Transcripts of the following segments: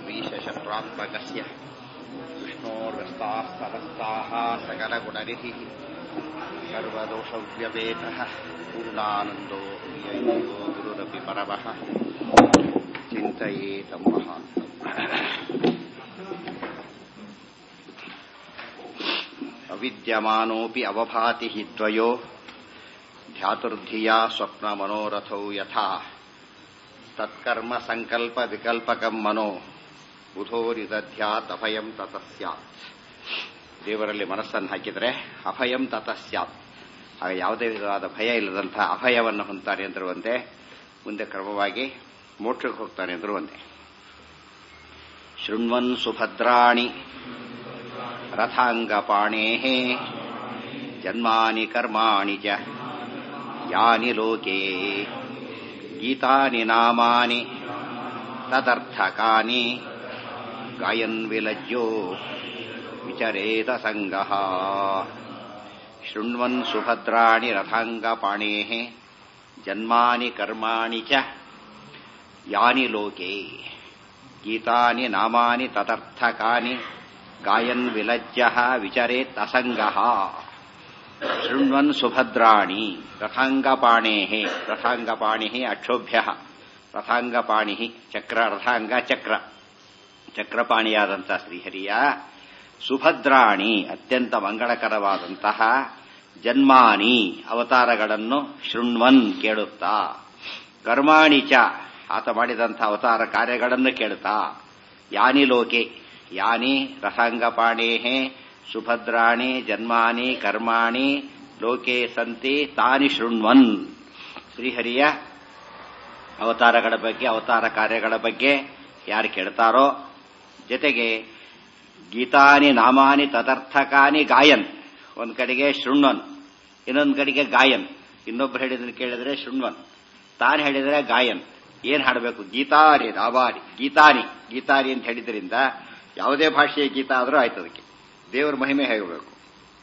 ईशशत्रात्मकस्य विष्णोर्व्यस्ताः समस्ताः सकलगुणनिधिः सर्वदोषव्यपेतः पूर्णानन्दो व्ययो गुरुरपि परमः चिन्तयेतं महान्तम् अविद्यमानोऽपि अवभाति हि द्वयो ध्यातुर्धिया स्वप्नमनोरथौ यथा तत्कर्म संकल्प विकल्पकं मनो ಬುಧೋರಿದಧ್ಯಾತ್ ಅಭಯಂ ತತಸ್ಯಾತ್. ದೇವರಲ್ಲಿ ಮನಸ್ಸನ್ನು ಹಾಕಿದರೆ ಅಭಯಂ ತತಸ್ಯಾತ್, ಆಗ ಯಾವುದೇ ವಿಧವಾದ ಭಯ ಇಲ್ಲದಂಥ ಅಭಯವನ್ನು ಹೊಂದ್ತಾನೆ ಅಂದಿರುವಂತೆ ಮುಂದೆ ಕ್ರಮವಾಗಿ ಮೋಕ್ಷಕ್ಕೆ ಹೋಗ್ತಾನೆ ಅಂದಿರುವಂತೆ. ಶೃಣ್ವನ್ ಸುಭದ್ರಾಣಿ ರಥಾಂಗಪಾಣೇಃ ಜನ್ಮಾನಿ ಕರ್ಮಾಣಿ ಚ ಯಾನಿ ಲೋಕೆ ಗೀತಾನಿ ನಾಮಾನಿ ತದರ್ಥಕಾನಿ ಗಾಯನ್ ವಿಲಜ್ಯೋ ವಿಚರೇತ ಸಂಗಃ. ಶೃಣ್ವನ್ ಸುಭದ್ರಾಣಿ ರಥಾಂಗಪಾಣೇಃ ಜನ್ಮಾನಿ ಕರ್ಮಾಣಿ ಚ ಯಾನಿ ಲೋಕೆ ಗೀತಾನಿ ನಾಮಾನಿ ತದರ್ಥಕಾನಿ ಗಾಯನ್ ವಿಲಜ್ಯಃ ವಿಚರೇತ್ ಅಸಂಗಃ. ಶೃಣ್ವನ್ ಸುಭದ್ರಾಣಿ ರಥಾಂಗಪಾಣೇಃ, ರಥಾಂಗಪಾಣಿಃ ಅಕ್ಷೋಭ್ಯಃ, ರಥಾಂಗಪಾಣಿಃ ಚಕ್ರ, ರಥಾಂಗ ಚಕ್ರ, ಚಕ್ರಪಾಣಿಯಾದಂತಹ ಶ್ರೀಹರಿಯ ಸುಭದ್ರಾಣಿ ಅತ್ಯಂತ ಮಂಗಳಕರವಾದಂತಹ ಜನ್ಮಾನಿ ಅವತಾರಗಳನ್ನು ಶೃಣ್ವನ್ ಕೇಳುತ್ತಾ, ಕರ್ಮಾಣಿ ಚ ಆತ ಮಾಡಿದಂತಹ ಅವತಾರ ಕಾರ್ಯಗಳನ್ನು ಕೇಳುತ್ತಾ, ಯಾನಿ ಲೋಕೆ ಯಾನಿ ರಥಾಂಗಪಾಣೇಃ ಸುಭದ್ರಾಣಿ ಜನ್ಮಾನಿ ಕರ್ಮಾಣಿ ಲೋಕೆ ಸಂತಿ ತಾನಿ ಶೃಣ್ವನ್. ಶ್ರೀಹರಿಯ ಅವತಾರಗಳ ಬಗ್ಗೆ, ಅವತಾರ ಕಾರ್ಯಗಳ ಬಗ್ಗೆ ಯಾರು ಕೇಳ್ತಾರೋ, ಜೊತೆಗೆ ಗೀತಾನಿ ನಾಮಾನಿ ತದರ್ಥಕಾನಿ ಗಾಯನ್, ಒಂದ್ ಕಡೆಗೆ ಶೃಣ್ವನ್, ಇನ್ನೊಂದು ಕಡೆಗೆ ಗಾಯನ್. ಇನ್ನೊಬ್ರು ಹೇಳಿದ್ರೆ ಕೇಳಿದ್ರೆ ಶೃಣ್ವನ್, ತಾನು ಹೇಳಿದ್ರೆ ಗಾಯನ್. ಏನ್ ಹಾಡಬೇಕು? ಗೀತಾನಿ ನಾಮಾನಿ, ಗೀತಾನಿ ಗೀತಾನಿ ಅಂತ ಹೇಳಿದ್ರಿಂದ ಯಾವುದೇ ಭಾಷೆಯ ಗೀತ ಆದರೂ ಆಯ್ತು, ಅದಕ್ಕೆ ದೇವರ ಮಹಿಮೆ ಹೇಳಬೇಕು.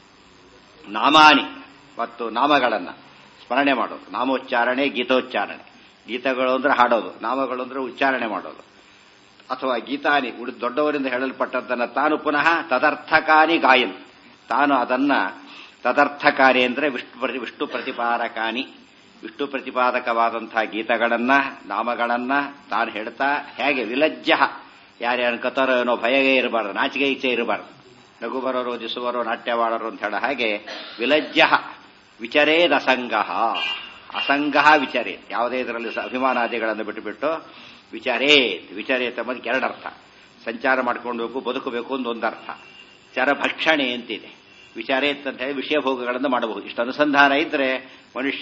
ನಾಮಾನಿ ಮತ್ತು ನಾಮಗಳನ್ನ ಸ್ಮರಣೆ ಮಾಡೋದು, ನಾಮೋಚ್ಚಾರಣೆ ಗೀತೋಚ್ಚಾರಣೆ. ಗೀತಗಳು ಅಂದ್ರೆ ಹಾಡೋದು, ನಾಮಗಳು ಅಂದ್ರೆ ಉಚ್ಚಾರಣೆ ಮಾಡೋದು. ಅಥವಾ ಗೀತಾನಿ ದೊಡ್ಡವರಿಂದ ಹೇಳಲ್ಪಟ್ಟದ್ದನ್ನ ತಾನು ಪುನಃ ತದರ್ಥಕಾನಿ ಗಾಯನ್, ತಾನು ಅದನ್ನ ತದರ್ಥಕಾರಿ ಅಂದ್ರೆ ವಿಷ್ಣು ಪ್ರತಿಪಾದಕಾನಿ, ವಿಷ್ಣು ಪ್ರತಿಪಾದಕವಾದಂತಹ ಗೀತಗಳನ್ನ ನಾಮಗಳನ್ನ ತಾನು ಹೇಳ್ತಾ, ಹೇಗೆ ವಿಲಜ್ಜ, ಯಾರ್ಯಾರು ಕತರೋ ಏನೋ ಭಯವೇ ಇರಬಾರ್ದು, ನಾಚಿಕೆ ಇಚ್ಛೆ ಇರಬಾರ್ದು, ನಗು ಬರೋರು ದಿಸುವರೋ ನಾಟ್ಯವಾಡರು ಅಂತ ಹೇಳೋ ಹಾಗೆ ವಿಲಜ್ಜ ವಿಚರೇದ್ ಅಸಂಗಃ, ಅಸಂಗಃ ವಿಚರೇತ್, ಯಾವುದೇ ಇದರಲ್ಲಿ ಅಭಿಮಾನಾದಿಗಳನ್ನು ಬಿಟ್ಟುಬಿಟ್ಟು ವಿಚಾರೇತ್, ವಿಚಾರೇತ್ ಎಂಬುದಕ್ಕೆ ಎರಡರ್ಥ. ಸಂಚಾರ ಮಾಡ್ಕೊಂಡು ಹೋಗು, ಬದುಕಬೇಕು ಅಂತ ಒಂದರ್ಥ. ಚರಭಕ್ಷಣೆ ಅಂತಿದೆ. ವಿಚಾರೇತ್ ಅಂತ ಹೇಳಿ ವಿಷಯ ಭೋಗಗಳನ್ನು ಮಾಡಬಹುದು. ಇಷ್ಟು ಅನುಸಂಧಾನ ಇದ್ರೆ ಮನುಷ್ಯ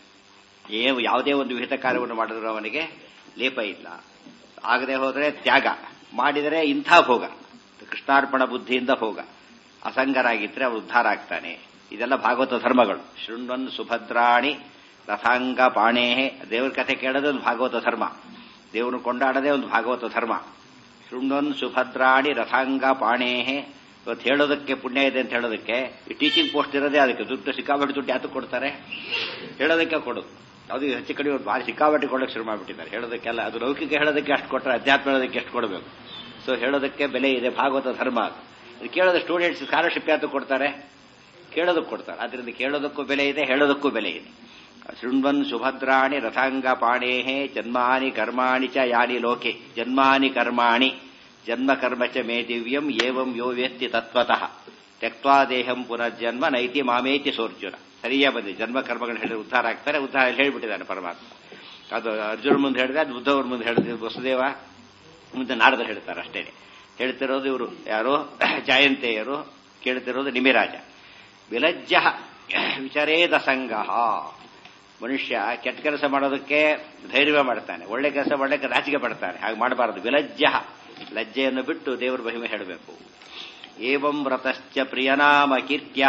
ಯಾವುದೇ ಒಂದು ವಿಹಿತ ಕಾರ್ಯವನ್ನು ಮಾಡಿದ್ರು ಅವನಿಗೆ ಲೇಪ ಇಲ್ಲ. ಆಗದೆ ಹೋದರೆ ತ್ಯಾಗ, ಮಾಡಿದರೆ ಇಂಥ ಭೋಗ, ಕೃಷ್ಣಾರ್ಪಣ ಬುದ್ಧಿಯಿಂದ ಭೋಗ. ಅಸಂಗರಾಗಿದ್ರೆ ಅವನು ಉದ್ಧಾರ ಆಗ್ತಾನೆ. ಇದೆಲ್ಲ ಭಾಗವತ ಧರ್ಮಗಳು. ಶೃಣ್ವನ್ ಸುಭದ್ರಾಣಿ ರಥಾಂಗ ಪಾಣೇಹೆ, ದೇವರ ಕಥೆ ಕೇಳೋದೇ ಒಂದು ಭಾಗವತ ಧರ್ಮ, ದೇವರನ್ನು ಕೊಂಡಾಡೋದೇ ಒಂದು ಭಾಗವತ ಧರ್ಮ. ಶೃಣ್ವನ್ ಸುಭದ್ರಾಣಿ ರಥಾಂಗ ಪಾಣೇಹೆ, ಇವತ್ತು ಹೇಳೋದಕ್ಕೆ ಪುಣ್ಯ ಇದೆ ಅಂತ ಹೇಳೋದಕ್ಕೆ ಈ ಟೀಚಿಂಗ್ ಪೋಸ್ಟ್ ಇರೋದೇ ಅದಕ್ಕೆ. ದುಡ್ಡು ಸಿಕ್ಕಾಬಟ್ಟಿ ದುಡ್ಡು ಯಾತಕ್ಕೆ ಕೊಡ್ತಾರೆ? ಹೇಳೋದಕ್ಕೆ ಕೊಡೋದು. ಅದು ಹೆಚ್ಚು ಕಡೆ ಭಾರಿ ಸಿಕ್ಕಾಬಟ್ಟಿ ಕೊಡೋಕೆ ಶುರು ಮಾಡಿಬಿಟ್ಟಿದ್ದಾರೆ. ಹೇಳೋದಕ್ಕೆಲ್ಲ ಅದು ಲೌಕಿಕ ಹೇಳೋದಕ್ಕೆ ಅಷ್ಟು ಕೊಟ್ಟರೆ ಅಧ್ಯಾತ್ಮ ಹೇಳೋದಕ್ಕೆ ಎಷ್ಟು ಕೊಡಬೇಕು. ಸೊ ಹೇಳೋದಕ್ಕೆ ಬೆಲೆ ಇದೆ, ಭಾಗವತ ಧರ್ಮ ಅದು. ಇದು ಕೇಳೋದು ಸ್ಟೂಡೆಂಟ್ಸ್ ಸ್ಕಾಲರ್ಶಿಪ್ ಯಾತಕ್ಕೆ ಕೊಡ್ತಾರೆ? ಕೇಳೋದಕ್ಕೆ ಕೊಡ್ತಾರೆ. ಅದರಿಂದ ಕೇಳೋದಕ್ಕೂ ಬೆಲೆ ಇದೆ, ಹೇಳೋದಕ್ಕೂ ಬೆಲೆ ಇದೆ. ಶೃಣ್ವನ್ ಸುಭದ್ರಾಣಿ ರಥಾಂಗ ಪಾಣೇಃ ಜನ್ಮಾನಿ ಕರ್ಮಾಣಿ ಚ ಯಾನಿ ಲೋಕೆ, ಜನ್ಮಾನಿ ಕರ್ಮಾಣಿ ಜನ್ಮ ಕರ್ಮ ಚ ಮೇ ದಿವ್ಯಂ ಏವಂ ಯೋ ವೇತ್ತಿ ತತ್ವತಃ ತ್ಯಕ್ತ್ವಾ ದೇಹಂ ಪುನರ್ಜನ್ಮ ನೈತಿ ಮಾಮೇತಿ ಸೋರ್ಜುನ. ಸರಿಯೇ ಬಂದಿದೆ. ಜನ್ಮ ಕರ್ಮಗಳು ಹೇಳಿದ್ರೆ ಉದ್ಧಾರ ಆಗ್ತಾರೆ, ಉದ್ಧಾರ ಹೇಳಿಬಿಟ್ಟಿದ್ದಾನೆ ಪರಮಾತ್ಮ. ಅದು ಅರ್ಜುನ ಮುಂದೆ ಹೇಳಿದೆ, ಅದು ಉದ್ಧವ್ರ ಮುಂದೆ ಹೇಳಿದ್ರೆ ವಸುದೇವ ಮುಂದೆ ನಾರದ ಹೇಳ್ತಾರೆ. ಅಷ್ಟೇನೆ ಹೇಳ್ತಿರೋದು ಇವರು ಯಾರು? ಜಯಂತೆಯರು. ಕೇಳ್ತಿರೋದು ನಿಮಿರಾಜ. ವಿಲಜ್ಜ ವಿಚರೇದ ಸಂಗಃ. ಮನುಷ್ಯ ಕೆಟ್ಟ ಕೆಲಸ ಮಾಡೋದಕ್ಕೆ ಧೈರ್ಯ ಮಾಡ್ತಾನೆ, ಒಳ್ಳೆ ಕೆಲಸ ಮಾಡಲಿಕ್ಕೆ ನಾಚಿಕೆ ಪಡ್ತಾನೆ. ಹಾಗೆ ಮಾಡಬಾರದು. ವಿಲಜ್ಜ, ಲಜ್ಜೆಯನ್ನು ಬಿಟ್ಟು ದೇವರ ಮಹಿಮೆ ಹೇಳಬೇಕು. ಏವಂ ವ್ರತಶ್ಚ ಪ್ರಿಯನಾಮ ಕೀರ್ತ್ಯ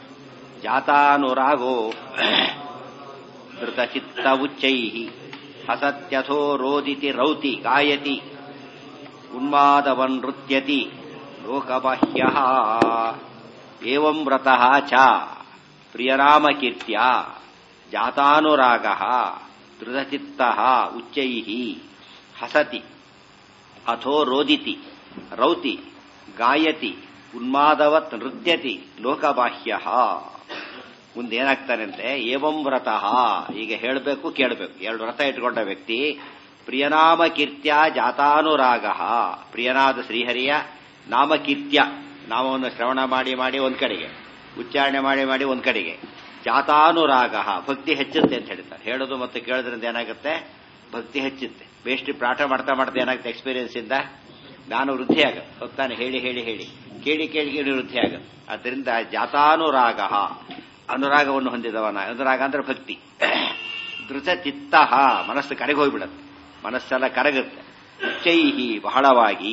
ಜಾತಾನುರಾಗೋ ಧೃತಚಿತ್ತ ಉಚ್ಚೈಃ ಹಸತ್ಯಥೋ ರೋದಿತಿ ರೌತಿ ಗಾಯತಿ ಉನ್ಮಾದವನ್ ನೃತ್ಯತಿ ಲೋಕಬಾಹ್ಯಃ. ಏವಂ ವ್ರತಃ ಚ ಪ್ರಿಯನಾಮ ಕೀರ್ತ್ಯ ಜಾತಾನುರಾಗಃ ಧೃತಚಿತ್ತಃ ಉಚ್ಚೈಃ ಹಸತಿ ಅಥೋ ರೋದಿತಿ ರೌತಿ ಗಾಯತಿ ಉನ್ಮಾದವತ್ ನೃತ್ಯತಿ ಲೋಕಬಾಹ್ಯ. ಮುಂದೇನಾಗ್ತಾನಂತೆ, ಏವಂ ವ್ರತಃ, ಈಗ ಹೇಳಬೇಕು ಕೇಳಬೇಕು, ಎರಡು ವ್ರತ ಇಟ್ಕೊಂಡ ವ್ಯಕ್ತಿ ಪ್ರಿಯನಾಮಕೀರ್ತ್ಯ ಜಾತಾನುರಾಗ, ಪ್ರಿಯನಾದ ಶ್ರೀಹರಿಯ ನಾಮಕೀರ್ತ್ಯ, ನಾಮವನ್ನು ಶ್ರವಣ ಮಾಡಿ ಮಾಡಿ ಒಂದ್ ಕಡೆಗೆ, ಉಚ್ಚಾರಣೆ ಮಾಡಿ ಮಾಡಿ ಒಂದ್ ಕಡೆಗೆ, ಜಾತಾನುರಾಗ ಭಕ್ತಿ ಹೆಚ್ಚುತ್ತೆ ಅಂತ ಹೇಳ್ತಾರೆ. ಹೇಳೋದು ಮತ್ತು ಕೇಳೋದ್ರಿಂದ ಏನಾಗುತ್ತೆ, ಭಕ್ತಿ ಹೆಚ್ಚುತ್ತೆ. ಬೇಷ್ಟಿ ಪಾಠ ಮಾಡ್ತಾ ಮಾಡ್ತಾ ಏನಾಗುತ್ತೆ, ಎಕ್ಸ್ಪೀರಿಯನ್ಸ್ ಇಂದ ನಾನು ವೃದ್ಧಿ ಆಗುತ್ತೆ. ಹೊತ್ತಾನೆ ಹೇಳಿ ಹೇಳಿ ಹೇಳಿ ಕೇಳಿ ಕೇಳಿ ಕೇಳಿ ವೃದ್ಧಿ ಆಗುತ್ತೆ. ಆದ್ದರಿಂದ ಜಾತಾನುರಾಗ, ಅನುರಾಗವನ್ನು ಹೊಂದಿದವನ, ಅನುರಾಗ ಅಂದ್ರೆ ಭಕ್ತಿ. ಧೃತ ಚಿತ್ತ, ಮನಸ್ಸು ಕರಗಿ ಹೋಗ್ಬಿಡತ್ತೆ, ಮನಸ್ಸೆಲ್ಲ ಕರಗುತ್ತೆ. ಉಚ್ಚೈಹಿ, ಬಹಳವಾಗಿ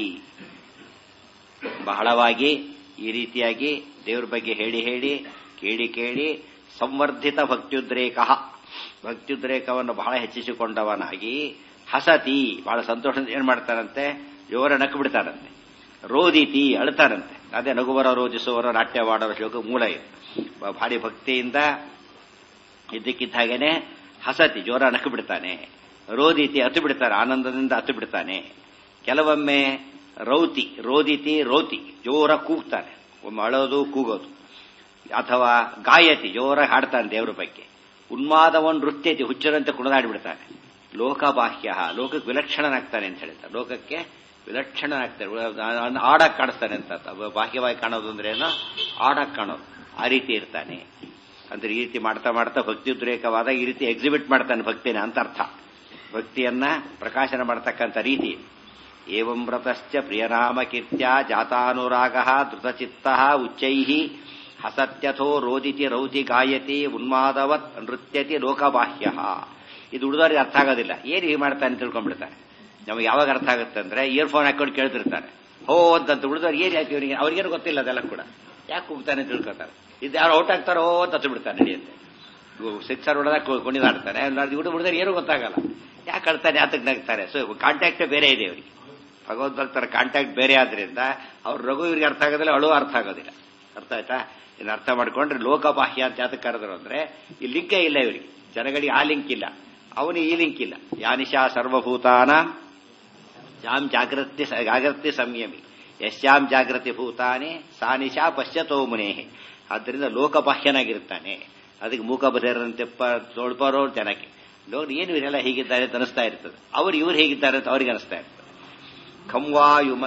ಬಹಳವಾಗಿ ಈ ರೀತಿಯಾಗಿ ದೇವ್ರ ಬಗ್ಗೆ ಹೇಳಿ ಹೇಳಿ ಕೇಳಿ ಕೇಳಿ ಸಂವರ್ಧಿತ ಭಕ್ತ್ಯುದ್ರೇಕ, ಭಕ್ತ್ಯುದ್ರೇಕವನ್ನು ಬಹಳ ಹೆಚ್ಚಿಸಿಕೊಂಡವನಾಗಿ ಹಸತಿ, ಬಹಳ ಸಂತೋಷದಿಂದ ಏನ್ ಮಾಡ್ತಾರಂತೆ, ಜೋರ ನಕ್ಕು ಬಿಡ್ತಾರಂತೆ. ರೋದಿತಿ, ಅಳ್ತಾರಂತೆ. ಅದೇ ನಗುವರ ರೋಜಿಸುವರ ನಾಟ್ಯವಾಡರ ಶ್ಲೋಕ ಮೂಲ ಇದು. ಭಾರಿ ಭಕ್ತಿಯಿಂದ ಇದ್ದಕ್ಕಿದ್ದ ಹಾಗೇನೆ ಹಸತಿ, ಜೋರ ನಕ್ಕು ಬಿಡ್ತಾನೆ. ರೋದಿತಿ, ಅತ್ತು ಬಿಡ್ತಾರೆ, ಆನಂದದಿಂದ ಅತ್ತು ಬಿಡ್ತಾನೆ. ಕೆಲವೊಮ್ಮೆ ರೌತಿ, ರೋದಿತಿ ರೋತಿ, ಜೋರ ಕೂಗ್ತಾನೆ, ಒಮ್ಮೆ ಅಳೋದು ಕೂಗೋದು. ಅಥವಾ ಗಾಯತಿ, ಜೋರ ಹಾಡ್ತಾನೆ ದೇವರ ಬಗ್ಗೆ. ಉನ್ಮಾದವನ್ನು ನೃತ್ಯತಿ, ಹುಚ್ಚರಂತೆ ಕುಣಿದಾಡಿಬಿಡ್ತಾನೆ. ಲೋಕಬಾಹ್ಯ, ಲೋಕಕ್ಕೆ ವಿಲಕ್ಷಣನಾಗ್ತಾನೆ ಅಂತ ಹೇಳ್ತಾರೆ. ಲೋಕಕ್ಕೆ ವಿಲಕ್ಷಣನಾಗ್ತಾನೆ, ಆಡಕ್ ಕಾಣಿಸ್ತಾನೆ ಅಂತ. ಬಾಹ್ಯವಾಗಿ ಕಾಣೋದು ಅಂದ್ರೆ ಏನೋ ಆಡಕ್ ಕಾಣೋದು, ಆ ರೀತಿ ಇರ್ತಾನೆ. ಅಂದ್ರೆ ಈ ರೀತಿ ಮಾಡ್ತಾ ಮಾಡ್ತಾ ಭಕ್ತಿ ಉದ್ರೇಕವಾದ ಈ ರೀತಿ ಎಕ್ಸಿಬಿಟ್ ಮಾಡ್ತಾನೆ ಭಕ್ತಿನ ಅಂತ ಅರ್ಥ. ಭಕ್ತಿಯನ್ನ ಪ್ರಕಾಶನ ಮಾಡತಕ್ಕಂಥ ರೀತಿ. ಏವಂ ವ್ರತಶ್ಚ ಪ್ರಿಯನಾಮ ಕೀರ್ತ್ಯ ಜಾತಾನುರಾಗ ಧೃತಚಿತ್ತ ಉಚ್ಚೈಹಿ ಹಸತ್ಯಥೋ ರೋದಿತಿ ರೌತಿ ಗಾಯತಿ ಉನ್ಮಾದವತ್ ನೃತ್ಯತಿ ಲೋಕಬಾಹ್ಯ. ಇದು ಉಳಿದವರಿಗೆ ಅರ್ಥ ಆಗೋದಿಲ್ಲ, ಏನು ಹೀಗೆ ಮಾಡ್ತಾನೆ ಅಂತ ತಿಳ್ಕೊಂಡ್ಬಿಡ್ತಾರೆ. ನಮಗೆ ಯಾವಾಗ ಅರ್ಥ ಆಗುತ್ತೆ ಅಂದ್ರೆ ಇಯರ್ಫೋನ್ ಹಾಕೊಂಡು ಕೇಳ್ತಿರ್ತಾರೆ, ಹೋ ಅಂತ. ಉಳಿದವ್ರು ಏನ್ ಯಾಕೆ ಇವರಿಗೆ, ಅವ್ರಿಗೇನು ಗೊತ್ತಿಲ್ಲ ಅದೆಲ್ಲ ಕೂಡ, ಯಾಕೆ ಕೂಗ್ತಾನೆ ಅಂತ ತಿಳ್ಕೊತಾರೆ. ಇದು ಯಾರು ಔಟ್ ಆಗ್ತಾರೋ ಅಂತ ಹತ್ತು ಬಿಡ್ತಾನೆ, ನಡೆಯುತ್ತೆ. ಸಿಕ್ಸರ್ ಹೊಡೆದಾಗ ಕುಣಿದಾಡ್ತಾನೆ, ಉಳಿದವ್ರು ಏನೂ ಗೊತ್ತಾಗಲ್ಲ, ಯಾಕೆ ಅಳ್ತಾನೆ, ಯಾತಕ್ಕೆ ನಗ್ತಾರೆ. ಸೊ ಕಾಂಟ್ಯಾಕ್ಟೇ ಬೇರೆ ಇದೆ ಅವರಿಗೆ, ಭಗವದ್ಭಕ್ತರ ಕಾಂಟ್ಯಾಕ್ಟ್ ಬೇರೆ ಆದ್ರಿಂದ ಅವ್ರ ರಘು ಇವ್ರಿಗೆ ಅರ್ಥ ಆಗೋದಿಲ್ಲ, ಅಳು ಅರ್ಥ ಆಗೋದಿಲ್ಲ. ಅರ್ಥ ಆಯ್ತಾ? ಇನ್ನು ಅರ್ಥ ಮಾಡ್ಕೊಂಡ್ರೆ ಲೋಕಬಾಹ್ಯ ಅಂತ ಯಾತಕ್ಕೆ ಕರೆದ್ರು ಅಂದ್ರೆ ಈ ಲಿಂಕೇ ಇಲ್ಲ ಇವರಿಗೆ, ಜನಗಳಿಗೆ ಆ ಲಿಂಕ್ ಇಲ್ಲ, ಅವನಿಗೆ ಈ ಲಿಂಕ್ ಇಲ್ಲ. ಯಾನಿಶಾ ಸರ್ವಭೂತಾನ ಯಾಂ ಜಾಗೃತಿ ಸಂಯಮಿ ಯಶ್ಯಾಂ ಜಾಗೃತಿ ಭೂತಾನಿ ಸಾನಿಶಾ ಪಶ್ಯತೋ ಮುನೇಹಿ. ಆದ್ದರಿಂದ ಲೋಕಬಾಹ್ಯನಾಗಿರ್ತಾನೆ. ಅದಕ್ಕೆ ಮೂಕ ಬದಿರಂತೆ ತೊಳ್ಬರೋ ಜನಕ್ಕೆ ನೋಡಿ ಏನು ಇವರೆಲ್ಲ ಹೀಗಿದ್ದಾರೆ ಅಂತ ಅನಿಸ್ತಾ ಇರ್ತದೆ, ಇವ್ರು ಹೇಗಿದ್ದಾರೆ ಅಂತ ಅವ್ರಿಗೆ ಅನಿಸ್ತಾ ಇರ್ತದೆ. ಖಂವಾಯುಮ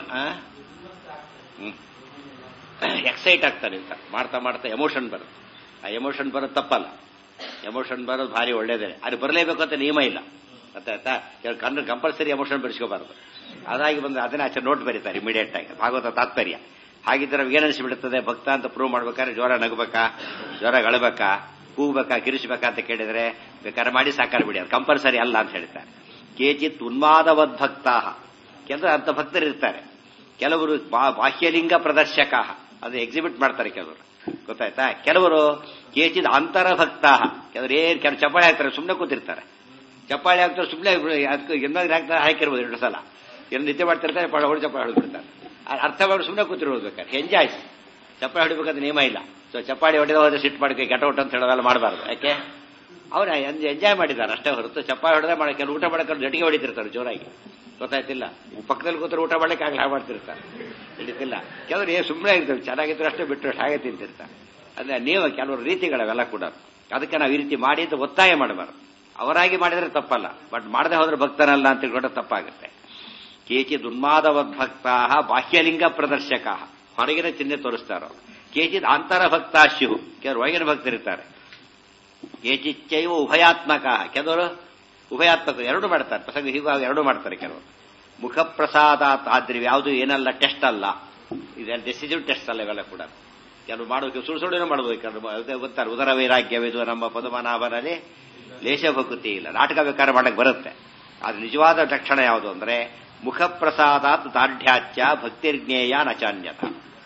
ಎಕ್ಸೈಟ್ ಆಗ್ತಾನೆ ಅಂತ ಮಾಡ್ತಾ ಮಾಡ್ತಾ ಎಮೋಷನ್ ಬರುತ್ತೆ. ಆ ಎಮೋಷನ್ ಬರೋದು ತಪ್ಪಲ್ಲ, ಎಮೋಷನ್ ಬರೋದು ಭಾರಿ ಒಳ್ಳೇದೇ. ಅದು ಬರಲೇಬೇಕು ಅಂತ ನಿಯಮ ಇಲ್ಲ, ಗೊತ್ತಾಯ್ತಾ? ಕಂಪಲ್ಸರಿ ಎಮೋಷನ್ ಬೆಳೆಸ್ಕೋಬಾರದು. ಅದಾಗಿ ಬಂದ್ರೆ ಅದನ್ನ ಆಚೆ ನೋಟ್ ಬರೀತಾರೆ ಇಮಿಡಿಯೇಟ್ ಆಗಿ, ಭಾಗವತ ತಾತ್ಪರ್ಯ. ಹಾಗಿದ್ರೆ ಏನನ್ಸಿಬಿಡುತ್ತದೆ, ಭಕ್ತ ಅಂತ ಪ್ರೂವ್ ಮಾಡ್ಬೇಕಾದ್ರೆ ಜ್ವರ ನಗಬೇಕಾ, ಜ್ವರ ಅಳಬೇಕಾ, ಕೂಗ್ಬೇಕಾ, ಕಿರಿಸಬೇಕಾ ಅಂತ ಕೇಳಿದ್ರೆ ಬೇಕಾದ್ರೆ ಮಾಡಿ ಸಾಕಾರ ಬಿಡಿ, ಅದು ಕಂಪಲ್ಸರಿ ಅಲ್ಲ ಅಂತ ಹೇಳ್ತಾರೆ. ಕೇಚಿತ್ ಉನ್ಮಾದವದ್ ಭಕ್ತಾ, ಕೆಲವರು ಅಂತ ಭಕ್ತರು ಇರ್ತಾರೆ. ಕೆಲವರು ಬಾಹ್ಯಲಿಂಗ ಪ್ರದರ್ಶಕ, ಅದು ಎಕ್ಸಿಬಿಟ್ ಮಾಡ್ತಾರೆ ಕೆಲವರು, ಗೊತ್ತಾಯ್ತಾ? ಕೆಲವರು ಕೇಚಿದ್ ಅಂತರ ಭಕ್ತಾ, ಕೆಲವರು ಚಪ್ಪಾಳೆ ಹಾಕ್ತಾರೆ, ಸುಮ್ಮನೆ ಕೂತಿರ್ತಾರೆ. ಚಪ್ಪಾಳೆ ಹಾಕ್ತಾರೆ ಸುಮ್ಮನೆ, ಅದಕ್ಕೆ ಇನ್ನೊಂದು ಹಾಕ್ತಾರೆ, ಹಾಕಿರ್ಬೋದು 2 ಸಲ. ಏನು ನಿತ್ಯ ಮಾಡ್ತಿರ್ತಾರೆ, ಹೊಡಿ ಚಪ್ಪಾಳೆ ಹೊಡೆದ್ಬಿಡ್ತಾರೆ. ಅರ್ಥ ಮಾಡಿ ಸುಮ್ಮನೆ ಕೂತಿರ್ಬೇಕಾದ್ರೆ ಎಂಜಾಯ್ಸ್. ಚಪ್ಪಾಳೆ ಹೊಡಿಬೇಕಾದ್ರೆ ನಿಯಮ ಇಲ್ಲ. ಸೊ ಚಪ್ಪಾಳಿ ಹೊಡೆದ ಹೋದ್ರೆ ಸಿಟ್ಟು ಮಾಡಿ ಗೆಟೌಟ್ ಅಂತ ಹೇಳೋದೆಲ್ಲ ಮಾಡಬಾರ್ದು. ಯಾಕೆ? ಅವ್ರು ಎಂಜಾಯ್ ಮಾಡಿದ್ದಾರೆ ಅಷ್ಟೇ ಹೊರತು ಚಪ್ಪಾಳೆ ಹೊಡೆದ ಮಾಡಿ ಕೆಲವು ಊಟ ಮಾಡಕ್ಕೆ ಜಟಿಗೆ ಹೊಡಿತಿರ್ತಾರೆ ಜೋರಾಗಿ, ಗೊತ್ತಾಯ್ತಿಲ್ಲ? ಪಕ್ಕದಲ್ಲಿ ಕೂತ್ರೆ ಊಟ ಮಾಡಕ್ಕೆ ಆಗ್ಲಿ ಹಾಗೆ ಮಾಡ್ತಿರ್ತಾರೆ, ಹಿಡಿತಿಲ್ಲ. ಕೆಲವರು ಸುಮ್ಮನೆ ಇರ್ತಾರೆ, ಚೆನ್ನಾಗಿದ್ರು ಅಷ್ಟೇ ಬಿಟ್ಟರು ಹಾಗೆ ತಿಂತಿರ್ತಾರೆ. ಅಂದ್ರೆ ನೀವು ಕೆಲವರು ರೀತಿಗಳವೆಲ್ಲ ಕೂಡ. ಅದಕ್ಕೆ ನಾವು ಈ ರೀತಿ ಮಾಡಿ ಅಂತ ಒತ್ತಾಯ ಮಾಡಬಾರ್ದು. ಅವರಾಗಿ ಮಾಡಿದ್ರೆ ತಪ್ಪಲ್ಲ, ಬಟ್ ಮಾಡದೆ ಹೋದ್ರೆ ಭಕ್ತನಲ್ಲ ಅಂತ ತಿಳ್ಕೊಂಡ್ರೆ ತಪ್ಪಾಗುತ್ತೆ. ಕೇಚಿದ್ ಉನ್ಮಾದವದ್ ಭಕ್ತಾ ಬಾಹ್ಯಲಿಂಗ ಪ್ರದರ್ಶಕ, ಹೊರಗಿನ ಚಿಹ್ನೆ ತೋರಿಸ್ತಾರೋ. ಕೇಚಿದ್ ಅಂತರ ಭಕ್ತಾ ಶಿವು, ಕೆಲವರು ಒಳಗಿನ ಭಕ್ತರಿರ್ತಾರೆ. ಕೇಚಿಚ್ಚೈವ ಉಭಯಾತ್ಮಕ, ಕೆಲವರು ಉಭಯಾತ್ಮಕ, ಎರಡು ಮಾಡ್ತಾರೆ. ಪ್ರಸಂಗ ಹೀಗಾಗಿ ಎರಡು ಮಾಡ್ತಾರೆ ಕೆಲವರು. ಮುಖ ಪ್ರಸಾದ ಆದ್ರೆ ಯಾವುದು ಏನಲ್ಲ ಟೆಸ್ಟ್ ಅಲ್ಲ, ಇದೆಲ್ಲ ಡೆಸಿಸಿವ್ ಟೆಸ್ಟ್ ಅಲ್ಲ ಇವೆಲ್ಲ ಕೂಡ. ಕೆಲವು ಮಾಡೋಕೆ ಸುಳ್ಳು ಮಾಡಬಹುದು. ಕೆಲವು ಗೊತ್ತಾರೆ, ಉದರ ವೈರಾಗ್ಯವಿದು ನಮ್ಮ ಪದ್ಮನಾಭನಲ್ಲಿ ಲೇಷ ಭಕುತಿ ಇಲ್ಲ. ನಾಟಕ ಬೇಕಾದ್ರೆ ಮಾಡಕ್ಕೆ ಬರುತ್ತೆ. ಆದ್ರೆ ನಿಜವಾದ ಲಕ್ಷಣ ಯಾವುದು ಅಂದ್ರೆ ಮುಖ ಪ್ರಸಾದಾತ್ ದಾರ್ಢ್ಯಾಚ್ಯ ಭಕ್ತಿರ್ಜ್ಞೇಯ ನಚಾನ್ಯತ.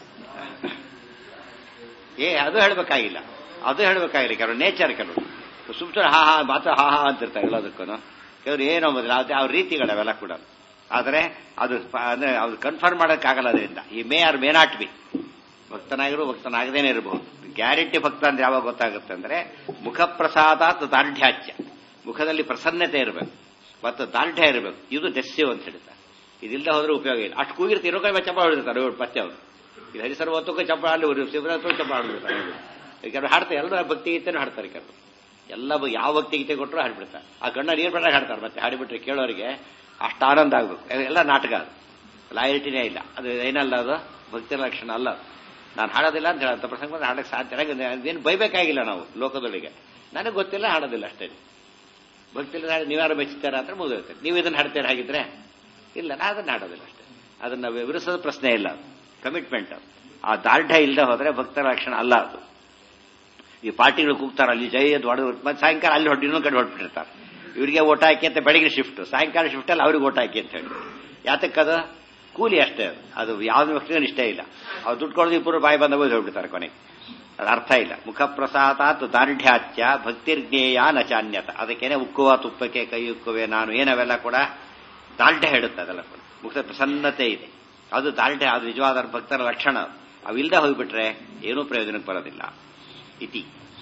ಅದು ಹೇಳ್ಬೇಕಾಗಿಲ್ಲ, ಅದು ಹೇಳ್ಬೇಕಾಗಿಲ್ಲ. ಕೆಲವರು ನೇಚರ್, ಕೆಲವರು ಸುಮ್ಮನೆ ಹಾ ಹಾ ಮಾತ್ರ ಹಾ ಹಾ ಅಂತಿರ್ತಾರೆ ಎಲ್ಲದಕ್ಕೂ. ಕೆಲವರು ಏನೋ ಮೊದಲು ಅವ್ರ ರೀತಿಗಳವೆಲ್ಲ ಕೂಡ. ಆದರೆ ಅದು ಅಂದ್ರೆ ಅದು ಕನ್ಫರ್ಮ್ ಮಾಡೋಕ್ಕಾಗಲ್ಲ. ಅದರಿಂದ ಈ may or may not be, ಭಕ್ತನಾಗಿರೋ ಭಕ್ತನಾಗದೇನೆ ಇರಬಹುದು. ಗ್ಯಾರಂಟಿ ಭಕ್ತ ಅಂದ್ರೆ ಯಾವಾಗ ಗೊತ್ತಾಗುತ್ತೆ ಅಂದ್ರೆ ಮುಖ ಪ್ರಸಾದಾತ್ ದಾರ್ಢ್ಯಾಚ್ಯ, ಮುಖದಲ್ಲಿ ಪ್ರಸನ್ನತೆ ಇರಬೇಕು ಮತ್ತು ದಾರ್ಢ್ಯ ಇರಬೇಕು. ಇದು ಡೆಸ್ಸಿವ್ ಅಂತ ಹೇಳ್ತಾರೆ. ಇದಿಲ್ಲದೆ ಹೋದ್ರೆ ಉಪಯೋಗ ಇಲ್ಲ. ಅಷ್ಟು ಕೂಗಿರ್ತಿ ಇರೋ ಕಡೆ ಚಪ್ಪಾಳೆ ಹೊಡಿರ್ತಾರೆ ಮತ್ತೆ ಅವರು. ಇದು ಹರಿಸರ್ವತ್ತಕ್ಕೂ ಚಪ್ಪಾಳೆ ಶಿವರಾತ್ರಿ ಚಪ್ಪಾಳೆ ಹೊಡಿರ್ತಾರೆ. ಕೆಲವರು ಹಾಡ್ತಾರೆ, ಎಲ್ಲರೂ ಭಕ್ತಿಗೀತೆನೂ ಹಾಡ್ತಾರೆ. ಕೆಲವರು ಎಲ್ಲ ಯಾವ ಭಕ್ತಿಗೀತೆ ಕೊಟ್ಟರು ಹಾಡ್ಬಿಡ್ತಾರೆ. ಆ ಗಣ್ಣ ನೀರು ಬಿಟ್ಟಾಗ ಹಾಡ್ತಾರೆ. ಮತ್ತೆ ಹಾಡಿಬಿಟ್ರೆ ಕೇಳೋರಿಗೆ ಅಷ್ಟು ಆನಂದ ಆಗ್ಬೇಕು. ಎಲ್ಲ ನಾಟಕ, ಅದು ಲಾಯಲ್ಟಿನೇ ಇಲ್ಲ. ಅದು ಏನಲ್ಲ, ಅದು ಭಕ್ತಿಯ ಲಕ್ಷಣ ಅಲ್ಲ. ನಾನು ಹಾಡೋದಿಲ್ಲ ಅಂತ ಹೇಳಂತ ಪ್ರಸಂಗ ಹಾಡಕ್ಕೆ ಸಾಧ್ಯ ಅದೇನು ಬೈಬೇಕಾಗಿಲ್ಲ ನಾವು ಲೋಕದೊಳಗೆ. ನನಗೆ ಗೊತ್ತಿಲ್ಲ, ಹಾಡೋದಿಲ್ಲ ಅಷ್ಟೇ. ಭಕ್ತಿಲ್ಲ ನೀವ್ಯಾರು ಮೆಚ್ಚುತ್ತಾರೆ ಅಂತ ಮುಗಿದಿರ್ತಾರೆ. ನೀವು ಇದನ್ನು ಹಾಡ್ತೀರ ಹಾಗಿದ್ರೆ ಇಲ್ಲ, ನಾ ಅದನ್ನು ಹಾಡೋದಿಲ್ಲ ಅಷ್ಟೇ. ಅದನ್ನು ವಿವರಿಸೋದು ಪ್ರಶ್ನೆ ಇಲ್ಲ. ಅದು ಕಮಿಟ್ಮೆಂಟ್. ಆ ದಾರ್ಢ್ಯ ಇಲ್ಲದೆ ಹೋದ್ರೆ ಭಕ್ತರ ಲಕ್ಷಣ ಅಲ್ಲ ಅದು. ಈ ಪಾರ್ಟಿಗಳು ಕೂಗ್ತಾರೆ, ಅಲ್ಲಿ ಜೈ ಅದು ಹೊಡೆದು ಮತ್ತೆ ಸಾಯಂಕಾಲ ಅಲ್ಲಿ ಹೊಟ್ಟು ಇನ್ನೊಂದು ಕಡೆ ಹೊರಟ್ಬಿಟ್ಟಿರ್ತಾರೆ. ಇವರಿಗೆ ಓಟ್ ಹಾಕಿ ಅಂತ ಬೆಳಗ್ಗೆ ಶಿಫ್ಟ್, ಸಾಯಂಕಾಲ ಶಿಫ್ಟಲ್ಲಿ ಅವ್ರಿಗೆ ಓಟ್ ಹಾಕಿ ಅಂತ ಹೇಳಿ. ಯಾತಕ್ಕದು ಕೂಲಿ ಅಷ್ಟೇ. ಅದು ಯಾವ್ದು ವ್ಯಕ್ತಿಗೂ ಇಷ್ಟ ಇಲ್ಲ. ಅವ್ರು ದುಡ್ಡು ಕೊಡೋದು ಇಬ್ಬರು ಬಾಯಿ ಬಂದ ಹೋಗಿ ಹೋಗ್ಬಿಡ್ತಾರೆ ಕೊನೆಗೆ. ಅದು ಅರ್ಥ ಇಲ್ಲ. ಮುಖಪ್ರಸಾದಾತ್ ದಾರ್ಢ್ಯಾಚ್ಯ ಭಕ್ತಿರ್ಜ್ಞೇಯ ನಚಾನ್ಯತ. ಅದಕ್ಕೇನೆ ಉಕ್ಕುವ ತುಪ್ಪಕ್ಕೆ ಕೈ ಉಕ್ಕುವೆ ನಾನು ಏನವೆಲ್ಲ ಕೂಡ ದಾರ್ಢ್ಯ ಹೇಳುತ್ತೆ. ಅದೆಲ್ಲ ಕೂಡ ಮುಖದ ಪ್ರಸನ್ನತೆ ಇದೆ. ಅದು ದಾರ್ಢ್ಯ, ಅದು ನಿಜವಾದ ಭಕ್ತರ ಲಕ್ಷಣ. ಅವಿಲ್ಲದೆ ಹೋಗ್ಬಿಟ್ರೆ ಏನೂ ಪ್ರಯೋಜನಕ್ಕೆ ಬರೋದಿಲ್ಲ. ಇತಿ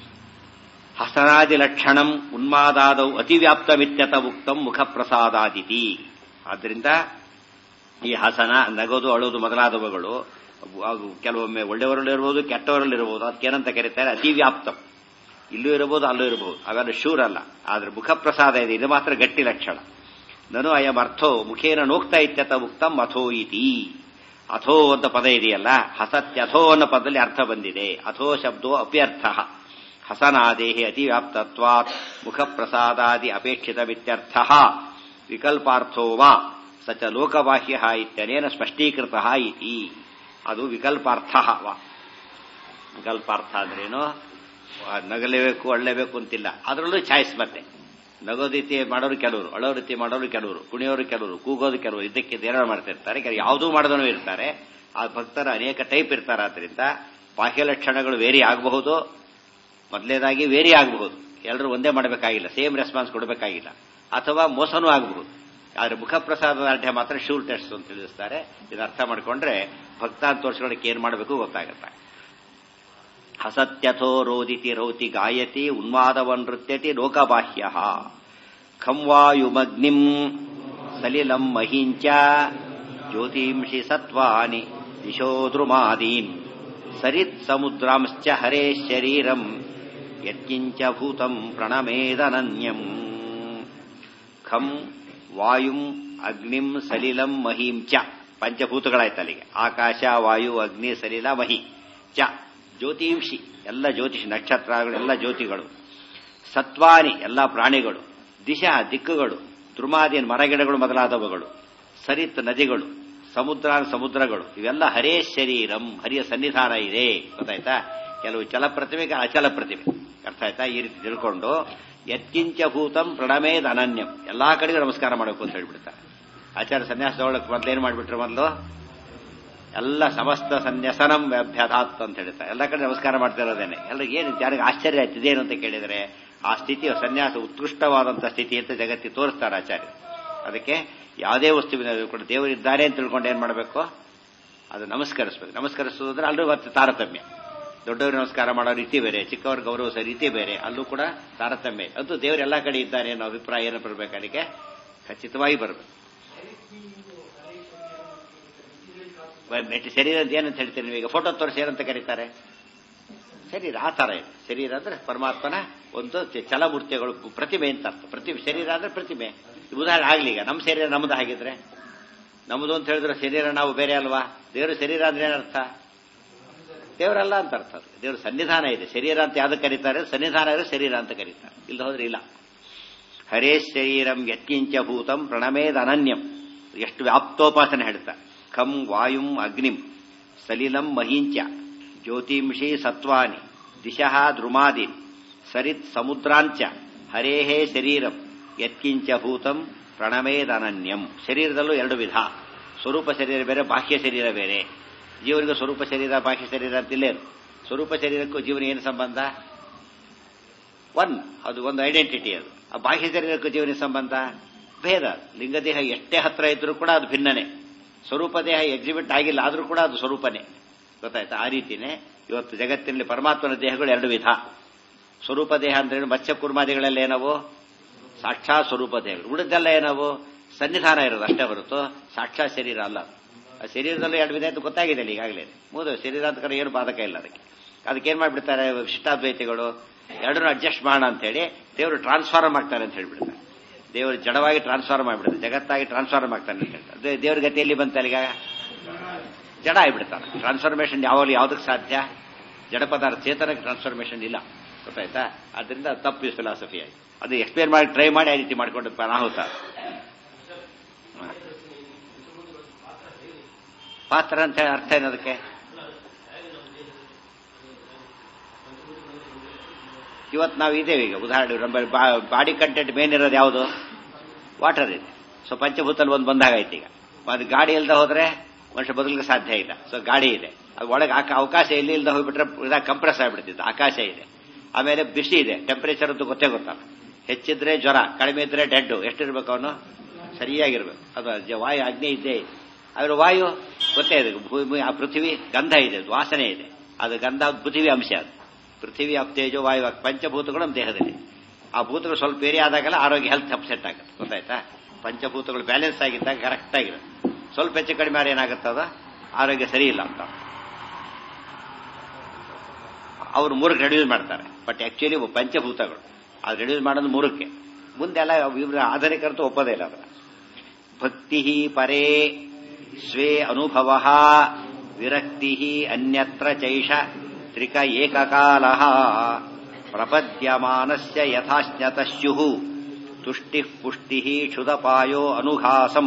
ಹಸನಾದಿ ಲಕ್ಷಣಂ ಉನ್ಮಾದಾದೌ ಅತಿವ್ಯಾಪ್ತಮಿತ್ಯತ ಉಕ್ತಂ ಮುಖಪ್ರಸಾದಾದಿತಿ. ಆದ್ದರಿಂದ ಈ ಹಸನ, ನಗೋದು, ಅಳೋದು ಮೊದಲಾದವುಗಳು ಕೆಲವೊಮ್ಮೆ ಒಳ್ಳೆಯವರಲ್ಲಿರ್ಬೋದು, ಕೆಟ್ಟವರಲ್ಲಿರ್ಬೋದು. ಅದಕ್ಕೇನಂತ ಕರೀತಾರೆ? ಅತಿವ್ಯಾಪ್ತಂ. ಇಲ್ಲೂ ಇರಬಹುದು, ಅಲ್ಲೂ ಇರಬಹುದು. ಅವೆಲ್ಲ ಶೂರ್ ಅಲ್ಲ. ಆದ್ರೆ ಮುಖಪ್ರಸಾದ ಇದೆ, ಇದು ಮಾತ್ರ ಗಟ್ಟಿ ಲಕ್ಷಣ. ನನು ಅಯಂ ಅರ್ಥೋ ಮುಖೇನ ನೋಕ್ತಾ ಇತ್ಯತ ಉಕ್ತಂ ಅಥೋ ಇತಿ. ಅಥೋ ಅಂತ ಪದ ಇದೆಯಲ್ಲ, ಹಸತ್ಯಥೋ ಅನ್ನೋ ಪದದಲ್ಲಿ ಅರ್ಥ ಬಂದಿದೆ. ಅಥೋ ಶಬ್ದೋ ಅಪ್ಯರ್ಥ. ಹಸನಾದೇಹಿ ಅತಿವ್ಯಾಪ್ತತ್ವಾತ್ ಮುಖಪ್ರಸಾದಾದಿ ಅಪೇಕ್ಷಿತಮಿತ್ಯರ್ಥ. ವಿಕಲ್ಪಾರ್ಥೋ ವಾ ಸಚ ಲೋಕಬಾಹ್ಯ ಇತ್ಯನೇನ ಸ್ಪಷ್ಟೀಕೃತ ಇತಿ. ಅದು ವಿಕಲ್ಪಾರ್ಥ. ವಾ ವಿಕಲ್ಪಾರ್ಥ ಅಂದ್ರೇನು? ನಗಲೇಬೇಕು, ಅಳ್ಳಲೇಬೇಕು ಅಂತಿಲ್ಲ. ಅದರಲ್ಲೂ ಚಾಯ್ಸ್. ಮತ್ತೆ ನಗೋ ರೀತಿ ಮಾಡೋರು ಕೆಲವರು, ಅಳೋ ರೀತಿ ಮಾಡೋರು ಕೆಲವರು, ಕುಣಿಯೋರು ಕೆಲವರು, ಕೂಗೋದು ಕೆಲವರು, ಇದಕ್ಕೆ ಏನೋ ಮಾಡ್ತಿರ್ತಾರೆ. ಯಾವುದೂ ಮಾಡದನೂ ಇರ್ತಾರೆ. ಆ ಭಕ್ತರ ಅನೇಕ ಟೈಪ್ ಇರ್ತಾರೆ. ಆದ್ರಿಂದ ಬಾಹ್ಯ ಲಕ್ಷಣಗಳು ವೇರಿ ಆಗಬಹುದು, ಮೊದಲೇದಾಗಿ ವೇರಿ ಆಗಬಹುದು. ಎಲ್ಲರೂ ಒಂದೇ ಮಾಡಬೇಕಾಗಿಲ್ಲ, ಸೇಮ್ ರೆಸ್ಪಾನ್ಸ್ ಕೊಡಬೇಕಾಗಿಲ್ಲ. ಅಥವಾ ಮೋಸನೂ ಆಗಬಹುದು. ಆದ್ರೆ ಮುಖಪ್ರಸಾದದ ಅಡ್ಡೆ ಮಾತ್ರ ಶೂರ್ ಟೆಸ್ಟ್ ಅಂತ ತಿಳಿಸ್ತಾರೆ. ಇದು ಅರ್ಥ ಮಾಡಿಕೊಂಡ್ರೆ ಭಕ್ತ ಅಂತ ತೋರಿಸ್ಕೊಳ್ಳೋಕೆ ಏನ್ ಮಾಡಬೇಕು ಗೊತ್ತಾಗುತ್ತೆ. ಹಸತ್ಯಥೋ ರೋದಿತಿ ರೌತಿ ಗಾಯತಿ ಉನ್ಮಾದವನೃತ್ಯತಿ ಲೋಕಬಾಹ್ಯ. ಖಂ ವಾಯುಮಗ್ನಿಂ ಸಲಿಲಂ ಮಹೀಂಚ ಜ್ಯೋತಿಂಷಿ ಸತ್ವಾನಿ ದಿಶೋದ್ರುಮಾದೀನ್ ಸರಿತ್ ಸಮುದ್ರಾಂಶ್ಚ ಹರೇ ಶರೀರಂ ಯತ್ಕಿಂಚ ಭೂತಂ ಪ್ರಣಮೇದನನ್ಯಂ. ಖಂ ವಾಯುಂ ಅಗ್ನಿಂ ಸಲಿಲಂ ಮಹೀಂ ಚ. ಪಂಚಭೂತಗಳಾಯ್ತು ಅಲ್ಲಿಗೆ. ಆಕಾಶ, ವಾಯು, ಅಗ್ನಿ, ಸಲಿಲ, ಮಹಿ. ಚ ಜ್ಯೋತಿಂಷಿ, ಎಲ್ಲ ಜ್ಯೋತಿಷಿ, ನಕ್ಷತ್ರಗಳು, ಎಲ್ಲ ಜ್ಯೋತಿಗಳು. ಸತ್ವಾನಿ, ಎಲ್ಲ ಪ್ರಾಣಿಗಳು. ದಿಶಾ, ದಿಕ್ಕುಗಳು. ದ್ರುಮಾದಿನ್, ಮರಗಿಡಗಳು ಮೊದಲಾದವುಗಳು. ಸರಿತ್, ನದಿಗಳು. ಸಮುದ್ರಗಳು. ಇವೆಲ್ಲ ಹರೇ ಶರೀರಂ, ಹರಿಯ ಸನ್ನಿಧಾನ ಇದೆ. ಗೊತ್ತಾಯ್ತಾ? ಕೆಲವು ಚಲ ಪ್ರತಿಮೆ, ಅಚಲ ಪ್ರತಿಮೆ. ಅರ್ಥ ಆಯ್ತಾ? ಈ ರೀತಿ ತಿಳ್ಕೊಂಡು ಯತ್ಕಿಂಚ ಭೂತಂ ಪ್ರಣಮೇದ್ ಅನನ್ಯಂ, ಎಲ್ಲಾ ಕಡೆಗೂ ನಮಸ್ಕಾರ ಮಾಡಬೇಕು ಅಂತ ಹೇಳ್ಬಿಡ್ತಾರೆ. ಆಚಾರ್ಯ ಸನ್ಯಾಸ ತಗೊಳ್ಳಕ್ ಮೊದಲೇನು ಮಾಡ್ಬಿಟ್ರೆ, ಮೊದಲು ಎಲ್ಲ ಸಮಸ್ತ ಸನ್ಯಾಸನಂ ಅಭ್ಯದಾತ್ ಅಂತ ಹೇಳ್ತಾರೆ. ಎಲ್ಲ ಕಡೆ ನಮಸ್ಕಾರ ಮಾಡ್ತಾ ಇರೋದೇನೆ. ಎಲ್ಲರಿಗೆ ಏನು ಯಾರಿಗೆ ಆಶ್ಚರ್ಯ ಆಯ್ತು ಇದೇನು ಅಂತ ಕೇಳಿದರೆ, ಆ ಸ್ಥಿತಿಯ ಸನ್ಯಾಸ ಉತ್ಕೃಷ್ಟವಾದಂತಹ ಸ್ಥಿತಿ ಅಂತ ಜಗತ್ತಿಗೆ ತೋರಿಸ್ತಾರೆ ಆಚಾರ್ಯ. ಅದಕ್ಕೆ ಯಾವುದೇ ವಸ್ತುವಿನ ಕೂಡ ದೇವರಿದ್ದಾರೆ ಅಂತ ತಿಳ್ಕೊಂಡು ಏನ್ ಮಾಡಬೇಕು? ಅದು ನಮಸ್ಕರಿಸಬೇಕು. ನಮಸ್ಕರಿಸೋದ್ರೆ ಅಲ್ಲೂ ಮತ್ತೆ ತಾರತಮ್ಯ. ದೊಡ್ಡವರು ನಮಸ್ಕಾರ ಮಾಡೋ ರೀತಿ ಬೇರೆ, ಚಿಕ್ಕವ್ರ ಗೌರವಿಸೋ ರೀತಿ ಬೇರೆ. ಅಲ್ಲೂ ಕೂಡ ತಾರತಮ್ಯ. ಅಂತೂ ದೇವರು ಎಲ್ಲ ಕಡೆ ಇದ್ದಾನೆ ಅನ್ನೋ ಅಭಿಪ್ರಾಯ ಏನು ಬರಬೇಕು? ಅದಕ್ಕೆ ಖಚಿತವಾಗಿ ಬರಬೇಕು. ಶರೀರ ಅಂತ ಏನಂತ ಹೇಳ್ತೀರಿ ನೀವು? ಈಗ ಫೋಟೋ ತೋರಿಸಿ ಏನಂತ ಕರೀತಾರೆ? ಶರೀರ. ಆ ತರ ಇದೆ. ಶರೀರ ಅಂದ್ರೆ ಪರಮಾತ್ಮನ ಒಂದು ಚಲಮೂರ್ತಿಗಳು, ಪ್ರತಿಮೆ ಅಂತ ಅರ್ಥ. ಶರೀರ ಅಂದ್ರೆ ಪ್ರತಿಮೆ. ಉದಾಹರಣೆ ಆಗ್ಲಿ, ಈಗ ನಮ್ಮ ಶರೀರ ನಮ್ದು ಹಾಗಿದ್ರೆ, ನಮ್ದು ಅಂತ ಹೇಳಿದ್ರೆ ಶರೀರ ನಾವು ಬೇರೆ ಅಲ್ವಾ? ದೇವರು ಶರೀರ ಅಂದ್ರೆ ಏನರ್ಥ? ದೇವರಲ್ಲ ಅಂತ ಅರ್ಥ. ದೇವ್ರ ಸನ್ನಿಧಾನ ಇದೆ. ಶರೀರ ಅಂತ ಯಾವ್ದು ಕರೀತಾರೆ? ಸನ್ನಿಧಾನ ಇರೋ ಶರೀರ ಅಂತ ಕರೀತಾರೆ. ಇಲ್ಲ ಹೋದ್ರೆ ಇಲ್ಲ. ಹರೇ ಶರೀರಂ ಯತ್ಕಿಂಚ ಭೂತಂ ಪ್ರಣಮೇದ್ ಅನನ್ಯಂ. ಎಷ್ಟು ವ್ಯಾಪ್ತೋಪಾಸನೆ ಹೇಳ್ತಾರೆ. ಖಂ ವಾಯುಂ ಅಗ್ನಿಂ ಸಲಿಲಂ ಮಹೀಂಚ ಜ್ಯೋತಿಂಷಿ ಸತ್ವಾನಿ ದಿಶಃ ದ್ರುಮಾದೀನ್ ಸರಿತ್ ಸಮುದ್ರಾಂಚ ಹರೇಹೇ ಶರೀರಂ ಯತ್ಕಿಂಚ ಭೂತಂ ಪ್ರಣಮೇದ್ ಅನನ್ಯಂ. ಶರೀರದಲ್ಲೂ ಎರಡು ವಿಧ. ಸ್ವರೂಪ ಶರೀರ ಬೇರೆ, ಬಾಹ್ಯ ಶರೀರ ಬೇರೆ. ಜೀವನಿಗೆ ಸ್ವರೂಪ ಶರೀರ, ಬಾಹ್ಯ ಶರೀರ ಅಂತಿಲ್ಲೇನು. ಸ್ವರೂಪ ಶರೀರಕ್ಕೂ ಜೀವನ ಏನು ಸಂಬಂಧ? ಅದು ಒಂದು ಐಡೆಂಟಿಟಿ. ಅದು ಆ ಬಾಹ್ಯ ಶರೀರಕ್ಕೂ ಜೀವನ ಸಂಬಂಧ ಭೇದ. ಲಿಂಗದೇಹ ಎಷ್ಟೇ ಹತ್ರ ಇದ್ರೂ ಕೂಡ ಅದು ಭಿನ್ನನೆ. ಸ್ವರೂಪ ದೇಹ ಎಕ್ಸಿಬಿಟ್ ಆಗಿಲ್ಲ ಆದ್ರೂ ಕೂಡ ಅದು ಸ್ವರೂಪನೇ. ಗೊತ್ತಾಯ್ತಾ? ಆ ರೀತಿನೇ ಇವತ್ತು ಜಗತ್ತಿನಲ್ಲಿ ಪರಮಾತ್ಮನ ದೇಹಗಳು ಎರಡು ವಿಧ. ಸ್ವರೂಪ ದೇಹ ಅಂದ್ರೆ ಮತ್ಸ್ಯ ಕುರ್ಮಾದಿಗಳೆಲ್ಲ ಏನವು? ಸಾಕ್ಷಾತ್ ಸ್ವರೂಪ ದೇಹಗಳು. ಉಳಿದೆಲ್ಲ ಏನವು? ಸನ್ನಿಧಾನ ಇರೋದು ಅಷ್ಟೇ ಹೊರತು ಸಾಕ್ಷಾತ್ ಶರೀರ ಅಲ್ಲ. ಆ ಶರೀರದಲ್ಲೂ ಎರಡು ವಿಧ ಅಂತ ಗೊತ್ತಾಗಿದೆ ಈಗಾಗಲೇ. ಮೂದು ಶರೀರ ಅಂತ ಕಡೆ ಏನು ಬಾಧಕ ಇಲ್ಲ ಅದಕ್ಕೇನ್ ಮಾಡ್ಬಿಡ್ತಾರೆ ವಿಶಿಷ್ಟಾದ್ವೈತಿಗಳು, ಎರಡನ್ನೂ ಅಡ್ಜಸ್ಟ್ ಮಾಡೋಣ ಅಂತ ಹೇಳಿ ದೇವರು ಟ್ರಾನ್ಸ್ಫಾರ್ಮ್ ಆಗ್ತಾರೆ ಅಂತ ಹೇಳ್ಬಿಡ್ತಾರೆ. ದೇವರು ಜಡವಾಗಿ ಟ್ರಾನ್ಸ್ಫಾರ್ಮ್ ಆಗ್ಬಿಡುತ್ತೆ, ಜಗತ್ತಾಗಿ ಟ್ರಾನ್ಸ್ಫಾರ್ಮ್ ಆಗ್ತಾನೆ ಅಂತ ಹೇಳ್ತಾರೆ. ದೇವ್ರ ಗತಿಯಲ್ಲಿ ಬಂತಲ್ಲ ಈಗ ಜಡ ಆಗಿಬಿಡ್ತಾರೆ. ಟ್ರಾನ್ಸ್ಫಾರ್ಮೇಶನ್ ಯಾವಾಗಲೂ ಯಾವುದಕ್ಕೆ ಸಾಧ್ಯ? ಜಡ ಪದಾರ್ಥ ಚೇತನಕ್ಕೆ ಟ್ರಾನ್ಸ್ಫಾರ್ಮೇಶನ್ ಇಲ್ಲ, ಗೊತ್ತಾಯ್ತಾ? ಅದರಿಂದ ತಪ್ಪು ಫಿಲಾಸಫಿ ಆಗಿ ಅದು ಎಕ್ಸ್ಪ್ಲೇನ್ ಮಾಡಿ ಟ್ರೈ ಮಾಡಿ ಆ ರೀತಿ ಮಾಡ್ಕೊಂಡು ಅನಾಹುತ. ಪಾತ್ರ ಅಂತ ಹೇಳಿ ಅರ್ಥ ಏನದಕ್ಕೆ? ಇವತ್ತು ನಾವು ಇದ್ದೇವೆ ಈಗ ಉದಾಹರಣೆ ಬಾಡಿ ಕಂಟೆಂಟ್ ಮೇನ್ ಇರೋದು ಯಾವುದು? ವಾಟರ್ ಇದೆ. ಸೊ ಪಂಚಭೂತಲ್ಲಿ ಒಂದು ಬಂದಾಗೈತೆ. ಈಗ ಅದು ಗಾಡಿ ಇಲ್ಲದೆ ಹೋದ್ರೆ ಮನುಷ್ಯ ಬದಲಿಗೆ ಸಾಧ್ಯ ಇಲ್ಲ. ಸೊ ಗಾಡಿ ಇದೆ, ಅದು ಒಳಗೆ ಅವಕಾಶ ಇಲ್ಲಿ ಇಲ್ಲದೆ ಹೋಗ್ಬಿಟ್ರೆ ಇದಾಗ ಕಂಪ್ರೆಸ್ ಆಗಿಬಿಡ್ತಿತ್ತು. ಆಕಾಶ ಇದೆ, ಆಮೇಲೆ ಬಿಸಿ ಇದೆ, ಟೆಂಪರೇಚರ್ ಅಂತೂ ಗೊತ್ತೇ ಗೊತ್ತಲ್ಲ. ಹೆಚ್ಚಿದ್ರೆ ಜ್ವರ, ಕಡಿಮೆ ಇದ್ರೆ ಡೆಡ್. ಎಷ್ಟಿರ್ಬೇಕು ಅವನು? ಸರಿಯಾಗಿರ್ಬೇಕು. ಅದು ವಾಯು ಅಗ್ನಿ ಇದ್ದೇ ಇದೆ. ಆದ್ರೆ ವಾಯು ಗೊತ್ತೇ ಇದೆ, ಭೂಮಿ ಆ ಪೃಥ್ವಿ ಗಂಧ ಇದೆ, ವಾಸನೆ ಇದೆ. ಅದು ಗಂಧ ಪೃಥ್ವಿ ಅಂಶ. ಅದು ಪೃಥ್ವಿ ತೇಜೋ ವಾಯು ಪಂಚಭೂತಗಳು ನಮ್ಮ ದೇಹದಲ್ಲಿ. ಆ ಭೂತಗಳು ಸ್ವಲ್ಪ ಬೇರೆ ಆದಾಗಲ್ಲ ಆರೋಗ್ಯ ಹೆಲ್ತ್ ಅಪ್ಸೆಟ್ ಆಗುತ್ತೆ, ಗೊತ್ತಾಯ್ತಾ? ಪಂಚಭೂತಗಳು ಬ್ಯಾಲೆನ್ಸ್ ಆಗಿದ್ದಾಗ ಕರೆಕ್ಟ್ ಆಗಿರುತ್ತೆ. ಸ್ವಲ್ಪ ಹೆಚ್ಚು ಕಡಿಮೆ ಆದ್ರೆ ಏನಾಗುತ್ತದ ಆರೋಗ್ಯ ಸರಿ ಇಲ್ಲ ಅಂತ ಅವ್ರು 3ಕ್ಕೆ ರೆಡ್ಯೂಸ್ ಮಾಡ್ತಾರೆ. ಬಟ್ ಆಕ್ಚುಲಿ ಪಂಚಭೂತಗಳು ಅದು ರೆಡ್ಯೂಸ್ ಮಾಡೋದು 3ಕ್ಕೆ. ಮುಂದೆಲ್ಲ ಇವ್ರ ಆಧುನಿಕರಂತೂ ಒಪ್ಪೋದೇ ಇಲ್ಲ. ಅದರ ಭಕ್ತಿ ಪರೇ ಸ್ವೇ ಅನುಭವ ವಿರಕ್ತಿ ಅನ್ಯತ್ರ ಚೈಷ ತ್ರಿಕ ಏಕಕಾಲ ಪ್ರಪದ್ಯಮಾನಸ್ಯ ಯಥಾಶ್ನತ ಸ್ಯು ತುಷ್ಟಿ ಪುಷ್ಟಿ ಕ್ಷುದಪಾಯೋ ಅನುಘಾಸಂ.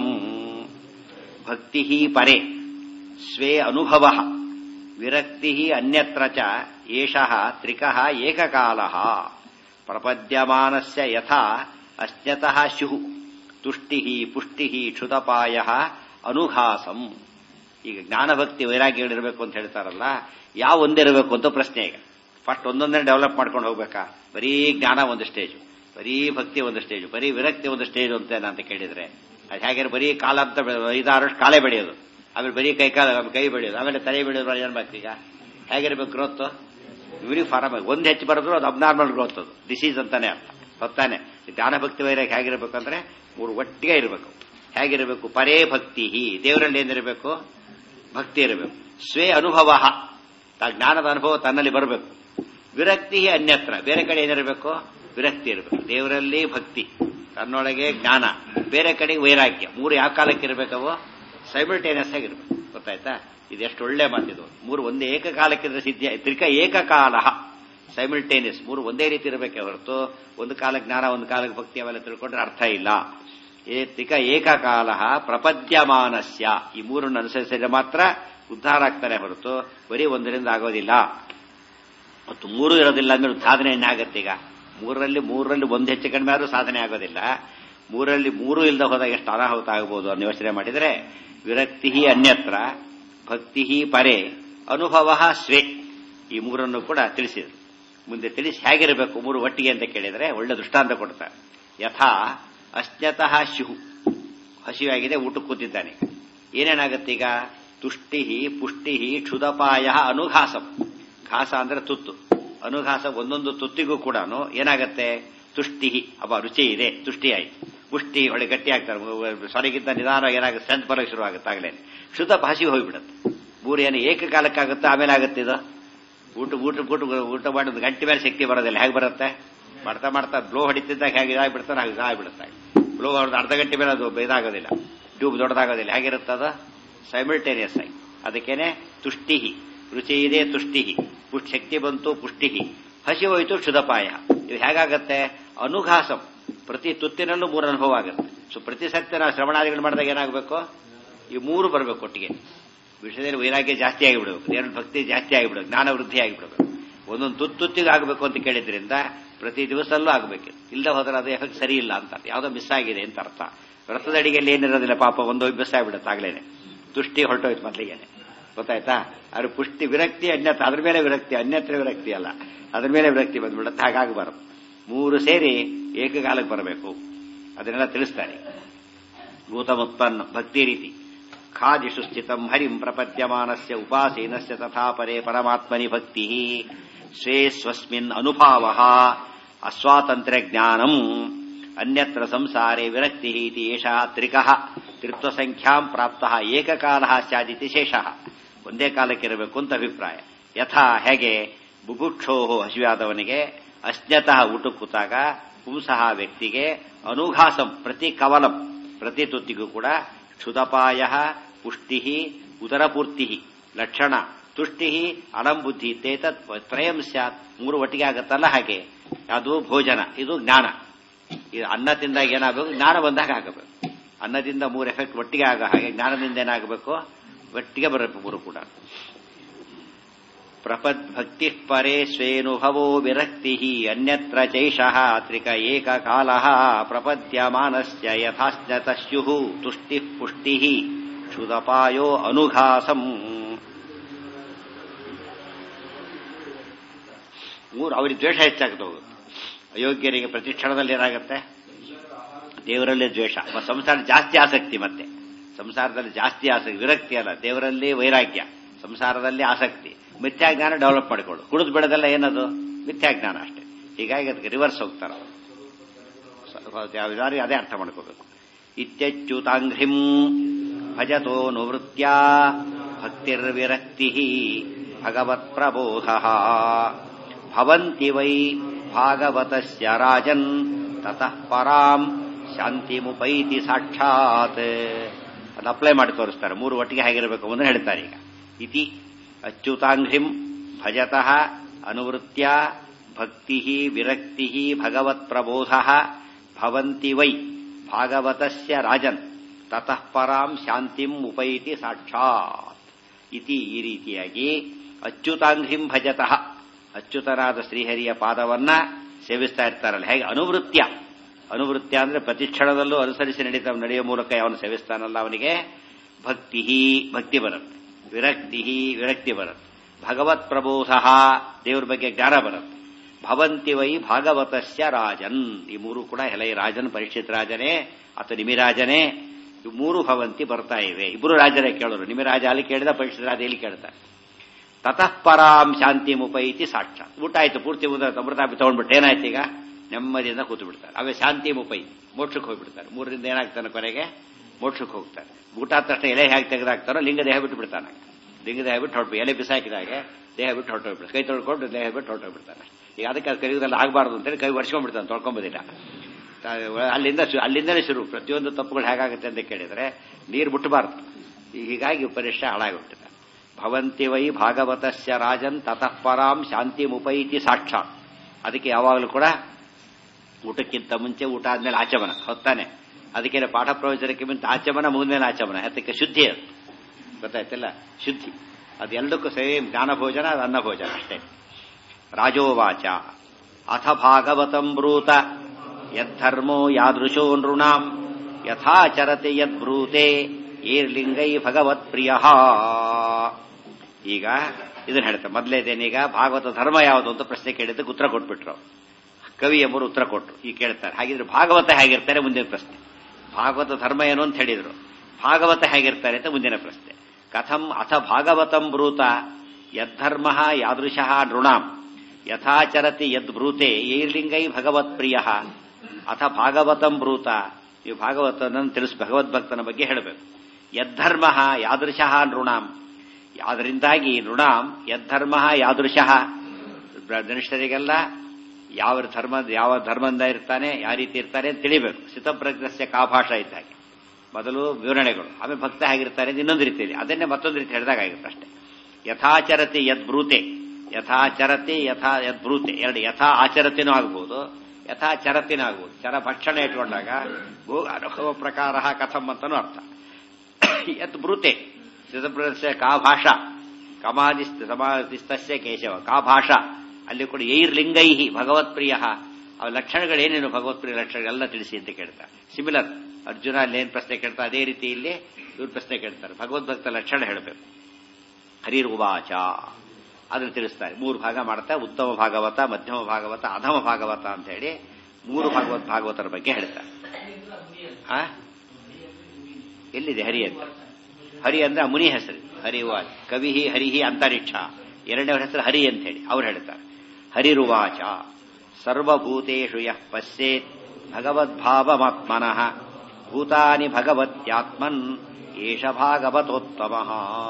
ಭಕ್ತಿ ಪರೇ ಸ್ವೇ ಅನುಭವ ವಿರಕ್ತಿ ಅನ್ಯತ್ರ ಚ ಏಷಃ ತ್ರಿಕಃ ಏಕಕಾಲಃ ಪ್ರಪದ್ಯಮಾನಸ್ಯ ಯಥಾ ಅಶ್ನತಃ ಸ್ಯುಃ ತುಷ್ಟಿ ಪುಷ್ಟಿ ಕ್ಷುತಪಾಯಃ ಅನುಘಾಸಂ. ಈಗ ಜ್ಞಾನಭಕ್ತಿ ವೈರಾಗ್ಯಗಳಿರಬೇಕು ಅಂತ ಹೇಳ್ತಾರಲ್ಲ, ಯಾವ ಒಂದಿರಬೇಕು ಅಂತ ಪ್ರಶ್ನೆ. ಈಗ ಫಸ್ಟ್ ಒಂದೊಂದೇ ಡೆವಲಪ್ ಮಾಡ್ಕೊಂಡು ಹೋಗ್ಬೇಕಾ? ಬರೀ ಜ್ಞಾನ ಒಂದು ಸ್ಟೇಜು, ಬರೀ ಭಕ್ತಿ ಒಂದು ಸ್ಟೇಜು, ಬರೀ ವಿರಕ್ತಿ ಒಂದು ಸ್ಟೇಜು ಅಂತ ಕೇಳಿದ್ರೆ ಅದು ಹೇಗೆ? ಬರೀ ಕಾಲ ಅಂತ 5-6 ವರ್ಷ ಕಾಲೇ ಬೆಳೆಯೋದು, ಆಮೇಲೆ ಬರೀ ಕೈ ಬೆಳೆಯೋದು, ಆಮೇಲೆ ತಲೆ ಬೆಳೆಯೋದು. ಏನ್ಬೇಕು ಈಗ? ಹೇಗಿರ್ಬೇಕು ಗ್ರೋತ್? ಯೂನಿಫಾರ್ಮ್ ಆಗಿ ಒಂದು ಹೆಚ್ಚು ಬರೋದು ಅದು ಅಬ್ನಾರ್ಮಲ್ ಗ್ರೋತ್, ಅದು ಡಿಸೀಸ್ ಅಂತಾನೆ ಅರ್ಥ. ಹೊತ್ತಾನೆ ಜ್ಞಾನಭಕ್ತಿ ವೈರಾಗ್ಯ ಹೇಗಿರ್ಬೇಕಂದ್ರೆ 3 ಒಟ್ಟಿಗೆ ಇರಬೇಕು. ಹೇಗಿರಬೇಕು? ಪರೇ ಭಕ್ತಿ, ದೇವರಲ್ಲಿ ಏನಿರಬೇಕು? ಭಕ್ತಿ ಇರಬೇಕು. ಸ್ವೇ ಅನುಭವ, ಜ್ಞಾನದ ಅನುಭವ ತನ್ನಲ್ಲಿ ಬರಬೇಕು. ವಿರಕ್ತಿ ಅನ್ಯತ್ರ, ಬೇರೆ ಕಡೆ ಏನಿರಬೇಕು? ವಿರಕ್ತಿ ಇರಬೇಕು. ದೇವರಲ್ಲಿ ಭಕ್ತಿ, ತನ್ನೊಳಗೆ ಜ್ಞಾನ, ಬೇರೆ ಕಡೆಗೆ ವೈರಾಗ್ಯ. 3 ಯಾವ ಕಾಲಕ್ಕೆ ಇರಬೇಕವು? ಸೈಮಲ್ಟೇನಿಯಸ್ ಆಗಿರ್ಬೇಕು, ಗೊತ್ತಾಯ್ತಾ? ಇದೆಷ್ಟು ಒಳ್ಳೆ ಮಾತಿದು. 3 ಒಂದೇ ಏಕಕಾಲಕ್ಕಿದ್ರೆ ಸಿದ್ಧ. ತ್ರಿಕ ಏಕಕಾಲ ಸೈಮಲ್ಟೇನಿಯಸ್, 3 ಒಂದೇ ರೀತಿ ಇರಬೇಕೆ ಹೊರತು ಒಂದು ಕಾಲಕ್ಕೆ ಜ್ಞಾನ ಒಂದು ಕಾಲಕ್ಕೆ ಭಕ್ತಿ ಅವೆಲ್ಲ ತಿಳ್ಕೊಂಡ್ರೆ ಅರ್ಥ ಇಲ್ಲ. ತ್ರಿಕ ಏಕಕಾಲ ಪ್ರಪದ್ಯಮಾನಸ್ಯ, ಈ 3 ಅನುಸರಿಸಿದ್ರೆ ಮಾತ್ರ ಉದ್ಧಾರ ಆಗ್ತಾನೆ ಹೊರತು ಬರೀ ಒಂದರಿಂದ ಆಗೋದಿಲ್ಲ. ಮತ್ತು 3 ಇರೋದಿಲ್ಲ ಅಂದ್ರೆ ಸಾಧನೆ ಏನಾಗತ್ತೆ? ಈಗ 3ರಲ್ಲಿ ಒಂದು ಹೆಚ್ಚು ಕಡಿಮೆ ಆದ್ರೂ ಸಾಧನೆ ಆಗೋದಿಲ್ಲ. 3ರಲ್ಲಿ 3 ಇಲ್ಲದೆ ಹೋದಾಗ ಎಷ್ಟು ಅನಾಹುತ ಆಗಬಹುದು ಅನ್ನೋ ಯೋಚನೆ ಮಾಡಿದರೆ, ವಿರಕ್ತಿ ಅನ್ಯತ್ರ, ಭಕ್ತಿ ಪರೇ, ಅನುಭವ ಸ್ವೇ, ಈ 3 ಕೂಡ ತಿಳಿಸಿದ್ರು. ಮುಂದೆ ತಿಳಿಸಿ ಹೇಗಿರಬೇಕು 3 ಒಟ್ಟಿಗೆ ಅಂತ ಕೇಳಿದರೆ ಒಳ್ಳೆ ದೃಷ್ಟಾಂತ ಕೊಡ್ತಾರೆ. ಯಥಾ ಅಶ್ನತಃ ಸ್ಯುಃ, ಹಸಿವಾಗಿದೆ, ಊಟಕ್ಕೆ ಕೂತಿದ್ದಾನೆ. ಏನೇನಾಗುತ್ತೆ ಈಗ? ತುಷ್ಟಿ ಪುಷ್ಟಿ ಕ್ಷುದಪಾಯ ಅನುಘಾಸಂ. ಘಾಸ ಅಂದ್ರೆ ತುತ್ತು, ಅನುಘಾಸ ಒಂದೊಂದು ತುತ್ತಿಗೂ ಕೂಡ ಏನಾಗತ್ತೆ? ತುಷ್ಟಿ, ಅಬ್ಬ ರುಚಿ ಇದೆ, ತುಷ್ಟಿ ಆಯ್ತು. ಪುಷ್ಟಿ ಒಳ್ಳೆ ಗಟ್ಟಿ ಆಗ್ತಾರೆ, ಸೊರಗಿದ್ದ ನಿಧಾನವಾಗಿ ಏನಾಗುತ್ತೆ? ಸ್ಟ್ರೆಂತ್ ಬರೋಕೆ ಶುರುವಾಗುತ್ತೆ. ಆಗಲೇ ಕ್ಷುತ ಹಸಿ ಹೋಗ್ಬಿಡುತ್ತೆ. 3 ಏನು ಏಕಕಾಲಕ್ಕಾಗುತ್ತೆ, ಆಮೇಲೆ ಆಗುತ್ತೆ ಇದು ಊಟ ಮಾಡೋದು ಗಂಟೆ ಮೇಲೆ ಶಕ್ತಿ ಬರೋದಿಲ್ಲ. ಹೇಗೆ ಬರುತ್ತೆ? ಮಾಡ್ತಾ ಮಾಡ್ತಾ ಬ್ಲೋ ಹೊಡಿತಿದ್ದಾಗ ಹೇಗೆ ಇದಾಗ್ಬಿಡ್ತಾರೆ, ಹಾಗೆ ಇದಾಗ್ಬಿಡುತ್ತೆ. ಬ್ಲೋ ಹೊಡೆದು ಅರ್ಧ ಗಂಟೆ ಮೇಲೆ ಅದು ಇದಾಗೋದಿಲ್ಲ, ಟ್ಯೂಬ್ ದೊಡ್ಡದಾಗೋದಿಲ್ಲ. ಹೇಗಿರುತ್ತದ? ಸೈಮಲ್ಟೇನಿಯಸ್ ಆಗಿ. ಅದಕ್ಕೇನೆ ತುಷ್ಟಿ, ರುಚಿ ಇದೆ ತುಷ್ಟಿ, ಶಕ್ತಿ ಬಂತು ಪುಷ್ಟಿ, ಹಸಿ ಹೋಯಿತು ಕ್ಷುದಪಾಯ. ಇವು ಹೇಗಾಗತ್ತೆ? ಅನುಘಾಸಂ, ಪ್ರತಿ ತುತ್ತಿನಲ್ಲೂ 3 ಅನುಭವ ಆಗುತ್ತೆ. ಸೊ ಪ್ರತಿ ಸತ್ಯ ನಾವು ಶ್ರವಣಾದಿಗಳು ಮಾಡಿದಾಗ ಏನಾಗಬೇಕು? ಈ 3 ಬರಬೇಕು ಒಟ್ಟಿಗೆ. ವಿಷಯದಲ್ಲಿ ವೈರಾಗ್ಯ ಜಾಸ್ತಿ ಆಗಿಬಿಡಬೇಕು, ದೇವರ ಭಕ್ತಿ ಜಾಸ್ತಿ ಆಗಿಬಿಡಬೇಕು, ಜ್ಞಾನ ವೃದ್ಧಿ ಆಗಿಬಿಡಬೇಕು. ಒಂದೊಂದು ತುತ್ತಿಗೆ ಆಗಬೇಕು ಅಂತ ಕೇಳಿದ್ರಿಂದ ಪ್ರತಿ ದಿವಸಲ್ಲೂ ಆಗಬೇಕು. ಇಲ್ಲದೆ ಹೋದ್ರೆ ಅದು ಎಫೆಕ್ಟ್ ಸರಿ ಇಲ್ಲ ಅಂತ, ಯಾವುದೋ ಮಿಸ್ ಆಗಿದೆ ಅಂತ ಅರ್ಥ. ವ್ರತದ ಅಡಿಗೆಯಲ್ಲಿ ಏನಿರೋದಿಲ್ಲ ಪಾಪ, ಒಂದು ಮಿಸ್ ಆಗಿಬಿಡುತ್ತೆ. ಆಗ್ಲೇನೆ ತುಷ್ಟಿ ಹೊರಟೋಯ್ತು ಮೊದಲಿಗೆನೆ, ಗೊತ್ತಾಯ್ತಾ? ಅದು ಪುಷ್ಟಿ ವಿರಕ್ತಿ ಅನ್ಯತ್ರ, ಅದ್ರ ಮೇಲೆ ವಿರಕ್ತಿ, ಅನ್ಯತ್ರ ವಿರಕ್ತಿ ಅಲ್ಲ, ಅದ್ರ ಮೇಲೆ ವಿರಕ್ತಿ ಬಂದ್ಬಿಡುತ್ತೆ. ಹಾಗಾಗಬಾರದು. 3 ಸೇರಿ ಏಕಕಾಲಕ್ಕೆ ಬರಬೇಕು. ಅದನ್ನೆಲ್ಲ ತಿಳಿಸ್ತಾರೆ. ಭೂತಮುತ್ಪನ್ನ ಭಕ್ತಿ ರೀತಿ ಖಾದಿಷು ಸ್ಥಿತಂ ಹರಿಂ ಪ್ರಪದ್ಯಮಾನಸ್ಯ ಉಪಾಸೀನಸ್ಯ ತಥಾ ಪರೇ ಪರಮಾತ್ಮನಿ ಭಕ್ತಿ ಸ್ವೇ ಸ್ವಸ್ಮಿನ್ ಅನುಭಾವ ಅಸ್ವಾತಂತ್ರ್ಯ ಜ್ಞಾನಂ ಅನ್ಯತ್ರ ಸಂಸಾರೇ ವಿರಕ್ತಿ ಇತಿ ಏಷಃ ತ್ರಿಕಃ ತ್ರಿತ್ವ ಸಂಖ್ಯಾಂ ಪ್ರಾಪ್ತಃ ಏಕಕಾಲಃ ಸ್ಯಾದಿತಿ ಶೇಷಃ. ಒಂದೇ ಕಾಲಕ್ಕಿರಬೇಕು ಅಂತ ಅಭಿಪ್ರಾಯ. ಯಥಾ ಹೇಗೆ ಬುಭುಕ್ಷೋ ಹಸಿವಾದವನಿಗೆ ಅಸ್ನ್ಯತಃ ಊಟ ಕೂತಾಗ ಪುಂಸಃ ವ್ಯಕ್ತಿಗೆ ಅನುಘಾಸಂ ಪ್ರತಿ ಕವಲಂ ಪ್ರತಿ ತುತ್ತಿಗೂ ಕೂಡ ಕ್ಷುದಪಾಯ ಪುಷ್ಟಿ ಉದರಪೂರ್ತಿ ಲಕ್ಷಣ ತುಷ್ಟಿ ಅನಂಬುದ್ಧಿ ತೇತತ್ ತ್ರಯಂ ಸ್ಯಾತ್. ಮೂರು ಒಟ್ಟಿಗೆ ಆಗತ್ತಲ್ಲ ಹಾಗೆ ಅದು ಭೋಜನ, ಇದು ಜ್ಞಾನ. ಇದು ಅನ್ನ ತಿಂದಾಗ ಏನಾಗಬೇಕು, ಜ್ಞಾನ ಬಂದಾಗ ಆಗಬೇಕು. ಅನ್ನದಿಂದ ಮೂರು ಎಫೆಕ್ಟ್ ಒಟ್ಟಿಗೆ ಆಗ ಹಾಗೆ ಜ್ಞಾನದಿಂದ ಏನಾಗಬೇಕು, ಒಟ್ಟಿಗೆ ಬರಬೇಕು ಮೂರು ಕೂಡ. ಪ್ರಪದ್ಭಕ್ತಿ ಪರೇ ಸ್ವೇನುಭವೋ ವಿರಕ್ತಿ ಅನ್ಯತ್ರ ಚೈಷಃ ತ್ರಿಕ ಏಕಕಾಲಃ ಪ್ರಪದ್ಯಮಾನಸ್ಯ ಯಥಾಸ್ನ್ಯತ ಸ್ಯುಃ ತುಷ್ಟಿ ಪುಷ್ಟಿ ಕ್ಷುದಪಾಯೋ ಅನುಘಾಸಂ. ಮೂರು ಅವರಿಗೆ ದ್ವೇಷ ಹೆಚ್ಚಾಗ್ತಾ ಹೋಗುತ್ತೆ. ಅಯೋಗ್ಯರಿಗೆ ಪ್ರತಿ ಕ್ಷಣದಲ್ಲಿ ಏನಾಗುತ್ತೆ, ದೇವರಲ್ಲೇ ದ್ವೇಷ. ಸಂಸಾರ ಜಾಸ್ತಿ ಆಸಕ್ತಿ, ಮತ್ತೆ ಸಂಸಾರದಲ್ಲಿ ಜಾಸ್ತಿ ಆಸಕ್ತಿ, ವಿರಕ್ತಿ ಅಲ್ಲ, ದೇವರಲ್ಲಿ ವೈರಾಗ್ಯ, ಸಂಸಾರದಲ್ಲಿ ಆಸಕ್ತಿ, ಮಿಥ್ಯಾಜ್ಞಾನ ಡೆವಲಪ್ ಮಾಡಿಕೊಳ್ಳು. ಕುಡಿದು ಬಿಡೋದೆಲ್ಲ ಏನದು ಮಿಥ್ಯಾಜ್ಞಾನ ಅಷ್ಟೇ. ಹೀಗಾಗಿ ಅದಕ್ಕೆ ರಿವರ್ಸ್ ಹೋಗ್ತಾರ. ಅದೇ ಅರ್ಥ ಮಾಡ್ಕೋಬೇಕು. ಇತ್ಯಚ್ಯುತಾಂಘ್ರಿಂ ಭಜತೋ ನಿವೃತ್ಯ ಭಕ್ತಿರ್ವಿರಕ್ತಿ ಭಗವತ್ ಪ್ರಬೋಧ ಭವಂತಿ ವೈ ಭಾಗವತಸ್ಯ ರಾಜನ್ ತತಃ ಪರಾಂ ಶಾಂತಿಮುಪೈತಿ ಸಾಕ್ಷಾತ್. ಅದು ಅಪ್ಲೈ ಮಾಡಿ ತೋರಿಸ್ತಾರೆ. ಮೂರು ಒಟ್ಟಿಗೆ ಹೇಗಿರಬೇಕು ಅಂತ ಹೇಳ್ತಾರೆ. ಈಗ ಇತಿ ಅಚ್ಯುತಾಂಘ್ರಿಂ ಭಜತಃ ಅನುವೃತ್ಯ ಭಕ್ತಿ ವಿರಕ್ತಿ ಭಗವತ್ ಪ್ರಬೋಧ ಭವಂತಿ ವೈ ಭಾಗವತಸ್ಯ ರಾಜನ್ ತತಃ ಪರಾಂ ಶಾಂತಿಂ ಉಪೈತಿ ಸಾಕ್ಷಾತ್. ಇತಿ ಈ ರೀತಿಯಾಗಿ ಅಚ್ಯುತಾಂಘ್ರಿಂ ಭಜತಃ ಅಚ್ಯುತನಾದ ಶ್ರೀಹರಿಯ ಪಾದವನ್ನ ಸೇವಿಸ್ತಾ ಇರ್ತಾರಲ್ಲ, ಹೇಗೆ ಅನುವೃತ್ಯ. ಅನುವೃತ್ಯ ಅಂದ್ರೆ ಪ್ರತಿಕ್ಷಣದಲ್ಲೂ ಅನುಸರಿಸಿ ನಡೆಯುವ ಮೂಲಕ ಅವನು ಸೇವಿಸ್ತಾನಲ್ಲ, ಅವನಿಗೆ ಭಕ್ತಿ ಬರುತ್ತೆ, ವಿರಕ್ತಿ ಬರುತ್ತೆ, ಭಗವತ್ ಪ್ರಬೋಧ ದೇವ್ರ ಬಗ್ಗೆ ಜ್ಞಾನ ಬರುತ್ತೆ. ಭವಂತಿ ವೈ ಭಾಗವತಸ್ಯ ರಾಜನ್. ಈ ಮೂರು ಕೂಡ ಎಲೈ ರಾಜನ್, ಪರೀಕ್ಷಿತ್ ರಾಜನೇ ಅಥವಾ ನಿಮಿರಾಜನೇ, ಇವು ಮೂರು ಭವಂತಿ ಬರ್ತಾ ಇವೆ. ಇಬ್ಬರು ರಾಜರೇ ಕೇಳೋರು. ನಿಮಿರಾಜ ಅಲ್ಲಿ ಕೇಳಿದ, ಪರೀಕ್ಷಿತ್ ರಾಜ ಇಲ್ಲಿ ಕೇಳ್ತಾರೆ. ತತಃ ಪರಾಂ ಶಾಂತಿ ಮುಪೈತಿ ಸಾಕ್ಷಾತ್. ಊಟ ಆಯ್ತು, ಪೂರ್ತಿ ಅಮೃತಾಪಿ ತಗೊಂಡ್ಬಿಟ್ಟು ಏನಾಯ್ತು, ಈಗ ನೆಮ್ಮದಿಯಿಂದ ಕೂತು ಬಿಡ್ತಾರೆ. ಅವೇ ಶಾಂತಿ ಮುಪೈತಿ, ಮೋಕ್ಷಕ್ಕೆ ಹೋಗ್ಬಿಡ್ತಾರೆ. ಮೂರರಿಂದ ಏನಾಗ್ತಾನೆ, ಕೊನೆಗೆ ಮೋಕ್ಷಕ್ಕೆ ಹೋಗ್ತಾರೆ. ಊಟ ಆದ ತಕ್ಷಣ ಎಲೆ ಹೇಗೆ ತೆಗೆದಾಕ್ತಾರೋ ಲಿಂಗ ದೇಹ ಬಿಟ್ಟು ಬಿಡ್ತಾನೆ. ಲಿಂಗ ದೇಹ ಬಿಟ್ಟು ಹೊರಟು, ಎಲೆ ಬಿಸಾಕಿದಾಗೆ ದೇಹ ಬಿಟ್ಟು ಹೊರಟೋಗ್ಬಿಡ್ತಾರೆ. ಕೈ ತೊಳ್ಕೊಂಡು ದೇಹ ಬಿಟ್ಟು ಹೊರಟೋಗ್ಬಿಡ್ತಾನೆ. ಈಗ ಅದಕ್ಕೆ ಅದು ಕೈಯಲ್ಲಿ ಆಗಬಾರ್ದು ಅಂತೇಳಿ ಕೈ ವರ್ಷಕೊಂಡ್ಬಿಡ್ತಾನೆ, ತೊಳ್ಕೊಂಬೋದಿಲ್ಲ. ಅಲ್ಲಿಂದಲೇ ಶುರು. ಪ್ರತಿಯೊಂದು ತಪ್ಪುಗಳು ಹೇಗಾಗುತ್ತೆ ಅಂತ ಕೇಳಿದ್ರೆ ನೀರು ಬಿಟ್ಟಬಾರ್ದು. ಹೀಗಾಗಿ ಪರೀಕ್ಷೆ ಹಾಳಾಗಿಬಿಟ್ಟಿದೆ. ಭವಂತಿ ವೈ ಭಾಗವತಸ್ಯ ರಾಜನ್ ತತಃ ಪರಾಂ ಶಾಂತಿ ಮುಪೈತಿ ಸಾಕ್ಷಾತ್. ಅದಕ್ಕೆ ಯಾವಾಗಲೂ ಕೂಡ ಊಟಕ್ಕಿಂತ ಮುಂಚೆ, ಊಟ ಆದ್ಮೇಲೆ ಆಚಮನ ಹೊತ್ತಾನೆ. ಅದಕ್ಕೆ ಪಾಠ ಪ್ರವಚನಕ್ಕೆ ಮುಂಚೆ ಆಚಮನ, ಮುಗಿದ್ಮೇಲೆ ಆಚಮನ. ಅದಕ್ಕೆ ಶುದ್ಧಿ, ಅದು ಗೊತ್ತಾಯ್ತಿಲ್ಲ, ಶುದ್ಧಿ. ಅದೆಲ್ಲದಕ್ಕೂ ಸೇಮ್. ಜ್ಞಾನ ಭೋಜನ, ಅದು ಅನ್ನ ಭೋಜನ ಅಷ್ಟೇ. ರಾಜೋವಾಚ ಅಥ ಭಾಗವತಂ ಬ್ರೂತ ಯದ್ಧರ್ಮೋ ಯಾದೃಶೋ ನೃಣಾಂ ಯಥಾಚರತೆ ಯದ್ಬ್ರೂತೆ ಏರ್ಲಿಂಗೈ ಭಗವತ್ ಪ್ರಿಯ. ಈಗ ಇದನ್ನ ಹೇಳ್ತಾರೆ. ಮೊದಲೇದೇನೀಗ ಭಾಗವತ ಧರ್ಮ ಯಾವುದು ಅಂತ ಪ್ರಶ್ನೆ ಕೇಳಿದ್ದಕ್ಕೆ ಉತ್ತರ ಕೊಟ್ಬಿಟ್ರು. ಕವಿಯಮ್ಮರು ಉತ್ತರ ಕೊಟ್ರು. ಈಗ ಕೇಳ್ತಾರೆ, ಹಾಗಿದ್ರೆ ಭಾಗವತ ಹೇಗಿರ್ತಾರೆ ಮುಂದಿನ ಪ್ರಶ್ನೆ. ಭಾಗವತ ಧರ್ಮ ಏನು ಅಂತ ಹೇಳಿದ್ರು, ಭಾಗವತ ಹೇಗಿರ್ತಾರೆ ಅಂತ ಮುಂದಿನ ಪ್ರಶ್ನೆ. ಕಥಂ ಅಥ ಭಾಗವತಂ ಬ್ರೂತ ಯದ್ಧರ್ಮ ಯಾದೃಶಃ ನೃಣಾಂ ಯಥಾಚರತಿ ಯದ್ಬ್ರೂತೆ ಏರ್ಲಿಂಗೈ ಭಗವತ್ ಪ್ರಿಯ. ಅಥ ಭಾಗವತಂ ಬ್ರೂತ, ನೀವು ಭಾಗವತನನ್ನು ತಿಳಿಸ್, ಭಗವದ್ಭಕ್ತನ ಬಗ್ಗೆ ಹೇಳಬೇಕು. ಯದ್ಧರ್ಮ ಯಾದೃಶಃ ನೃಣಾಂ, ಅದರಿಂದಾಗಿ ನೃಣಾಂ ಯದ್ಧರ್ಮ ಯಾದೃಶಃ, ಮನುಷ್ಯರಿಗೆಲ್ಲ ಯಾವ ಧರ್ಮದಿಂದ ಇರ್ತಾನೆ, ಯಾವ ರೀತಿ ಇರ್ತಾನೆ ಅಂತ ತಿಳಿಬೇಕು. ಸ್ಥಿತಪ್ರಜ್ಞಸ್ಯ ಕಾಭಾಷಾ ಇದ್ದಾಗೆ ಮೊದಲು ವಿವರಣೆಗಳು, ಆಮೇಲೆ ಭಕ್ತ ಹೇಗಿರ್ತಾರೆ ಇನ್ನೊಂದು ರೀತಿಯಲ್ಲಿ, ಅದನ್ನೇ ಮತ್ತೊಂದು ರೀತಿ ಹೇಳಿದಾಗ ಆಗುತ್ತೆ ಅಷ್ಟೇ. ಯಥಾಚರತಿ ಯದ್ಬ್ರೂತೆ, ಯಥಾಚರತಿ ಯದ್ಬ್ರೂತೆ ಎರಡು. ಯಥಾ ಆಚರತಿನೂ ಆಗ್ಬಹುದು, ಯಥಾಚರತಿನೂ ಆಗ್ಬಹುದು. ಚರ ಭಕ್ಷಣೆ ಇಟ್ಕೊಂಡಾಗ ಗೋ ಅನುಭವ ಪ್ರಕಾರ ಕಥಂ ಅಂತನೂ ಅರ್ಥ. ಯತ್ ಬ್ರೂತೆ ಸ್ಥಿತಪ್ರಜ್ಞಸ್ಯ ಕಾಭಾಷಾ ಕಮಾದಿ ಸಮಾಧಿಸ್ತಸ್ಯ ಕೇಶವ ಕಾಭಾಷಾ. ಅಲ್ಲಿ ಕೂಡ ಏರ್ಲಿಂಗೈ ಭಗವತ್ ಪ್ರಿಯ. ಅವ ಲಕ್ಷಣಗಳೇನೇನು, ಭಗವತ್ಪ್ರಿಯ ಲಕ್ಷಣಗಳೆಲ್ಲ ತಿಳಿಸಿ ಅಂತ ಕೇಳ್ತಾರೆ. ಸಿಮಿಲರ್, ಅರ್ಜುನ ಅಲ್ಲಿ ಏನ್ ಪ್ರಶ್ನೆ ಕೇಳ್ತಾರೆ ಅದೇ ರೀತಿ ಇಲ್ಲಿ ಇವ್ರು ಪ್ರಶ್ನೆ ಕೇಳ್ತಾರೆ. ಭಗವದ್ಭಕ್ತ ಲಕ್ಷಣ ಹೇಳಬೇಕು. ಹರಿರುವಾಚ ಅದನ್ನು ತಿಳಿಸ್ತಾರೆ. ಮೂರು ಭಾಗ ಮಾಡ್ತಾ, ಉತ್ತಮ ಭಾಗವತ, ಮಧ್ಯಮ ಭಾಗವತ, ಅಧಮ ಭಾಗವತ ಅಂತ ಹೇಳಿ ಮೂರು ಭಾಗವತರ ಬಗ್ಗೆ ಹೇಳ್ತಾರೆ. ಎಲ್ಲಿದೆ ಹರಿ ಅಂತ? ಹರಿ ಅಂದ್ರೆ ಮುನಿ ಹೆಸರು. ಹರಿವಾಚ ಕವಿ ಹರಿಹಿ ಅಂತರಿಕ್ಷ. ಎರಡನೇ ಹೆಸರು ಹರಿ ಅಂತ ಹೇಳಿ ಅವ್ರು ಹೇಳ್ತಾರೆ. ಹರಿರುವಾಚ ಸರ್ವಭೂತೇಷು ಯಃ ಪಶ್ಯೇತ್ ಭಗವದ್ಭಾವಮಾತ್ಮನಃ ಭೂತಾನಿ ಭಗವತ್ಯಾತ್ಮನ್ ಏಷ ಭಾಗವತೋತ್ತಮಃ.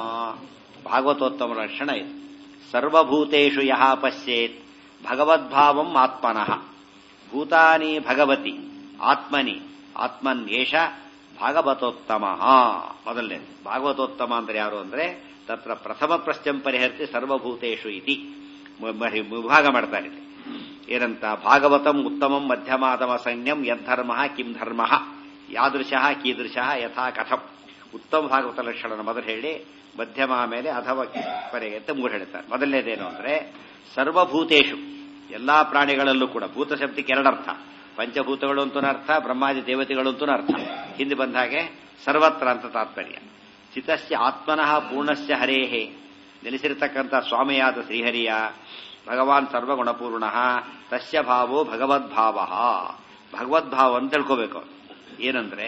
ಭಾಗವತೋತ್ತಮ ಲಕ್ಷಣ ಇದು. ಸರ್ವಭೂತೇಷು ಯಃ ಪಶ್ಯೇತ್ ಭಗವದ್ಭಾವಂ ಆತ್ಮನಃ ಭೂತಾನಿ ಭಗವತಿ ಆತ್ಮನಿ ಆತ್ಮನ್ಯೇಷ ಭಾಗವತೋತ್ತಮಃ. ಮೊದಲನೇದು ಭಾಗವತೋತ್ತಮ ಅಂದ್ರೆ ಯಾರು ಅಂದ್ರೆ ತತ್ರ ಪ್ರಥಮ ಪ್ರಶ್ನಂ ಪರಿಹರಿಸಿ ಸರ್ವಭೂತೇಷು ಇತಿ ವಿಭಾಗ ಮಾಡ್ತಾರೆ. ಏನಂತ ಭಾಗವತಂ ಉತ್ತಮಂ ಮಧ್ಯಮಾತಮ ಸಂಜ್ಞಂ ಯದ್ಧರ್ಮ ಕಿಂ ಧರ್ಮ ಯಾದೃಶಃ ಕೀದೃಶಃ ಯಥಾ ಕಥಂ. ಉತ್ತಮ ಭಾಗವತ ಲಕ್ಷಣ ಮೊದಲು ಹೇಳಿ ಮಧ್ಯಮ ಮೇಲೆ ಅಥವಾ ಪರೆಗೆ ಅಂತ ಮೂರು ಹೇಳ್ತಾರೆ. ಮೊದಲನೇದೇನು ಅಂದ್ರೆ ಸರ್ವಭೂತೇಷು ಎಲ್ಲಾ ಪ್ರಾಣಿಗಳಲ್ಲೂ ಕೂಡ ಭೂತ ಶಬ್ದಕ್ಕೆ ಎರಡರ್ಥ, ಪಂಚಭೂತಗಳು ಅಂತೂ ಅರ್ಥ, ಬ್ರಹ್ಮಾದಿ ದೇವತೆಗಳು ಅಂತೂ ಅರ್ಥ. ಹಿಂದೆ ಬಂದ ಹಾಗೆ ಸರ್ವತ್ರ ಅಂತ ತಾತ್ಪರ್ಯ. ಚಿತಸ್ಯ ಆತ್ಮನಃ ಪೂರ್ಣಸ್ಯ ಹರೇಹೇ ನೆಲೆಸಿರತಕ್ಕಂಥ ಸ್ವಾಮಿಯಾದ ಶ್ರೀಹರಿಯ ಭಗವಾನ್ ಸರ್ವಗುಣಪೂರ್ಣ ತಸ್ಯ ಭಾವೋ ಭಗವದ್ಭಾವ. ಭಗವದ್ಭಾವ ಅಂತ ತಿಳ್ಕೋಬೇಕು. ಏನಂದ್ರೆ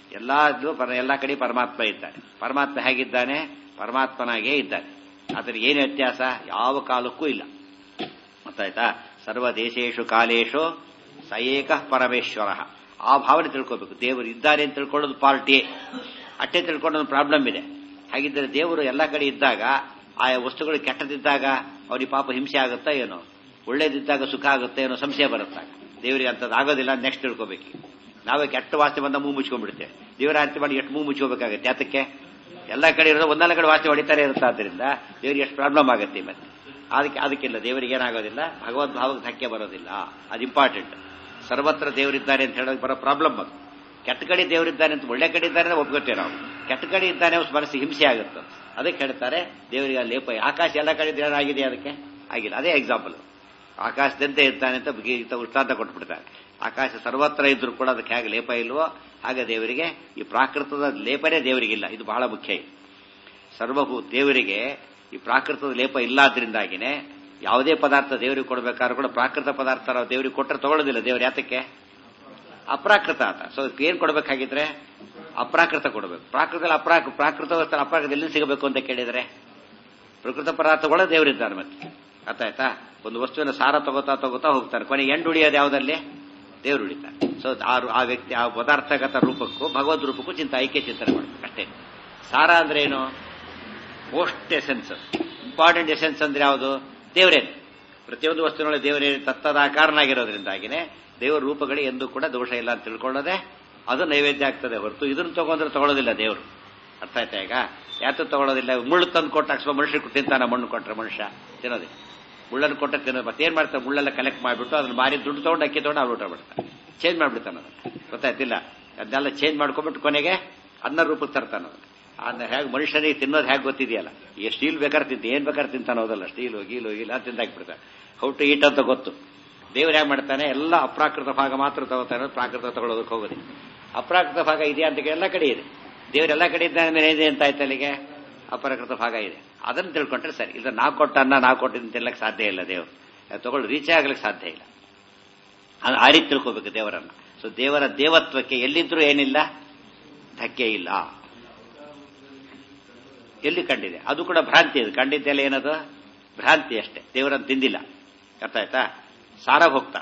ಎಲ್ಲ ಕಡೆ ಪರಮಾತ್ಮ ಇದ್ದಾನೆ. ಪರಮಾತ್ಮ ಹೇಗಿದ್ದಾನೆ? ಪರಮಾತ್ಮನಾಗೇ ಇದ್ದಾನೆ. ಆದ್ರೆ ಏನು ವ್ಯತ್ಯಾಸ? ಯಾವ ಕಾಲಕ್ಕೂ ಇಲ್ಲ. ಗೊತ್ತಾಯ್ತಾ? ಸರ್ವ ದೇಶೇಶು ಕಾಲೇಶು ಸ ಏಕಃ ಪರಮೇಶ್ವರ. ಆ ಭಾವನೆ ತಿಳ್ಕೋಬೇಕು. ದೇವರು ಇದ್ದಾರೆ ಅಂತ ತಿಳ್ಕೊಳ್ಳೋದು ಪಾರ್ಟಿಯೇ. ಅಟ್ಟೆ ತಿಳ್ಕೊಳ್ಳೋದು ಪ್ರಾಬ್ಲಮ್ ಇದೆ. ಹಾಗಿದ್ದರೆ ದೇವರು ಎಲ್ಲ ಕಡೆ ಇದ್ದಾಗ ಆಯಾ ವಸ್ತುಗಳು ಕೆಟ್ಟದಿದ್ದಾಗ ಅವ್ರಿಗೆ ಪಾಪ ಹಿಂಸೆ ಆಗುತ್ತಾ ಏನೋ, ಒಳ್ಳೇದಿದ್ದಾಗ ಸುಖ ಆಗುತ್ತಾ ಏನೋ ಸಂಶಯ ಬರುತ್ತಾಗ. ದೇವರಿಗೆ ಅಂಥದ್ದು ಆಗೋದಿಲ್ಲ. ನೆಕ್ಸ್ಟ್ ತಿಳ್ಕೋಬೇಕು. ನಾವೇ ಕೆಟ್ಟ ವಾಸನೆ ಬಂದ ಮೂಗು ಮುಚ್ಕೊಂಡ್ಬಿಡ್ತೇವೆ. ದೇವರ ಆರತಿ ಮಾಡಿ ಎಷ್ಟು ಮೂಗು ಮುಚ್ಕೋಬೇಕಾಗುತ್ತೆ? ಯಾತಕ್ಕೆ? ಎಲ್ಲ ಕಡೆ ಇರೋದು ಒಂದೆಲ್ಲ ಕಡೆ ವಾಸನೆ ಹೊಡಿತಾರೆ ಇರುತ್ತೆ. ಆದ್ದರಿಂದ ದೇವರಿಗೆ ಎಷ್ಟು ಪ್ರಾಬ್ಲಮ್ ಆಗುತ್ತೆ. ಮತ್ತೆ ಅದಕ್ಕಿಲ್ಲ, ದೇವರಿಗೆ ಏನಾಗೋದಿಲ್ಲ, ಭಗವದ್ಭಾವಕ್ಕೆ ಧಕ್ಕೆ ಬರೋದಿಲ್ಲ. ಅದು ಇಂಪಾರ್ಟೆಂಟ್. ಸರ್ವತ್ರ ದೇವರಿದ್ದಾರೆ ಅಂತ ಹೇಳೋದು ಬರೋ ಪ್ರಾಬ್ಲಮ್ ಅದು. ಕೆಟ್ಟ ಕಡೆ ದೇವರಿದ್ದಾನೆ ಅಂತ, ಒಳ್ಳೆ ಕಡೆ ಇದ್ದಾನೆ ಒಪ್ಕೊತೇವೆ ನಾವು. ಕೆಟ್ಟ ಕಡೆ ಇದ್ದಾನೆ ಮನಸ್ಸಿಗೆ ಹಿಂಸೆ ಆಗುತ್ತೆ. ಅದಕ್ಕೆ ಹೇಳ್ತಾರೆ ದೇವರಿಗೆ ಲೇಪ. ಆಕಾಶ ಎಲ್ಲ ಕಡೆ ದೇವರಾಗಿದೆ, ಅದಕ್ಕೆ ಆಗಿಲ್ಲ. ಅದೇ ಎಕ್ಸಾಂಪಲ್. ಆಕಾಶದಂತೆ ಇರ್ತಾನೆ ಅಂತ ವೃತ್ತಾಂತ ಕೊಟ್ಬಿಡ್ತಾರೆ. ಆಕಾಶ ಸರ್ವತ್ರ ಇದ್ರೂ ಕೂಡ ಅದಕ್ಕೆ ಹೇಗೆ ಲೇಪ ಇಲ್ವೋ ಹಾಗೆ ದೇವರಿಗೆ ಈ ಪ್ರಾಕೃತದ ಲೇಪನೇ ದೇವರಿಗಿಲ್ಲ. ಇದು ಬಹಳ ಮುಖ್ಯ. ದೇವರಿಗೆ ಈ ಪ್ರಾಕೃತದ ಲೇಪ ಇಲ್ಲಾದ್ರಿಂದಾಗಿನೇ ಯಾವುದೇ ಪದಾರ್ಥ ದೇವರಿಗೆ ಕೊಡಬೇಕಾದ್ರೂ ಕೂಡ ಪ್ರಾಕೃತ ಪದಾರ್ಥ ನಾವು ದೇವರಿಗೆ ಕೊಟ್ಟರೆ ತಗೊಳ್ಳೋದಿಲ್ಲ. ದೇವರು ಯಾತಕ್ಕೆ? ಅಪ್ರಾಕೃತ ಆತ. ಸೊ ಏನ್ ಕೊಡಬೇಕಾಗಿದ್ರೆ ಅಪ್ರಾಕೃತ ಕೊಡಬೇಕು. ಪ್ರಾಕೃತದಲ್ಲಿ ಪ್ರಾಕೃತ ಅಪ್ರಾಕೃತ ಎಲ್ಲಿ ಸಿಗಬೇಕು ಅಂತ ಕೇಳಿದ್ರೆ ಪ್ರಕೃತ ಪದಾರ್ಥಗಳು ದೇವರಿದ್ದಾರೆ. ಮತ್ತೆ ಅರ್ಥಾಯ್ತಾ? ಒಂದು ವಸ್ತುವಿನ ಸಾರ ತಗೋತಾ ಹೋಗ್ತಾರೆ. ಕೊನೆಗೆ ಎಂಡು ಉಳಿಯೋದು ಯಾವುದಲ್ಲಿ? ದೇವರು ಉಳಿತಾರೆ. ಸೊ ಆ ವ್ಯಕ್ತಿ ಆ ಪದಾರ್ಥಗತ ರೂಪಕ್ಕೂ ಭಗವದ್ ರೂಪಕ್ಕೂ ಐಕ್ಯ ಚಿಂತನೆ ಮಾಡಬೇಕು ಅಷ್ಟೇ. ಸಾರ ಅಂದ್ರೆ ಏನು? ಮೋಸ್ಟ್ ಎಸೆನ್ಸ್, ಇಂಪಾರ್ಟೆಂಟ್ ಎಸೆನ್ಸ್ ಅಂದ್ರೆ ಯಾವುದು? ದೇವರೇನು. ಪ್ರತಿಯೊಂದು ವಸ್ತುವಿನೊಳಗೆ ದೇವರೇ ತತ್ತದಾಕಾರನಾಗಿರೋದ್ರಿಂದಾಗಿನೇ ದೇವರ ರೂಪಗಳೇ ಎಂದೂ ಕೂಡ ದೋಷ ಇಲ್ಲ ಅಂತ ತಿಳ್ಕೊಳ್ಳೋದೆ ಅದು ನೈವೇದ್ಯ ಆಗ್ತದೆ ಹೊರತು ಇದನ್ನು ತಗೊಂಡ್ರೆ ತಗೊಳ್ಳೋದಿಲ್ಲ ದೇವರು. ಅರ್ಥ ಆಯ್ತಾ? ಈಗ ಯಾತು ತಗೊಳ್ಳೋದಿಲ್ಲ? ಮುಳ್ಳು ತಂದು ಕೊಟ್ಟ ಅಕ್ಷಮ ಮನುಷ್ಯರು ತಿಂತಾನ. ಮಣ್ಣು ಕೊಟ್ಟರೆ ಮನುಷ್ಯ ತಿನ್ನೋದೇ. ಮುಳ್ಳನ್ನು ಕೊಟ್ಟರೆ ತಿನ್ನೋದು. ಮತ್ತೇನ್ ಮಾಡ್ತಾರೆ? ಮುಳ್ಳೆಲ್ಲ ಕಲೆಕ್ಟ್ ಮಾಡಿಬಿಟ್ಟು ಅದನ್ನ ಮಾರಿ ದುಡ್ಡು ತಗೊಂಡು ಅಕ್ಕಿ ತಗೊಂಡು ಅವ್ರು ಊಟ ಮಾಡ್ತಾರೆ. ಚೇಂಜ್ ಮಾಡ್ಬಿಡ್ತಾನ. ಗೊತ್ತಾಯ್ತಿಲ್ಲ? ಅದನ್ನೆಲ್ಲ ಚೇಂಜ್ ಮಾಡ್ಕೊಂಡ್ಬಿಟ್ಟು ಕೊನೆಗೆ ಅನ್ನ ರೂಪಕ್ಕೆ ತರ್ತಾನ. ಅದನ್ನ ಹೇಗೆ ಮನುಷ್ಯನಿಗೆ ತಿನ್ನೋದು ಹೇಗೆ ಗೊತ್ತಿದೆಯಲ್ಲ. ಈ ಸ್ಟೀಲ್ ಬೇಕಾದ್ರೆ ತಿಂತ, ಏನ್ ಬೇಕಾದ್ರೆ ತಿಂತಾನೋದಲ್ಲ. ಸ್ಟೀಲು ಗೀಲು ತಿಂದಾಕ್ಬಿಡ್ತಾನೆ. ಹೌ ಟು ಈಟ್ ಅಂತ ಗೊತ್ತು. ದೇವ್ರು ಹೇಗೆ ಮಾಡ್ತಾನೆ? ಎಲ್ಲ ಅಪ್ರಾಕೃತ ಭಾಗ ಮಾತ್ರ ತಗೋತಾನೆ, ಪ್ರಾಕೃತ ತಗೊಳ್ಳೋದಕ್ಕೆ ಹೋಗೋದಿಲ್ಲ. ಅಪ್ರಾಕೃತ ಭಾಗ ಇದೆಯಾ ಅಂತ ಎಲ್ಲ ಕಡೆ ಇದೆ. ದೇವರೆಲ್ಲ ಕಡೆ ಇದ್ದಾನೆ ಇದೆ ಅಂತ ಆಯ್ತು. ಅಲ್ಲಿಗೆ ಅಪ್ರಾಕೃತ ಭಾಗ ಇದೆ. ಅದನ್ನು ತಿಳ್ಕೊಂಡ್ರೆ ಸರಿ. ಇದು ನಾ ಕೊಟ್ಟನ್ನ ನಾ ಕೊಟ್ಟಿದ್ದು ತಿನ್ನಕ್ಕೆ ಸಾಧ್ಯ ಇಲ್ಲ. ದೇವರು ತಗೊಳ್ಳಿ ರೀಚ್ ಆಗ್ಲಿಕ್ಕೆ ಸಾಧ್ಯ ಇಲ್ಲ. ಆ ರೀತಿ ತಿಳ್ಕೋಬೇಕು ದೇವರನ್ನ. ಸೊ ದೇವರ ದೇವತ್ವಕ್ಕೆ ಎಲ್ಲಿದ್ರೂ ಏನಿಲ್ಲ, ಧಕ್ಕೆ ಇಲ್ಲ. ಎಲ್ಲಿ ಕಂಡಿದೆ? ಅದು ಕೂಡ ಭ್ರಾಂತಿ. ಅದು ಕಂಡಿದ್ದೆಲ್ಲ ಏನದು? ಭ್ರಾಂತಿ ಅಷ್ಟೇ. ದೇವರನ್ನು ತಿಂದಿಲ್ಲ. ಅರ್ಥ ಆಯ್ತಾ? ಸಾರಾಗ ಹೋಗ್ತಾ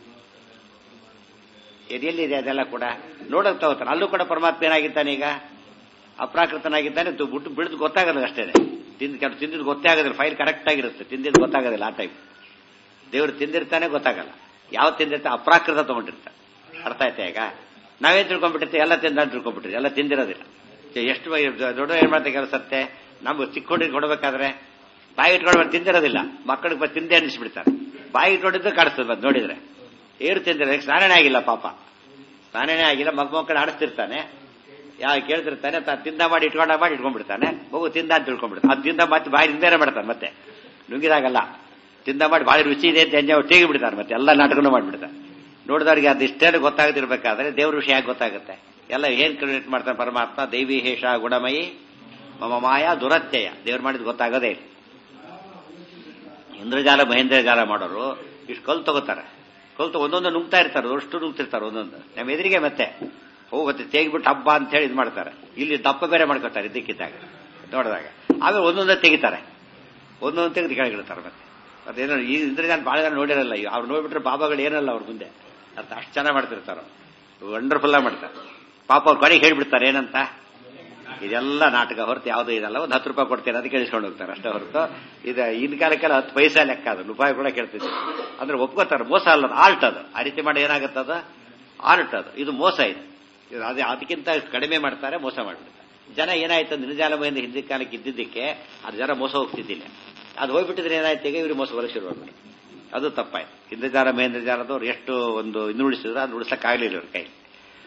ಎಲ್ಲಿದೆ ಅದೆಲ್ಲ ಕೂಡ ನೋಡಕ್ ತಗೋತಾನೆ. ಅಲ್ಲೂ ಕೂಡ ಪರಮಾತ್ಮ ಏನಾಗಿದ್ದಾನೆ? ಈಗ ಅಪ್ರಾಕೃತನಾಗಿದ್ದಾನೆ. ಬಿಟ್ಟು ಬಿಡಿದು ಗೊತ್ತಾಗಲ್ಲ ಅಷ್ಟೇ. ತಿಂದಿದ್ದು ಗೊತ್ತೇ ಆಗೋದಿಲ್ಲ. ಫೈಲ್ ಕರೆಕ್ಟ್ ಆಗಿರುತ್ತೆ. ತಿಂದಿದ್ದು ಗೊತ್ತಾಗೋದಿಲ್ಲ. ಆ ಟೈಪ್ ದೇವರು ತಿಂದಿರ್ತಾನೆ ಗೊತ್ತಾಗಲ್ಲ. ಯಾವ ತಿಂದಿರ್ತಾನೆ? ಅಪ್ರಾಕೃತ ತಗೊಂಡಿರ್ತಾನೆ. ಅರ್ಥ ಆಯ್ತಾ? ಈಗ ನಾವೇನ್ ತಿಳ್ಕೊಂಡ್ಬಿಟ್ಟಿರ್ತೀವಿ? ಎಲ್ಲ ತಿಂದ ತಿಳ್ಕೊಂಡ್ಬಿಟ್ಟಿರ್ತೀವಿ. ಎಲ್ಲ ತಿಂದಿರೋದಿಲ್ಲ. ಎಷ್ಟು ದೊಡ್ಡ ಏನ್ ಮಾಡ್ತಾ ಕೆಲಸತ್ತೆ? ನಮ್ಗೆ ಚಿಕ್ಕ ಹುಡುಗಿ ಕೊಡಬೇಕಾದ್ರೆ ಬಾಯಿ ಇಟ್ಕೊಂಡು ತಿಂದಿರೋದಿಲ್ಲ. ಮಕ್ಕಳಿಗೆ ತಿಂದೆ ಅನ್ನಿಸ್ಬಿಡ್ತಾರೆ. ಬಾಯಿ ಇಟ್ಕೊಂಡಿದ್ದು ಕಾಣಿಸ್ತದೆ. ಬಂದು ನೋಡಿದ್ರೆ ಏರು ತಿಂದಿರ. ಸ್ನಾನನೇ ಆಗಿಲ್ಲ ಪಾಪ. ಸ್ನಾನನೇ ಆಗಿಲ್ಲ. ಮಕ್ಕಳು ಆಡಿಸ್ತಿರ್ತಾನೆ. ಯಾವ ಕೇಳ್ತಿರ್ತಾನೆ. ತಿಂದ ಮಾಡಿ ಇಟ್ಕೊಂಡ್ಬಿಡ್ತಾನೆ. ಮಗು ತಿಂದ ಅಂತ ತಿಳ್ಕೊಂಡ್ಬಿಡ್ತಾನೆ. ಅದು ತಿಂದ ಮತ್ತೆ ಬಾಯಿ ಹಿಂದೇನೆ ಮಾಡ್ತಾನೆ. ಮತ್ತೆ ನುಂಗಿದಾಗಲ್ಲ. ತಿಂದ ಮಾಡಿ ಬಾಯಿ ರುಚಿ ಇದೆ ಅಂತ ಎಂಜಾಯ್ ಟೀಗಿ ಬಿಡ್ತಾರೆ. ಮತ್ತೆ ಎಲ್ಲ ನಾಟಕನೂ ಮಾಡ್ಬಿಡ್ತಾರೆ. ನೋಡಿದವ್ರಿಗೆ ಅದು ಇಷ್ಟೇ ಗೊತ್ತಾಗದಿರ್ಬೇಕಾದ್ರೆ ದೇವ್ರ ವಿಷಯ ಯಾಕೆ ಗೊತ್ತಾಗುತ್ತೆ? ಎಲ್ಲ ಏನ್ ಕ್ರಿಯೇಟ್ ಮಾಡ್ತಾನೆ ಪರಮಾತ್ಮ? ದೈವಿ ಹೇಷ ಗುಣಮಯಿ ಮಮ ಮಾಯಾ ದುರತ್ಯಯ. ದೇವ್ರು ಮಾಡಿದ್ ಗೊತ್ತಾಗೋದೇ ಇಲ್ಲ. ಇಂದ್ರಜಾಲ ಮಹೇಂದ್ರಜಾಲ ಮಾಡೋರು ಇಷ್ಟು ಕಲ್ ತಗೋತಾರೆ. ಕಲ್ತು ಒಂದೊಂದು ನುಗ್ತಾ ಇರ್ತಾರೆ. ಅಷ್ಟು ನುಗ್ತಿರ್ತಾರೆ ಒಂದೊಂದು ನಮ್ಮ ಎದುರಿಗೆ. ಮತ್ತೆ ಹೋಗುತ್ತೆ ತೆಗಿಬಿಟ್ಟು ಹಬ್ಬ ಅಂತ ಹೇಳಿ ಇದು ಮಾಡ್ತಾರೆ. ಇಲ್ಲಿ ದಪ್ಪ ಬೇರೆ ಮಾಡ್ಕೋತಾರೆ ಇದ್ದಕ್ಕಿದ್ದಾಗ ನೋಡಿದಾಗ. ಆಮೇಲೆ ಒಂದೊಂದೇ ತೆಗಿತಾರೆ. ಒಂದೊಂದು ತೆಗೆದು ಕೆಳಗಿಡ್ತಾರೆ. ಮತ್ತೆ ಅದೇನೋ ಈ ಇಂದ್ರಜಾಲ ಬಾಳ ಜನ ನೋಡಿರಲ್ಲ. ಅವ್ರು ನೋಡ್ಬಿಟ್ರೆ ಬಾಬಾಗಳು ಏನಲ್ಲ ಅವ್ರ ಮುಂದೆ. ಅಂತ ಅಷ್ಟು ಚೆನ್ನಾಗಿ ಮಾಡ್ತಿರ್ತಾರ, ವಂಡರ್ಫುಲ್ ಆಗಿ ಮಾಡ್ತಾರೆ. ಪಾಪ ಅವ್ರು ಕೊನೆಗೆ ಹೇಳ್ಬಿಡ್ತಾರೆ ಏನಂತ, ಇದೆಲ್ಲ ನಾಟಕ ಹೊರತು ಯಾವುದೂ ಇದಲ್ಲ, ಒಂದು 10 ರೂಪಾಯಿ ಕೊಡ್ತೀರ ಅದಕ್ಕೆ ಕೇಳಿಸ್ಕೊಂಡು ಹೋಗ್ತಾರೆ ಅಷ್ಟೇ ಹೊರತು ಇದು ಇನ್ ಕಾಲಕ್ಕೆಲ್ಲ 10 ಪೈಸಾ ಲೆಕ್ಕ, ಅದು ರೂಪಾಯಿ ಕೂಡ ಕೇಳ್ತಿದ್ರು ಅಂದ್ರೆ ಒಪ್ಕೋತಾರೆ. ಮೋಸ ಅಲ್ಲ, ಆಲ್ಟ್ ಅದು. ಆ ರೀತಿ ಮಾಡಿ ಏನಾಗುತ್ತದ, ಆಲ್ಟ್ ಅದು. ಇದು ಮೋಸ ಇದು. ಅದೇ ಅದಕ್ಕಿಂತ ಕಡಿಮೆ ಮಾಡ್ತಾರೆ, ಮೋಸ ಮಾಡ್ಬಿಡ್ತಾರೆ. ಜನ ಏನಾಯ್ತು, ನಿರ್ಜಾಲಮಯಿಂದ ಹಿಂದಿನ ಕಾಲಕ್ಕೆ ಇದ್ದಿದ್ದಕ್ಕೆ ಅದು ಜನ ಮೋಸ ಹೋಗ್ತಿದ್ದಿಲ್ಲ. ಅದು ಹೋಗ್ಬಿಟ್ಟಿದ್ರೆ ಏನಾಯ್ತು, ಈಗ ಇವ್ರಿಗೆ ಮೋಸ ಬರಕ್ಕೆ ಶುರು ಮಾಡ್ಬಿಟ್ಟು ಅದು ತಪ್ಪಾಯ್ತು. ಇಂದ್ರಜಾಲ ಮಹೇಂದ್ರಜಾಲದವ್ರು ಎಷ್ಟು ಒಂದು ಇನ್ನು ಉಳಿಸಿದ್ರು ಅದು ಉಳಿಸಕ್ಕಾಗಲಿಲ್ಲ ಅವ್ರ ಕೈ.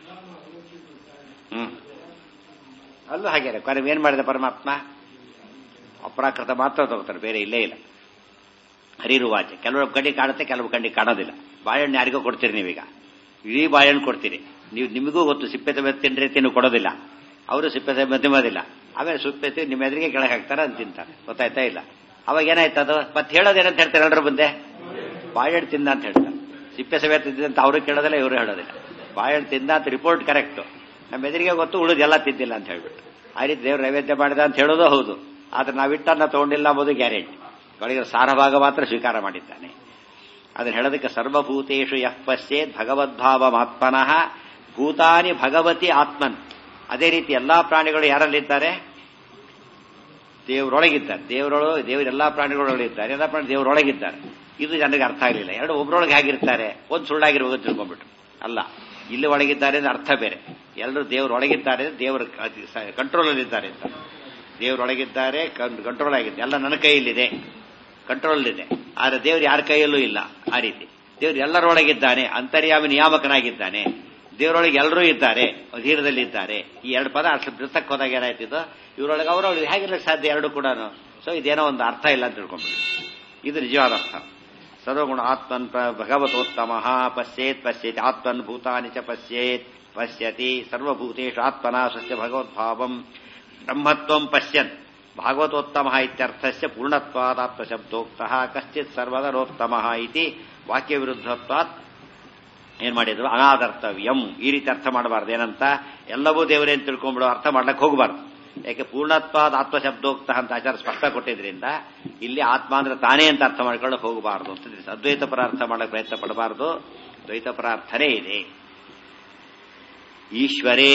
ಅಲ್ಲೂ ಹಾಗೇನೆ ಕೊನೆಗೆ ಏನ್ ಮಾಡಿದ ಪರಮಾತ್ಮ, ಅಪ್ರಾಕೃತ ಮಾತ್ರ ತಗೋತಾರೆ, ಬೇರೆ ಇಲ್ಲೇ ಇಲ್ಲ. ಹರಿರುವಾಚ, ಕೆಲವರು ಕಣ್ಣಿಗೆ ಕಾಣುತ್ತೆ, ಕೆಲವು ಕಣ್ಣಿಗೆ ಕಾಣೋದಿಲ್ಲ. ಬಾಳೆಹಣ್ಣು ಯಾರಿಗೋ ಕೊಡ್ತೀರಿ ನೀವೀಗ, ಇಡೀ ಬಾಳೆಹಣ್ಣು ಕೊಡ್ತೀರಿ ನೀವು, ನಿಮಗೂ ಗೊತ್ತು ಸಿಪ್ಪೆ ಸಮೇತ ತಿಂದ್ರೆ ತಿನ್ನು ಕೊಡೋದಿಲ್ಲ, ಅವರು ಸಿಪ್ಪೆ ಸಮೇತ ತಿನ್ನೋದಿಲ್ಲ. ಆಮೇಲೆ ಸುಪ್ಪೆ ನಿಮ್ಮ ಎದುರಿಗೆ ಕೆಳಗೆ ಹಾಕ್ತಾರೆ ಅಂತ ತಿಂತಾರೆ, ಗೊತ್ತಾಯ್ತಾ ಇಲ್ಲ. ಅವಾಗ ಏನಾಯ್ತು ಅದು, ಮತ್ತೆ ಹೇಳೋದೇನಂತ ಹೇಳ್ತಾರೆ ಎಲ್ಲರ ಮುಂದೆ, ಬಾಳೆಹಣ್ಣು ತಿಂದ ಅಂತ ಹೇಳ್ತಾರೆ. ಸಿಪ್ಪೆ ಸಮೇತ ತಿಂದಂತ ಅವರು ಕೇಳೋದಿಲ್ಲ, ಇವರು ಹೇಳೋದಿಲ್ಲ. ಬಾಳೆಹಣ್ಣು ತಿಂದ ಅಂತ ರಿಪೋರ್ಟ್ ಕರೆಕ್ಟ್, ನಮ್ಮ ಎದುರಿಗೆ ಗೊತ್ತು ಉಳಿದೆಲ್ಲ ತಿಂದಿಲ್ಲ ಅಂತ ಹೇಳ್ಬಿಟ್ಟು. ಆ ರೀತಿ ದೇವ್ರು ನೈವೇದ್ಯ ಮಾಡಿದ ಅಂತ ಹೇಳೋದು ಹೌದು, ಆದ್ರೆ ನಾವಿಟ್ಟನ್ನ ತಗೊಂಡಿಲ್ಲ ಎಂಬುದು ಗ್ಯಾರಂಟಿ. ಒಳಗಿನ ಸಾರಭಾಗ ಮಾತ್ರ ಸ್ವೀಕಾರ ಮಾಡಿದ್ದಾನೆ. ಅದನ್ನ ಹೇಳೋದಕ್ಕೆ ಸರ್ವಭೂತೇಷು ಯಃ ಪಶ್ಯೇತ್ ಭಗವದ್ಭಾವಮಾತ್ಮನಃ ಭೂತಾನಿ ಭಗವತಿ ಆತ್ಮನ್. ಅದೇ ರೀತಿ ಎಲ್ಲಾ ಪ್ರಾಣಿಗಳು ಯಾರಲ್ಲಿದ್ದಾರೆ, ದೇವರೊಳಗಿದ್ದಾರೆ. ದೇವರು ಎಲ್ಲಾ ಪ್ರಾಣಿಗಳೊಳಗಿದ್ದಾರೆ, ಎಲ್ಲಾ ಪ್ರಾಣಿ ದೇವರೊಳಗಿದ್ದಾರೆ. ಇದು ಜನರಿಗೆ ಅರ್ಥ ಆಗಲಿಲ್ಲ. ಎರಡು ಒಬ್ಬರೊಳಗೆ ಹೇಗಿರ್ತಾರೆ, ಒಂದು ಸುಳ್ಳಾಗಿರುವಾಗ ತಿಳ್ಕೊಂಡ್ಬಿಟ್ರು. ಅಲ್ಲ, ಇಲ್ಲಿ ಒಳಗಿದ್ದಾರೆ ಅಂದ್ರೆ ಅರ್ಥ ಬೇರೆ. ಎಲ್ಲರೂ ದೇವರೊಳಗಿದ್ದಾರೆ, ದೇವರ ಕಂಟ್ರೋಲ್ ಅಲ್ಲಿದ್ದಾರೆ ಅಂತ. ದೇವರೊಳಗಿದ್ದಾರೆ, ಕಂಟ್ರೋಲ್ ಆಗಿದೆ. ಎಲ್ಲ ನನ್ನ ಕೈಯಲ್ಲಿದೆ, ಕಂಟ್ರೋಲ್ ಇದೆ. ಆದ್ರೆ ದೇವರು ಯಾರ ಕೈಯಲ್ಲೂ ಇಲ್ಲ. ಆ ರೀತಿ ದೇವರು ಎಲ್ಲರೊಳಗಿದ್ದಾನೆ, ಅಂತರ್ಯಾಮಿ ನಿಯಾಮಕನಾಗಿದ್ದಾನೆ. ದೇವರೊಳಗೆ ಎಲ್ಲರೂ ಇದ್ದಾರೆ, ಅಧೀನದಲ್ಲಿ ಇದ್ದಾರೆ. ಈ ಎರಡು ಪದ ಅಷ್ಟು ಪೃಥಕ್ ಹೋದಾಗ ಏನಾಯ್ತಿದ್ದು, ಇವರೊಳಗೆ ಅವರೊಳಗೆ ಹೇಗಿರ್ಲಿಕ್ಕೆ ಸಾಧ್ಯ ಎರಡು ಕೂಡ. ಸೊ ಇದೇನೋ ಒಂದು ಅರ್ಥ ಇಲ್ಲ ಅಂತ ತಿಳ್ಕೊಂಡ್ಬಿಡಿ. ಇದು ನಿಜವಾದ ಅರ್ಥ. ಸರ್ವಗುಣ ಆತ್ಮನ್ ಭಗವತೋತ್ತಮ ಪಶ್ಯೇತ್ ಪಶ್ಯೇತ್ ಆತ್ಮನ್ ಭೂತಾನಿ ಚ ಪಶ್ಯೇತ್ ಪಶ್ಯತಿ ಸರ್ವಭೂತೇಷು ಆತ್ಮನ ಸ್ವಸ್ಯ ಭಗವದ್ಭಾವಂ ಬ್ರಹ್ಮತ್ವಂ ಪಶ್ಯನ್ ಭಾಗವತೋತ್ತಮ ಇತ್ಯರ್ಥಸ್ಯ ಪೂರ್ಣತ್ವಾದಾತ್ಮಶಬ್ದೋಕ್ತಃ ಕಶ್ಚಿತ್ ಸರ್ವದರೋತ್ತಮ ಇತಿ ವಾಕ್ಯ ವಿರುದ್ಧತ್ವಾತ್ ಏನ್ ಮಾಡಿದ್ರು, ಅನಾದರ್ತವ್ಯಂ. ಈ ರೀತಿ ಅರ್ಥ ಮಾಡಬಾರ್ದು. ಏನಂತ, ಎಲ್ಲವೂ ದೇವರೇ ಅಂತ ತಿಳ್ಕೊಂಡ್ಬಿಡೋ ಅರ್ಥ ಮಾಡ್ಲಕ್ಕೆ ಹೋಗಬಾರ್ದು. ಯಾಕೆ ಪೂರ್ಣತ್ವಾದ ಆತ್ಮಶಬ್ದೋಕ್ತ ಅಂತ ಆಚಾರ ಸ್ಪಷ್ಟ ಕೊಟ್ಟಿದ್ರಿಂದ ಇಲ್ಲಿ ಆತ್ಮ ಅಂದ್ರೆ ತಾನೇ ಅಂತ ಅರ್ಥ ಮಾಡ್ಕೊಳ್ಳೋಕೆ ಹೋಗಬಾರದು ಅಂತ ತಿಳಿಸಿ. ಅದ್ವೈತ ಪರ ಅರ್ಥ ಮಾಡಕ್ಕೆ ಪ್ರಯತ್ನ ಪಡಬಾರದು, ದ್ವೈತ ಪರ ಅರ್ಥನೇ ಇದೆ. ಈಶ್ವರೇ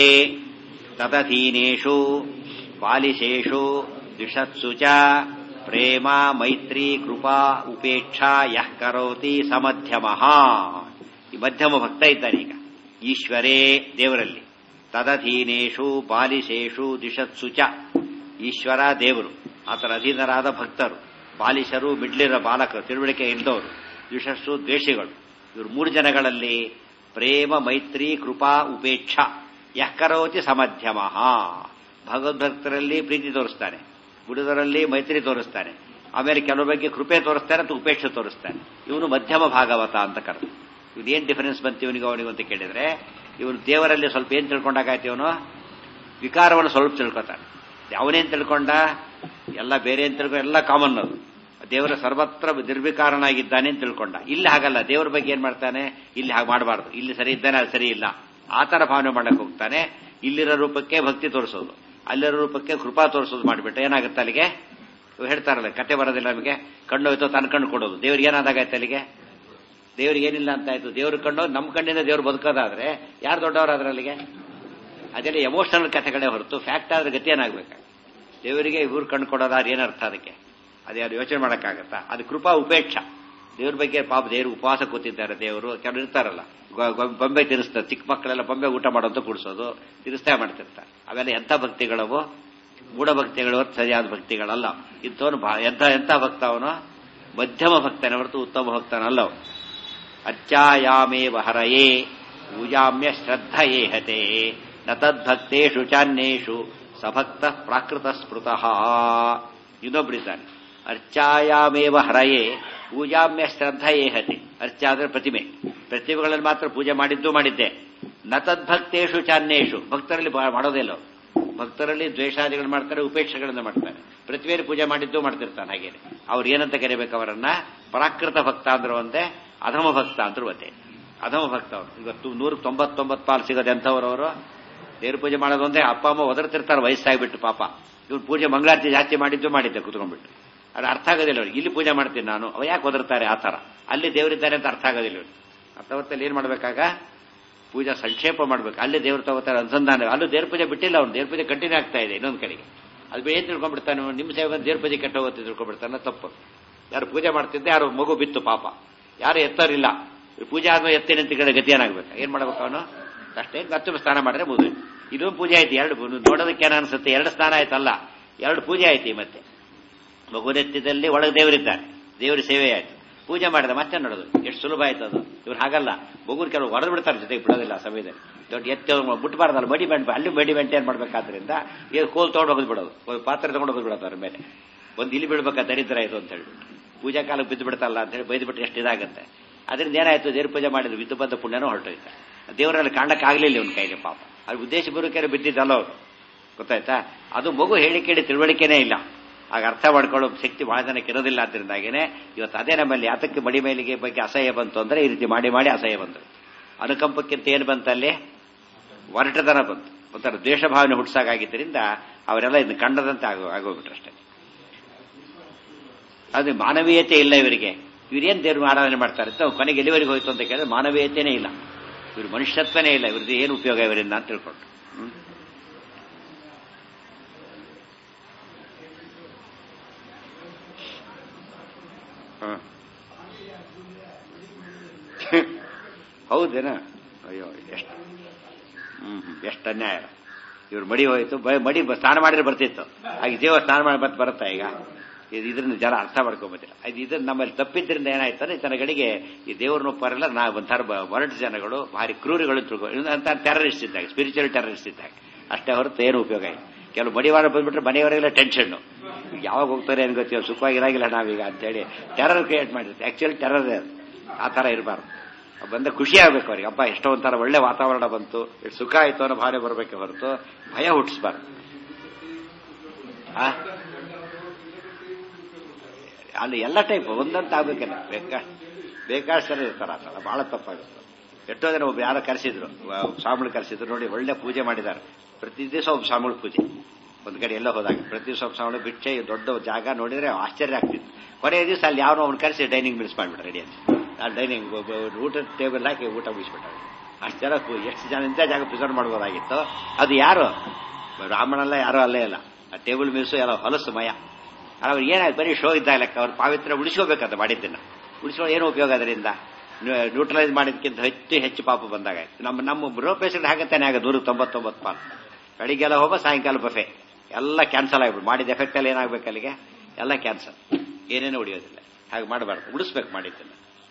ತದಧೀನೇಷು ಬಾಲಿಶೇಷು ದ್ವಿಷತ್ಸು ಚ ಪ್ರೇಮ ಮೈತ್ರಿ ಕೃಪಾ ಉಪೇಕ್ಷಾ ಯಃ ಕರೋತಿ ಸಮಧ್ಯಮಃ. ಈ ಮಧ್ಯಮ ಭಕ್ತ ಇದ್ದಾನೆ ಈಗ. ಈಶ್ವರೇ ದೇವರಲ್ಲಿ, ತದಧೀನೇಷು ಬಾಲಿಶೇಷು ದ್ವಿಷತ್ಸು ಚ. ಈಶ್ವರ ದೇವರು, ಆತರ ಅಧೀನರಾದ ಭಕ್ತರು, ಬಾಲಿಶರು ಮಿಡ್ಲಿರ ಬಾಲಕರು, ತಿಳುವಳಿಕೆ ಇದ್ದವರು, ದ್ವಿಷಸ್ಸು ದ್ವೇಷಿಗಳು. ಇವರು 3 ಜನಗಳಲ್ಲಿ ಪ್ರೇಮ ಮೈತ್ರಿ ಕೃಪಾ ಉಪೇಕ್ಷಾ ಯಃ ಕರೋತಿ ಸಮಧ್ಯಮಃ. ಭಗವದ್ಭಕ್ತರಲ್ಲಿ ಪ್ರೀತಿ ತೋರಿಸ್ತಾನೆ, ಗುರುದರಲ್ಲಿ ಮೈತ್ರಿ ತೋರಿಸ್ತಾನೆ, ಆಮೇಲೆ ಕೆಲವು ಬಗ್ಗೆ ಕೃಪೆ ತೋರಿಸ್ತಾನೆ ಅಥವಾ ಉಪೇಕ್ಷೆ ತೋರಿಸ್ತಾನೆ. ಇವನು ಮಧ್ಯಮ ಭಾಗವತ ಅಂತ ಕರೆದು. ಇವನೇನ್ ಡಿಫರೆನ್ಸ್ ಬಂತು ಇವನಿಗೆ ಅವನಿಗೆ ಅಂತ ಕೇಳಿದ್ರೆ, ಇವನು ದೇವರಲ್ಲಿ ಸ್ವಲ್ಪ ಏನ್ ತಿಳ್ಕೊಂಡಾಗಾಯ್ತು, ಇವನು ವಿಕಾರವನ್ನು ಸ್ವಲ್ಪ ತಿಳ್ಕೊತಾನೆ. ಅವನೇನ್ ತಿಳ್ಕೊಂಡ, ಎಲ್ಲ ಬೇರೆ ಅಂತ ತಿಳ್ಕೊಂಡು ಎಲ್ಲ ಕಾಮನ್. ಅದು ದೇವರ ಸರ್ವತ್ರ ನಿರ್ವಿಕಾರನಾಗಿದ್ದಾನೆ ಅಂತ ತಿಳ್ಕೊಂಡ. ಇಲ್ಲಿ ಹಾಗಲ್ಲ, ದೇವರ ಬಗ್ಗೆ ಏನ್ ಮಾಡ್ತಾನೆ, ಇಲ್ಲಿ ಹಾಗೆ ಮಾಡಬಾರ್ದು, ಇಲ್ಲಿ ಸರಿ ಇದ್ದಾನೆ ಅದು ಸರಿ ಇಲ್ಲ, ಆತರ ಭಾವನೆ ಮಾಡಕ್ ಹೋಗ್ತಾನೆ. ಇಲ್ಲಿರೋ ರೂಪಕ್ಕೆ ಭಕ್ತಿ ತೋರಿಸೋದು, ಅಲ್ಲಿರೋ ರೂಪಕ್ಕೆ ಕೃಪಾ ತೋರಿಸೋದು ಮಾಡಿಬಿಟ್ಟು ಏನಾಗುತ್ತೆ ಅಲ್ಲಿಗೆ, ಹೇಳ್ತಾರಲ್ಲ ಕತೆ ಬರೋದಿಲ್ಲ ನಮಗೆ, ಕಣ್ಣು ಹೋಯ್ತೋ ತನ್ನ ಕಣ್ಣು ಕೊಡೋದು. ದೇವ್ರಿಗೆ ಏನಾದಾಗಾಯ್ತು ಅಲ್ಲಿಗೆ, ದೇವ್ರಿಗೆ ಏನಿಲ್ಲ ಅಂತ ಆಯ್ತು. ದೇವ್ರ ಕಣ್ಣು ನಮ್ಮ ಕಣ್ಣಿಂದ ದೇವ್ರು ಬದುಕೋದಾದ್ರೆ ಯಾರು ದೊಡ್ಡವರಾದ್ರೆ ಅಲ್ಲಿಗೆ, ಅದೆಲ್ಲ ಎಮೋಷನಲ್ ಕಥೆಗಳೇ ಹೊರತು ಫ್ಯಾಕ್ಟ್ ಆದ್ರೆ ಗತಿ ಏನಾಗ್ಬೇಕು. ದೇವರಿಗೆ ಇವ್ರು ಕಣ್ಣು ಕೊಡೋದಾದ್ರೆ ಏನರ್ಥ ಅದಕ್ಕೆ, ಅದು ಯಾರು ಯೋಚನೆ ಮಾಡಕ್ಕಾಗತ್ತಾ. ಅದು ಕೃಪಾ ಉಪೇಕ್ಷ. ದೇವ್ರ ಬಗ್ಗೆ ಪಾಪ ದೇವರು ಉಪವಾಸ ಕೂತಿದ್ದಾರೆ. ದೇವರು ಕೆಲವರು ಇರ್ತಾರಲ್ಲ, ಬೊಂಬೆ ತಿನ್ನಿಸ್ತಾರೆ, ಚಿಕ್ಕ ಮಕ್ಕಳೆಲ್ಲ ಬೊಂಬೆ ಊಟ ಮಾಡೋದು ಕೂಡಿಸೋದು ತಿನ್ನಿಸ್ತಾ ಮಾಡ್ತಿರ್ತಾರೆ. ಅವೆಲ್ಲ ಎಂಥ ಭಕ್ತಿಗಳವು, ಮೂಢಭಕ್ತಿಗಳು, ಸರಿಯಾದ ಭಕ್ತಿಗಳಲ್ಲ. ಇಂಥವನು ಎಂಥ ಭಕ್ತ ಅವನು, ಮಧ್ಯಮ ಭಕ್ತನೇ ಹೊರತು ಉತ್ತಮ ಭಕ್ತನಲ್ಲ. ಅರ್ಚಾಯಾಮೇವ ಹರಯೇ ಪೂಜಾಮ್ಯ ಶ್ರದ್ಧಯೇಹತೆ ನ ತದ್ಭಕ್ತೇಷು ಚಾನ್ಯೇಷು ಸಭಕ್ತ ಪ್ರಾಕೃತ ಸ್ಮೃತಃ. ಇನ್ನೊಬ್ಬರಿದ್ದಾನೆ, ಅರ್ಚಾಯಾಮೇವ ಹರಯೇ ಪೂಜಾಮ್ಯ ಶ್ರದ್ಧಯೇಹತೆ. ಅರ್ಚ ಅಂದ್ರೆ ಪ್ರತಿಮೆ, ಪ್ರತಿಮೆಗಳಲ್ಲಿ ಮಾತ್ರ ಪೂಜೆ ಮಾಡಿದ್ದೆ. ನ ತದ್ಭಕ್ತೇಷು ಚಾನ್ಯೇಷು, ಭಕ್ತರಲ್ಲಿ ಮಾಡೋದಿಲ್ಲ. ಭಕ್ತರಲ್ಲಿ ದ್ವೇಷಾದಿಗಳು ಮಾಡ್ತಾರೆ, ಉಪೇಕ್ಷೆಗಳನ್ನ ಮಾಡ್ತಾರೆ. ಪ್ರತಿಮೆಯಲ್ಲಿ ಪೂಜೆ ಮಾಡಿದ್ದು ಮಾಡ್ತಿರ್ತಾನೆ. ಹಾಗೇನೆ ಅವ್ರು ಏನಂತ ಕರಿಬೇಕು ಅವರನ್ನ, ಪ್ರಾಕೃತ ಭಕ್ತ ಅಂದ್ರು ಒಂದೇ, ಅಧಮ ಭಕ್ತ ಅಂದ್ರು ಒಂದೇ. ಅಧಮ ಭಕ್ತ ಅವರು ಇವತ್ತು 199 ಪಾಲು ಸಿಗೋದು ಎಂಥವ್ರವರು. ದೇವ್ರ ಪೂಜೆ ಮಾಡೋದೊಂದೇ. ಅಪ್ಪ ಅಮ್ಮ ಒದರ್ತಿರ್ತಾರೆ ವಯಸ್ಸಾಗ್ಬಿಟ್ಟು ಪಾಪ. ಇವ್ರು ಪೂಜೆ ಮಂಗಳಾರತಿ ಜಾಸ್ತಿ ಮಾಡಿದ್ದೆ ಕುತ್ಕೊಂಡ್ಬಿಟ್ಟು. ಅದು ಅರ್ಥ ಆಗೋದಿಲ್ಲ ಅವ್ರಿಗೆ. ಇಲ್ಲಿ ಪೂಜೆ ಮಾಡ್ತೀನಿ ನಾನು, ಅವ ಯಾಕೆ ಒದರ್ತಾರೆ ಆ ಥರ. ಅಲ್ಲಿ ದೇವರಿದ್ದಾರೆ ಅಂತ ಅರ್ಥ ಆಗೋದಿಲ್ಲ ಇವ್ರು. ಅರ್ಥವತ್ತಲ್ಲಿ ಏನ್ ಮಾಡ್ಬೇಕಾಗ ಪೂಜಾ ಸಂಕ್ಷೇಪ ಮಾಡ್ಬೇಕು. ಅಲ್ಲಿ ದೇವ್ರ ತಗೋತಾರೆ ಅನುಸಂಧಾನ. ಅಲ್ಲೂ ದೇವ್ರ ಪೂಜೆ ಬಿಟ್ಟಿಲ್ಲ ಅವ್ನು, ದೇವ್ರ ಪೂಜೆ ಕಂಟಿನ್ಯೂ ಆಗ್ತಾ ಇದೆ ಇನ್ನೊಂದು ಕಡೆಗೆ. ಅದು ಏನ್ ತಿಳ್ಕೊಂಡ್ಬಿಡ್ತಾನೆ, ನಿಮ್ಮ ಸೇವೆ ದೇವ್ರ ಪೂಜೆ ಕೆಟ್ಟ ಹೋಗುತ್ತೆ ತಿಳ್ಕೊಂಡ್ಬಿಡ್ತಾನೆ, ತಪ್ಪು. ಯಾರು ಪೂಜೆ ಮಾಡ್ತಿದ್ದೆ, ಯಾರು ಮಗು ಬಿತ್ತು ಪಾಪ, ಯಾರು ಎತ್ತರಿಲ್ಲ, ಪೂಜೆ ಆದ್ಮೇಲೆ ಎತ್ತಿನ ಕಡೆ ಗತಿಯೇನಾಗ್ಬೇಕು, ಏನ್ ಮಾಡ್ಬೇಕು ಅವನು ಅಷ್ಟೇ. ಮತ್ತೆ ಸ್ನಾನ ಮಾಡಿದ್ರೆ ಮುಗಿದು ಇದು ಪೂಜೆ ಆಯ್ತು. ಎರಡು ನೋಡೋದಕ್ಕೆ ಏನ ಅನ್ಸುತ್ತೆ, ಎರಡು ಸ್ನಾನ ಆಯ್ತಲ್ಲ, ಎರಡು ಪೂಜೆ ಆಯ್ತು. ಮತ್ತೆ ಮಗುನೆತ್ತಿದಲ್ಲಿ ಒಳಗೆ ದೇವರಿದ್ದಾರೆ, ದೇವರ ಸೇವೆ ಆಯ್ತು, ಪೂಜೆ ಮಾಡಿದ ಮತ್ತೆ ನೋಡೋದು ಎಷ್ಟು ಸುಲಭ ಆಯ್ತು ಅದು. ಇವ್ರು ಹಾಗಲ್ಲ, ಮಗುರು ಕೆಲವು ಹೊಡೆದು ಬಿಡ್ತಾರೆ, ಜೊತೆಗೆ ಬಿಡೋದಿಲ್ಲ ಆ ಸಮಯದಲ್ಲಿ. ದೊಡ್ಡ ಎತ್ತಿ ಬಿಟ್ಬಾರ್ದಲ್ಲ, ಮಡಿ ಬೆಂಟ್ ಅಲ್ಲಿ ಮಡಿ ಮೇಂಟೈನ್ ಮಾಡ್ಬೇಕಾದ್ರಿಂದ ಈಗ ಕೋಲ್ ತಗೊಂಡು ಹೋಗೋದು ಬಿಡೋದು, ಪಾತ್ರೆ ತಗೊಂಡು ಹೋಗೋದು ಬಿಡೋದು ಅವ್ರ ಮೇಲೆ. ಒಂದು ಇಲ್ಲಿ ಬೀಳ್ಬೇಕಾ ದರಿದ್ರ ಇದು ಅಂತ ಹೇಳ್ಬಿಟ್ಟು ಪೂಜಾ ಕಾಲಕ್ಕೆ ಬಿದ್ದು ಬಿಡ್ತಲ್ಲ ಅಂತ ಹೇಳಿ ಬೈದು ಬಿಟ್ಟರೆ ಎಷ್ಟು ಇದಾಗುತ್ತೆ. ಅದರಿಂದ ಏನಾಯ್ತು, ದೇವ್ರ ಪೂಜೆ ಮಾಡಿದ್ರು ವಿದ್ದು ಬಂದ ಪುಣ್ಯನೂ ಹೊರಟೋಯ್ತು. ದೇವರಲ್ಲಿ ಕಾಣಕ್ಕಾಗಲಿಲ್ಲ ಇವನ್ ಕೈಗೆ ಪಾಪ. ಅದು ಉದ್ದೇಶ ಬರೋಕೆ ಬಿದ್ದಿದ್ದಲ್ಲ ಅವರು, ಗೊತ್ತಾಯ್ತಾ. ಅದು ಮಗು ಹೇಳಿ ಕೇಳಿ ತಿಳುವಳಿಕೆನೇ ಇಲ್ಲ, ಆಗ ಅರ್ಥ ಮಾಡ್ಕೊಳ್ಳೋ ಶಕ್ತಿ ಬಹಳ ಜನಕ್ಕೆ ಇರೋದಿಲ್ಲ. ಅದರಿಂದಾಗೇನೆ ಇವತ್ತು ಅದೇ ನಮ್ಮಲ್ಲಿ ಯಾತಕ್ಕೆ ಮಡಿ ಮೇಲಿಗೆ ಬಗ್ಗೆ ಅಸಹ್ಯ ಬಂತು ಅಂದ್ರೆ ಈ ರೀತಿ ಮಾಡಿ ಮಾಡಿ ಅಸಹ್ಯ ಬಂತು. ಅನುಕಂಪಕ್ಕಿಂತ ಏನು ಬಂತಲ್ಲಿ, ಒರಟತನ ಬಂತು, ಒಂಥರ ದ್ವೇಷ ಭಾವನೆ ಹುಟ್ಟಿಸಾಗಿದ್ದರಿಂದ ಅವರೆಲ್ಲ ಇದನ್ನು ಕಂಡದಂತೆ ಆಗೋಗ್ಬಿಟ್ರು ಅಷ್ಟೇ. ಅದು ಮಾನವೀಯತೆ ಇಲ್ಲ ಇವರಿಗೆ. ಇವ್ರೇನ್ ದೇವ್ರ ಆರಾಧನೆ ಮಾಡ್ತಾರೆ ಅಂತ ಕೊನೆಗೆ ಎಲ್ಲಿವರೆಗೆ ಹೋಯ್ತು ಅಂತ ಕೇಳಿದ್ರೆ ಮಾನವೀಯತೆನೇ ಇಲ್ಲ, ಇವ್ರ ಮನುಷ್ಯತ್ವನೇ ಇಲ್ಲ, ಇವ್ರದ್ದು ಏನು ಉಪಯೋಗ ಇವರಿಂದ ಅಂತ ತಿಳ್ಕೊಂಡು. ಹೌದೇನಾ, ಅಯ್ಯೋ ಎಷ್ಟು ಎಷ್ಟು ಅನ್ಯಾಯ. ಇವ್ರು ಮಡಿ ಹೋಯ್ತು, ಮಡಿ ಸ್ನಾನ ಮಾಡಿದ್ರೆ ಬರ್ತಿತ್ತು, ಹಾಗೆ ಜೀವ ಸ್ನಾನ ಮಾಡಿ ಮತ್ತೆ ಬರುತ್ತಾ ಈಗ. ಇದನ್ನ ಜನ ಅರ್ಥ ಮಾಡ್ಕೊಂಬತ್ತಿಲ್ಲ. ಇದನ್ನ ನಮ್ಮಲ್ಲಿ ತಪ್ಪಿದ್ರಿಂದ ಏನಾಯ್ತಾರೆ, ಜನಗಳಿಗೆ ಈ ದೇವ್ರನ್ನ ಒಪ್ಪರೆಲ್ಲ ನಾವು ಒಂಥರ ಹೊರಟು ಜನಗಳು ಭಾರಿ ಕ್ರೂರಿಗಳು ಅಂತ ಟೆರರಿಸ್ಟ್ ಇದ್ದಾಗ, ಸ್ಪಿರಿಚುವಲ್ ಟೆರರಿಸ್ಟ್ ಇದ್ದಾಗ ಅಷ್ಟೇ ಹೊರತು ಏನು ಉಪಯೋಗ ಇಲ್ಲ. ಕೆಲವು ಮಡಿವಾರ ಬಂದ್ಬಿಟ್ರೆ ಮನೆಯವರೆಗೆಲ್ಲ ಟೆನ್ಷನ್, ಯಾವಾಗ ಹೋಗ್ತಾರೆ ಏನು ಗೊತ್ತಿಲ್ಲ, ಸುಖವಾಗಿರಾಗಿಲ್ಲ ನಾವೀಗ ಅಂತೇಳಿ ಟೆರರ್ ಕ್ರಿಯೇಟ್ ಮಾಡಿರುತ್ತೆ. ಆಕ್ಚುಲಿ ಟೆರರ್ ಆ ತರ ಇರಬಾರ್ದು. ಬಂದ ಖುಷಿ ಆಗ್ಬೇಕು ಅವ್ರಿಗೆ, ಹಬ್ಬ ಎಷ್ಟೋ ಒಂಥರ ಒಳ್ಳೆ ವಾತಾವರಣ ಬಂತು, ಎಷ್ಟು ಸುಖ ಆಯ್ತು ಅನ್ನೋ ಭಾವನೆ ಬರಬೇಕೆ ಹೊರತು ಭಯ ಹುಟ್ಟಿಸ್ಬಾರ್ದು. ಅಲ್ಲಿ ಎಲ್ಲ ಟೈಪ್ ಒಂದಂತ ಆಗ್ಬೇಕಲ್ಲ, ಬೇಕಾದಷ್ಟು ಜನ ಇರ್ತಾರ, ಆ ಥರ ಬಹಳ ತಪ್ಪಾಗುತ್ತೆ. ಎಷ್ಟೋ ಜನ ಒಬ್ಬ ಯಾರೋ ಕರೆಸಿದ್ರು, ಸ್ವಾಮಿಗಳು ಕರೆಸಿದ್ರು, ನೋಡಿ ಒಳ್ಳೆ ಪೂಜೆ ಮಾಡಿದ್ದಾರೆ. ಪ್ರತಿ ದಿವಸ ಒಬ್ಬ ಸ್ವಾಮಿಗಳು ಪೂಜೆ, ಒಂದ್ ಕಡೆ ಎಲ್ಲ ಹೋದಾಗ ಪ್ರತಿ ದಿವಸ ಒಬ್ಬ ಸ್ವಾಮಿಗಳು ಬಿಟ್ಟೆ ದೊಡ್ಡ ಜಾಗ ನೋಡಿದ್ರೆ ಆಶ್ಚರ್ಯ ಆಗ್ತಿತ್ತು. ಕೊನೆಯ ದಿವಸ ಅಲ್ಲಿ ಯಾವನೋ ಅವ್ನು ಕರೆಸಿ ಡೈನಿಂಗ್ ಮಿಲ್ಸ್ ಮಾಡ್ಬಿಟ್ರೆ ರೆಡಿ ಅಂತ, ಅಲ್ಲಿ ಡೈನಿಂಗ್ ಊಟದ ಟೇಬಲ್ ಹಾಕಿ ಊಟ ಮುಗಿಸ್ಬಿಟ್ಟಾರೆ. ಅಷ್ಟು ಜನ ಎಷ್ಟು ಜನ ಇಂಥ ಜಾಗ ಪ್ರಿಸರ್ವ್ ಮಾಡ್ಬೋದಾಗಿತ್ತು. ಅದು ಯಾರು ಬ್ರಾಹ್ಮಣಲ್ಲ, ಯಾರೋ ಅಲ್ಲೇ ಇಲ್ಲ, ಆ ಟೇಬಲ್ ಮಿಲ್ಸು ಎಲ್ಲ ಹೊಲಸು ಮಯ. ಅವ್ರು ಏನಾಯ್ತು, ಬರೀ ಶೋ ಇದ್ದಾಗ ಲೆಕ್ಕ. ಅವ್ರು ಪಾವಿತ್ರ ಉಳಿಸ್ಕೋಬೇಕಂತ ಮಾಡಿದ್ದನ್ನ, ಉಳಿಸ್ಕೊಂಡು ಏನು ಉಪಯೋಗ ಅದರಿಂದ? ನ್ಯೂಟ್ರಲೈಸ್ ಮಾಡಿದ್ಕಿಂತ ಹೆಚ್ಚು ಪಾಪ ಬಂದಾಗ ನಮ್ಮ ಬ್ರೋಪೇಷನ್ ಹಾಗತ್ತಾನೆ ಆಗ 199 ಪಾಲ್. ಬೆಳಿಗ್ಗೆಲ್ಲ ಹೋಗೋ, ಸಾಯಂಕಾಲ ಬಫೆ ಎಲ್ಲ ಕ್ಯಾನ್ಸಲ್ ಆಗ್ಬಿಡು. ಮಾಡಿದ ಎಫೆಕ್ಟ್ ಅಲ್ಲಿ ಏನಾಗ್ಬೇಕು, ಅಲ್ಲಿಗೆ ಎಲ್ಲ ಕ್ಯಾನ್ಸಲ್, ಏನೇನು ಉಳಿಯೋದಿಲ್ಲ. ಹಾಗೆ ಮಾಡಬಾರ್ದು, ಉಳಿಸ್ಬೇಕು ಮಾಡಿದ್ದನ್ನ.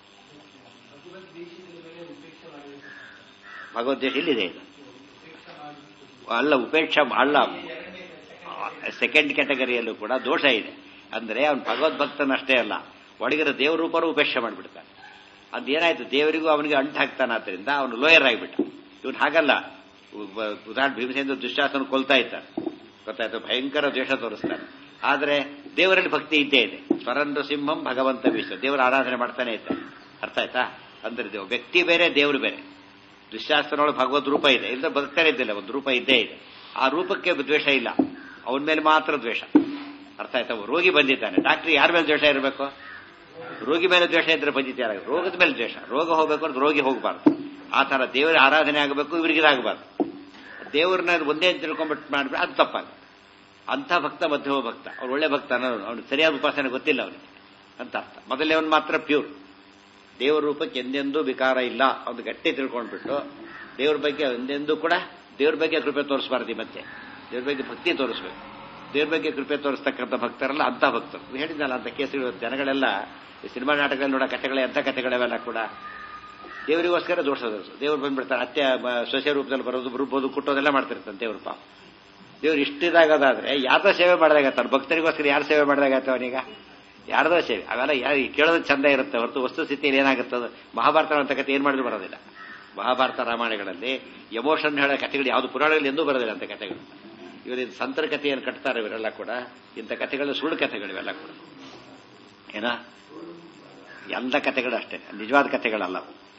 ಭಗವದ್ಗೀತೆ ಇಲ್ಲಿದೆ ಇದು ಅಲ್ಲ, ಉಪೇಕ್ಷ ಅಲ್ಲ. ಸೆಕೆಂಡ್ ಕ್ಯಾಟಗರಿಯಲ್ಲೂ ಕೂಡ ದೋಷ ಇದೆ. ಅಂದ್ರೆ ಅವನು ಭಗವದ್ಭಕ್ತನಷ್ಟೇ ಅಲ್ಲ, ಒಳಗಿರೋ ದೇವ್ರ ರೂಪರೂ ಉಪೇಕ್ಷೆ ಮಾಡಿಬಿಡ್ತಾನೆ. ಅದೇನಾಯ್ತು, ದೇವರಿಗೂ ಅವನಿಗೆ ಅಂಟು ಹಾಕ್ತಾನೆ, ಆದ್ರಿಂದ ಅವನು ಲೋಯರ್ ಆಗಿಬಿಟ್ಟ. ಇವನು ಹಾಗಲ್ಲ. ಉದಾಹರಣೆ ಭೀಮಸೇನ ದುಶ್ಯಾಸನ ಕೊಲ್ತಾ ಇದ್ದಾನೆ, ಗೊತ್ತಾಯ್ತು, ಭಯಂಕರ ದ್ವೇಷ ತೋರಿಸ್ತಾನೆ. ಆದ್ರೆ ದೇವರಲ್ಲಿ ಭಕ್ತಿ ಇದ್ದೇ ಇದೆ. ಸ್ವರಂದ್ರ ಸಿಂಹಂ ಭಗವಂತ ವಿಶ್ವ, ದೇವರ ಆರಾಧನೆ ಮಾಡ್ತಾನೆ ಇದ್ದಾನೆ. ಅರ್ಥ ಆಯ್ತಾ? ಅಂದ್ರೆ ವ್ಯಕ್ತಿ ಬೇರೆ, ದೇವರು ಬೇರೆ. ದುಶ್ಯಾಸನೊಳಗೆ ಭಗವದ್ ರೂಪ ಇದೆ, ಇಲ್ಲ ಬದುಕ್ತಾನೆ ಇದ್ದಿಲ್ಲ, ಒಂದು ರೂಪ ಇದ್ದೇ ಇದೆ. ಆ ರೂಪಕ್ಕೆ ದ್ವೇಷ ಇಲ್ಲ, ಅವನ ಮೇಲೆ ಮಾತ್ರ ದ್ವೇಷ. ಅರ್ಥ ಆಯ್ತಾ? ರೋಗಿ ಬಂದಿದ್ದಾನೆ, ಡಾಕ್ಟರ್ ಯಾರ ಮೇಲೆ ದ್ವೇಷ ಇರಬೇಕು? ರೋಗಿ ಮೇಲೆ ದ್ವೇಷ ಇದ್ರೆ ಬಂದಿದ್ದಾರೆ, ರೋಗದ ಮೇಲೆ ದ್ವೇಷ. ರೋಗ ಹೋಗ್ಬೇಕು ಅಂದ್ರೆ ರೋಗಿ ಹೋಗಬಾರ್ದು. ಆ ತರ ದೇವರ ಆರಾಧನೆ ಆಗಬೇಕು, ಇವರಿಗಿದಾಗಬಾರ್ದು. ದೇವರನ್ನ ಒಂದೇ ತಿಳ್ಕೊಂಡ್ಬಿಟ್ಟು ಮಾಡ್ಬಿಟ್ಟು ಅದು ತಪ್ಪಾಗುತ್ತೆ. ಅಂಥ ಭಕ್ತ ಮಧ್ಯಮ ಭಕ್ತ, ಅವ್ರು ಒಳ್ಳೆ ಭಕ್ತ ಅನ್ನೋದು, ಅವ್ನಿಗೆ ಸರಿಯಾದ ಉಪಾಸನೆ ಗೊತ್ತಿಲ್ಲ ಅವನಿಗೆ ಅಂತ ಅರ್ಥ. ಮೊದಲೇ ಅವನು ಮಾತ್ರ ಪ್ಯೂರ್, ದೇವರ ರೂಪಕ್ಕೆ ಎಂದೆಂದೂ ವಿಕಾರ ಇಲ್ಲ, ಅವ್ನು ಗಟ್ಟಿ ತಿಳ್ಕೊಂಡ್ಬಿಟ್ಟು ದೇವ್ರ ಬಗ್ಗೆ ಎಂದೆಂದೂ ಕೂಡ ದೇವ್ರ ಬಗ್ಗೆ ಕೃಪೆ ತೋರಿಸಬಾರ್ದು. ಮತ್ತೆ ದೇವ್ರ ಬಗ್ಗೆ ಭಕ್ತಿ ತೋರಿಸ್ಬೇಕು. ದೇವ್ರ ಬಗ್ಗೆ ಕೃಪೆ ತೋರಿಸ್ತಕ್ಕಂಥ ಭಕ್ತರಲ್ಲ ಅಂಥ ಭಕ್ತರು. ಹೇಳಿದ್ನಲ್ಲ, ಅಂತ ಕೇಸುಗಳು ಜನಗಳೆಲ್ಲ ಸಿನಿಮಾ ನಾಟಕದಲ್ಲಿ ನೋಡೋ ಕಥೆಗಳೇ, ಅಂಥ ಕಥೆಗಳೆಲ್ಲ ಕೂಡ ದೇವರಿಗೋಸ್ಕರ ದೋಷ ತೋರಿಸು. ದೇವ್ರು ಬಂದ್ಬಿಡ್ತಾರೆ, ಅತ್ಯ ಸೊಸೆ ರೂಪದಲ್ಲಿ ಬರೋದು, ರುಬ್ಬೋದು, ಕುಟ್ಟೋದೆಲ್ಲ ಮಾಡ್ತಿರ್ತಾನೆ ದೇವ್ರ ಪಾಪ. ದೇವ್ರು ಇಷ್ಟಿದಾಗದಾದ್ರೆ ಯಾರ್ದೋ ಸೇವೆ ಮಾಡಿದಾಗತ್ತಾನೆ, ಭಕ್ತರಿಗೋಸ್ಕರ ಯಾರು ಸೇವೆ ಮಾಡಿದಾಗತ್ತ ಅವನೀಗ? ಯಾರ್ದೋ ಸೇವೆ. ಅವೆಲ್ಲ ಕೇಳೋದು ಚಂದ ಇರುತ್ತೆ ಹೊರತು ವಸ್ತುಸ್ಥಿತಿಯಲ್ಲಿ ಏನಾಗುತ್ತದು? ಮಹಾಭಾರತ ಅಂತ ಕಥೆ ಏನ್ ಮಾಡಿದ್ರು ಬರೋದಿಲ್ಲ. ಮಹಾಭಾರತ ರಾಮಾಯಣಗಳಲ್ಲಿ ಎಮೋಷನ್ ಹೇಳೋ ಕಥೆಗಳು ಯಾವುದು ಪುರಾಣಗಳಲ್ಲಿ ಎಂದೂ ಬರೋದಿಲ್ಲ ಅಂತ ಕಥೆಗಳು. ಇವರು ಸಂತರ ಕಥೆಯನ್ನು ಕಟ್ತಾರೆ, ಇವರೆಲ್ಲ ಕೂಡ ಇಂಥ ಕಥೆಗಳು ಸುಳ್ಳು ಕಥೆಗಳು ಇವೆಲ್ಲ ಕೂಡ. ಏನ ಎಲ್ಲ ಕಥೆಗಳು ಅಷ್ಟೇ, ನಿಜವಾದ ಕಥೆಗಳಲ್ಲ.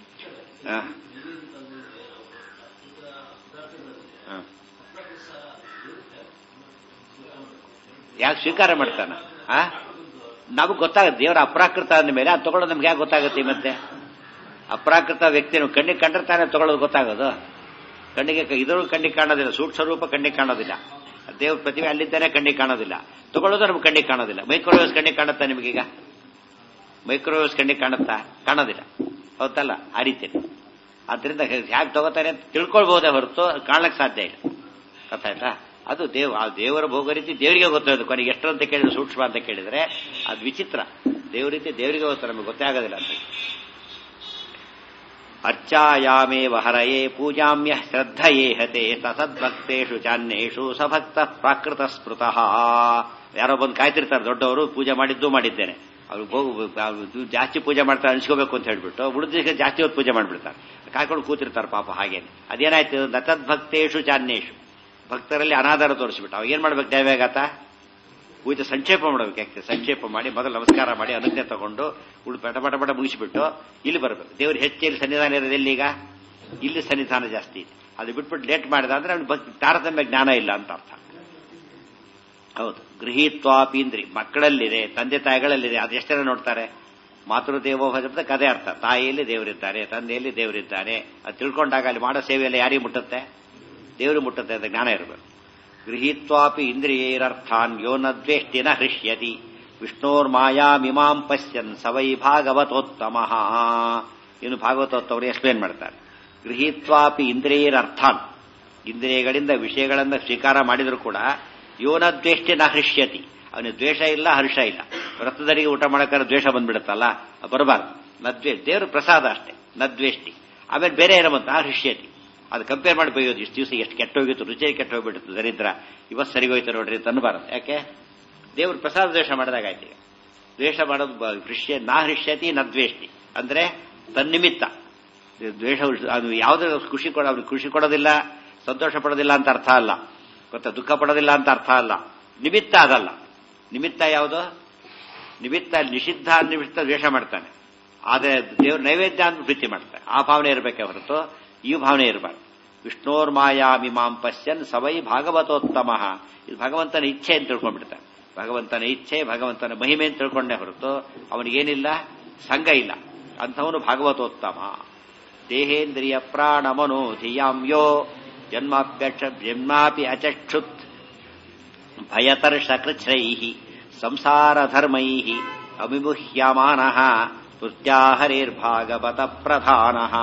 ಯಾಕೆ ಸ್ವೀಕಾರ ಮಾಡ್ತಾನ? ನಮಗ್ ಗೊತ್ತಾಗುತ್ತೆ ದೇವರ ಅಪ್ರಾಕೃತ ಅಂದ ಮೇಲೆ ಅದು ತಗೊಳ್ಳೋದು ನಮ್ಗೆ ಯಾಕೆ ಗೊತ್ತಾಗುತ್ತೆ? ಮತ್ತೆ ಅಪ್ರಾಕೃತ ವ್ಯಕ್ತಿಯನ್ನು ಕಣ್ಣಿಗೆ ಕಂಡ್ರೆ ತಾನೇ ತಗೊಳ್ಳೋದು ಗೊತ್ತಾಗೋದು. ಕಣ್ಣಿಗೆ ಇದ್ರೂ ಕಣ್ಣಿಗೆ ಕಾಣೋದಿಲ್ಲ, ಸೂಕ್ಷ್ಮ ರೂಪ ಕಣ್ಣಿಗೆ ಕಾಣೋದಿಲ್ಲ, ದೇವ್ರ ಪ್ರತಿಮೆ ಅಲ್ಲಿದ್ದಾನೆ ಕಣ್ಣಿಗೆ ಕಾಣೋದಿಲ್ಲ, ತಗೊಳ್ಳೋದು ನಮ್ಗೆ ಕಣ್ಣಿಗೆ ಕಾಣೋದಿಲ್ಲ. ಮೈಕ್ರೋವೇವ್ಸ್ ಕಣ್ಣಿಗೆ ಕಾಣುತ್ತಾ ನಿಮಗೀಗ? ಮೈಕ್ರೋವೇವ್ಸ್ ಕಣ್ಣಿಗೆ ಕಾಣುತ್ತಾ? ಕಾಣೋದಿಲ್ಲ, ಹೌದಲ್ಲ? ಆ ರೀತಿ. ಆದ್ರಿಂದ ಹ್ಯಾಕ್ ತಗೋತಾರೆ ಅಂತ ತಿಳ್ಕೊಳ್ಬಹುದೇ ಹೊರತು ಕಾಣಕ್ ಸಾಧ್ಯ ಇಲ್ಲ. ಅರ್ಥ ಆಯ್ತಾ? ಅದು ಆ ದೇವರ ಭೋಗ ರೀತಿ ದೇವರಿಗೆ ಗೊತ್ತಾಗೋದು. ಕೊನೆಗೆ ಎಷ್ಟು ಅಂತ ಕೇಳಿದ್ರೆ ಸೂಕ್ಷ್ಮ ಅಂತ ಕೇಳಿದ್ರೆ ಅದು ವಿಚಿತ್ರ. ದೇವ್ರ ರೀತಿ ದೇವರಿಗೆ ಗೊತ್ತ, ನಮಗೆ ಗೊತ್ತೇ ಆಗೋದಿಲ್ಲ ಅಂತ. ಅರ್ಚಾಯಾಮೇವ ಹರಯೇ ಪೂಜಾಮ್ಯ ಶ್ರದ್ಧಯೇ ಹತೆ ಸಸದ್ಭಕ್ತೇಷು ಚಾನ್ಯೇಷು ಸಭಕ್ತ ಪ್ರಾಕೃತ ಸ್ಮೃತಃ. ಯಾರೋ ಬಂದು ಕಾಯ್ತಿರ್ತಾರೆ ದೊಡ್ಡವರು, ಪೂಜೆ ಮಾಡಿದ್ದೇನೆ, ಅವ್ರು ಜಾಸ್ತಿ ಪೂಜೆ ಮಾಡ್ತಾರೆ ಅನ್ಸ್ಕೋಬೇಕು ಅಂತ ಹೇಳ್ಬಿಟ್ಟು ಉಳಿದ ಜಾಸ್ತಿ ಹೊತ್ತು ಪೂಜೆ ಮಾಡಿಬಿಡ್ತಾರೆ, ಕಾಯ್ಕೊಂಡು ಕೂತಿರ್ತಾರೆ ಪಾಪ. ಹಾಗೇನೆ ಅದೇನಾಯ್ತು, ನತದ್ಭಕ್ತೇಷು ಚಾನ್ಯೇಷು, ಭಕ್ತರಲ್ಲಿ ಅನಾಧಾರ ತೋರಿಸ್ಬಿಟ್ಟು ಅವಾಗ ಏನ್ ಮಾಡ್ಬೇಕು? ದೈವೇಗಾತ ಪೂಜೆ ಸಂಕ್ಷೇಪ ಮಾಡಬೇಕು. ಯಾಕೆ ಸಂಕ್ಷೇಪ ಮಾಡಿ ಮೊದಲು ನಮಸ್ಕಾರ ಮಾಡಿ ಅನುಜ್ಞೆ ತಗೊಂಡು ಪಟ ಪಟ ಪಟ ಮುಗಿಸಿಬಿಟ್ಟು ಇಲ್ಲಿ ಬರಬೇಕು. ದೇವ್ರು ಹೆಚ್ಚೆಲ್ಲಿ ಸನ್ನಿಧಾನ ಇರೋದು ಎಲ್ಲಿಗ? ಇಲ್ಲಿ ಸನ್ನಿಧಾನ ಜಾಸ್ತಿ ಇದೆ. ಅದು ಬಿಟ್ಬಿಟ್ಟು ಲೇಟ್ ಮಾಡಿದ ಅಂದ್ರೆ ಅವ್ನು ತಾರತಮ್ಯ ಜ್ಞಾನ ಇಲ್ಲ ಅಂತ ಅರ್ಥ. ಹೌದು. ಗೃಹೀತ್ವಾಪೀಂದ್ರಿ, ಮಕ್ಕಳಲ್ಲಿದೆ, ತಂದೆ ತಾಯಿಗಳಲ್ಲಿದೆ. ಅದು ಎಷ್ಟರ ನೋಡ್ತಾರೆ? ಮಾತೃದೇವೋಭ ಶಬ್ದಕ್ಕೆ ಅದೇ ಅರ್ಥ. ತಾಯಿಯಲ್ಲಿ ದೇವರಿದ್ದಾರೆ, ತಂದೆಯಲ್ಲಿ ದೇವರಿದ್ದಾನೆ. ಅದು ತಿಳ್ಕೊಂಡಾಗ ಅಲ್ಲಿ ಮಾಡೋ ಸೇವೆಯಲ್ಲಿ ಯಾರಿಗೆ ಮುಟ್ಟುತ್ತೆ? ದೇವರು ಮುಟ್ಟುತ್ತೆ ಅಂತ ಜ್ಞಾನ ಇರಬೇಕು. ಗೃಹೀತ್ವಾಪಿ ಇಂದ್ರಿಯೈರರ್ಥಾನ್ ಯೋ ನ ದ್ವೇಷ್ಟಿನ ಹೃಷ್ಯತಿ ವಿಷ್ಣೋರ್ಮಾಯಾಮಿಮಾಂ ಪಶ್ಯನ್ ಸವೈ ಭಾಗವತೋತ್ತಮಃ. ಇನ್ನು ಭಾಗವತೋತ್ತವರು ಎಕ್ಸ್ಪ್ಲೇನ್ ಮಾಡ್ತಾರೆ. ಗೃಹೀತ್ವಾಪಿ ಇಂದ್ರಿಯೈರರ್ಥಾನ್, ಇಂದ್ರಿಯಗಳಿಂದ ವಿಷಯಗಳನ್ನು ಸ್ವೀಕಾರ ಮಾಡಿದ್ರು ಕೂಡ ಯೋನ ದ್ವೇಷ್ಟಿನ ಹೃಷ್ಯತಿ, ಅವನಿಗೆ ದ್ವೇಷ ಇಲ್ಲ, ಹರ್ಷ ಇಲ್ಲ. ವ್ರತದರಿಗೆ ಊಟ ಮಾಡೋಕ್ಕಾದ್ರೆ ದ್ವೇಷ ಬಂದ್ಬಿಡುತ್ತಲ್ಲ, ಬರಬಾರ್ದು. ನದ್ವೇ ದೇವ್ರ ಪ್ರಸಾದ ಅಷ್ಟೇ, ನದ್ವೇಷ್ಟಿ. ಆಮೇಲೆ ಬೇರೆ ಏನೋ ಬಂತ ಹೃಷ್ಯತಿ, ಅದು ಕಂಪೇರ್ ಮಾಡಿ ಬೈಯೋದು. ಇಷ್ಟು ದಿವಸ ಎಷ್ಟು ಕೆಟ್ಟೋಗಿತ್ತು, ರುಚಿ ಕೆಟ್ಟೋಗ್ಬಿಟ್ಟಿತ್ತು, ದರಿದ್ರ ಇವತ್ತು ಸರಿಗೋಯ್ತು ನೋಡ್ರಿ ಅಂತ ಅನ್ಬಾರದು. ಯಾಕೆ? ದೇವ್ರ ಪ್ರಸಾದ ದ್ವೇಷ ಮಾಡಿದಾಗಾಯ್ತು. ಈಗ ದ್ವೇಷ ಮಾಡೋದು ನಾ ಹೃಷ್ಯತಿ ನದ್ವೇಷ್ಟಿ ಅಂದ್ರೆ ತನ್ನಿಮಿತ್ತ ದ್ವೇಷ. ಅದು ಯಾವುದೇ ಖುಷಿ ಅವ್ರಿಗೆ ಖುಷಿ ಕೊಡೋದಿಲ್ಲ, ಸಂತೋಷ ಪಡೋದಿಲ್ಲ ಅಂತ ಅರ್ಥ ಅಲ್ಲ, ಗೊತ್ತಾ? ದುಃಖ ಪಡೋದಿಲ್ಲ ಅಂತ ಅರ್ಥ ಅಲ್ಲ. ನಿಮಿತ್ತ ಅದಲ್ಲ. ನಿಮಿತ್ತ ಯಾವುದು? ನಿಮಿತ್ತ ನಿಷಿದ್ಧ ನಿಮಿತ್ತ ದ್ವೇಷ ಮಾಡ್ತಾನೆ, ಆದ್ರೆ ದೇವ್ರ ನೈವೇದ್ಯ ಅಂತ ಪ್ರೀತಿ ಮಾಡ್ತಾನೆ. ಆ ಭಾವನೆ ಇರಬೇಕೆ ಹೊರತು ಈ ಭಾವನೆ ಇರಬಾರ್ದು. ವಿಷ್ಣೋರ್ಮಾಯಾಮಿಮಾಂ ಪಶ್ಯನ್ ಸವೈ ಭಾಗವತೋತ್ತಮಃ. ಇದು ಭಗವಂತನ ಇಚ್ಛೆ ಅಂತ ತಿಳ್ಕೊಂಡ್ಬಿಡ್ತಾನೆ. ಭಗವಂತನ ಇಚ್ಛೆ, ಭಗವಂತನ ಮಹಿಮೆ ಅಂತ ತಿಳ್ಕೊಂಡೆ ಹೊರತು ಅವನಿಗೇನಿಲ್ಲ, ಸಂಘ ಇಲ್ಲ. ಅಂಥವನು ಭಾಗವತೋತ್ತಮ. ದೇಹೇಂದ್ರಿಯ ಪ್ರಾಣ ಮನೋ ಧಿಯಾಂ ಯೋ ಜನ್ಮಾಪಿ ಅಚಕ್ಷುತ್ ಭಯತರ್ಷಕೃಚ್ಛ್ರೈಃ ಸಂಸಾರ ಧರ್ಮೈಃ ಅವಿಮುಹ್ಯಮಾನಃ ಸ್ಮೃತ್ಯಾಹರೇರ್ಭಾಗವತ ಪ್ರಧಾನಃ.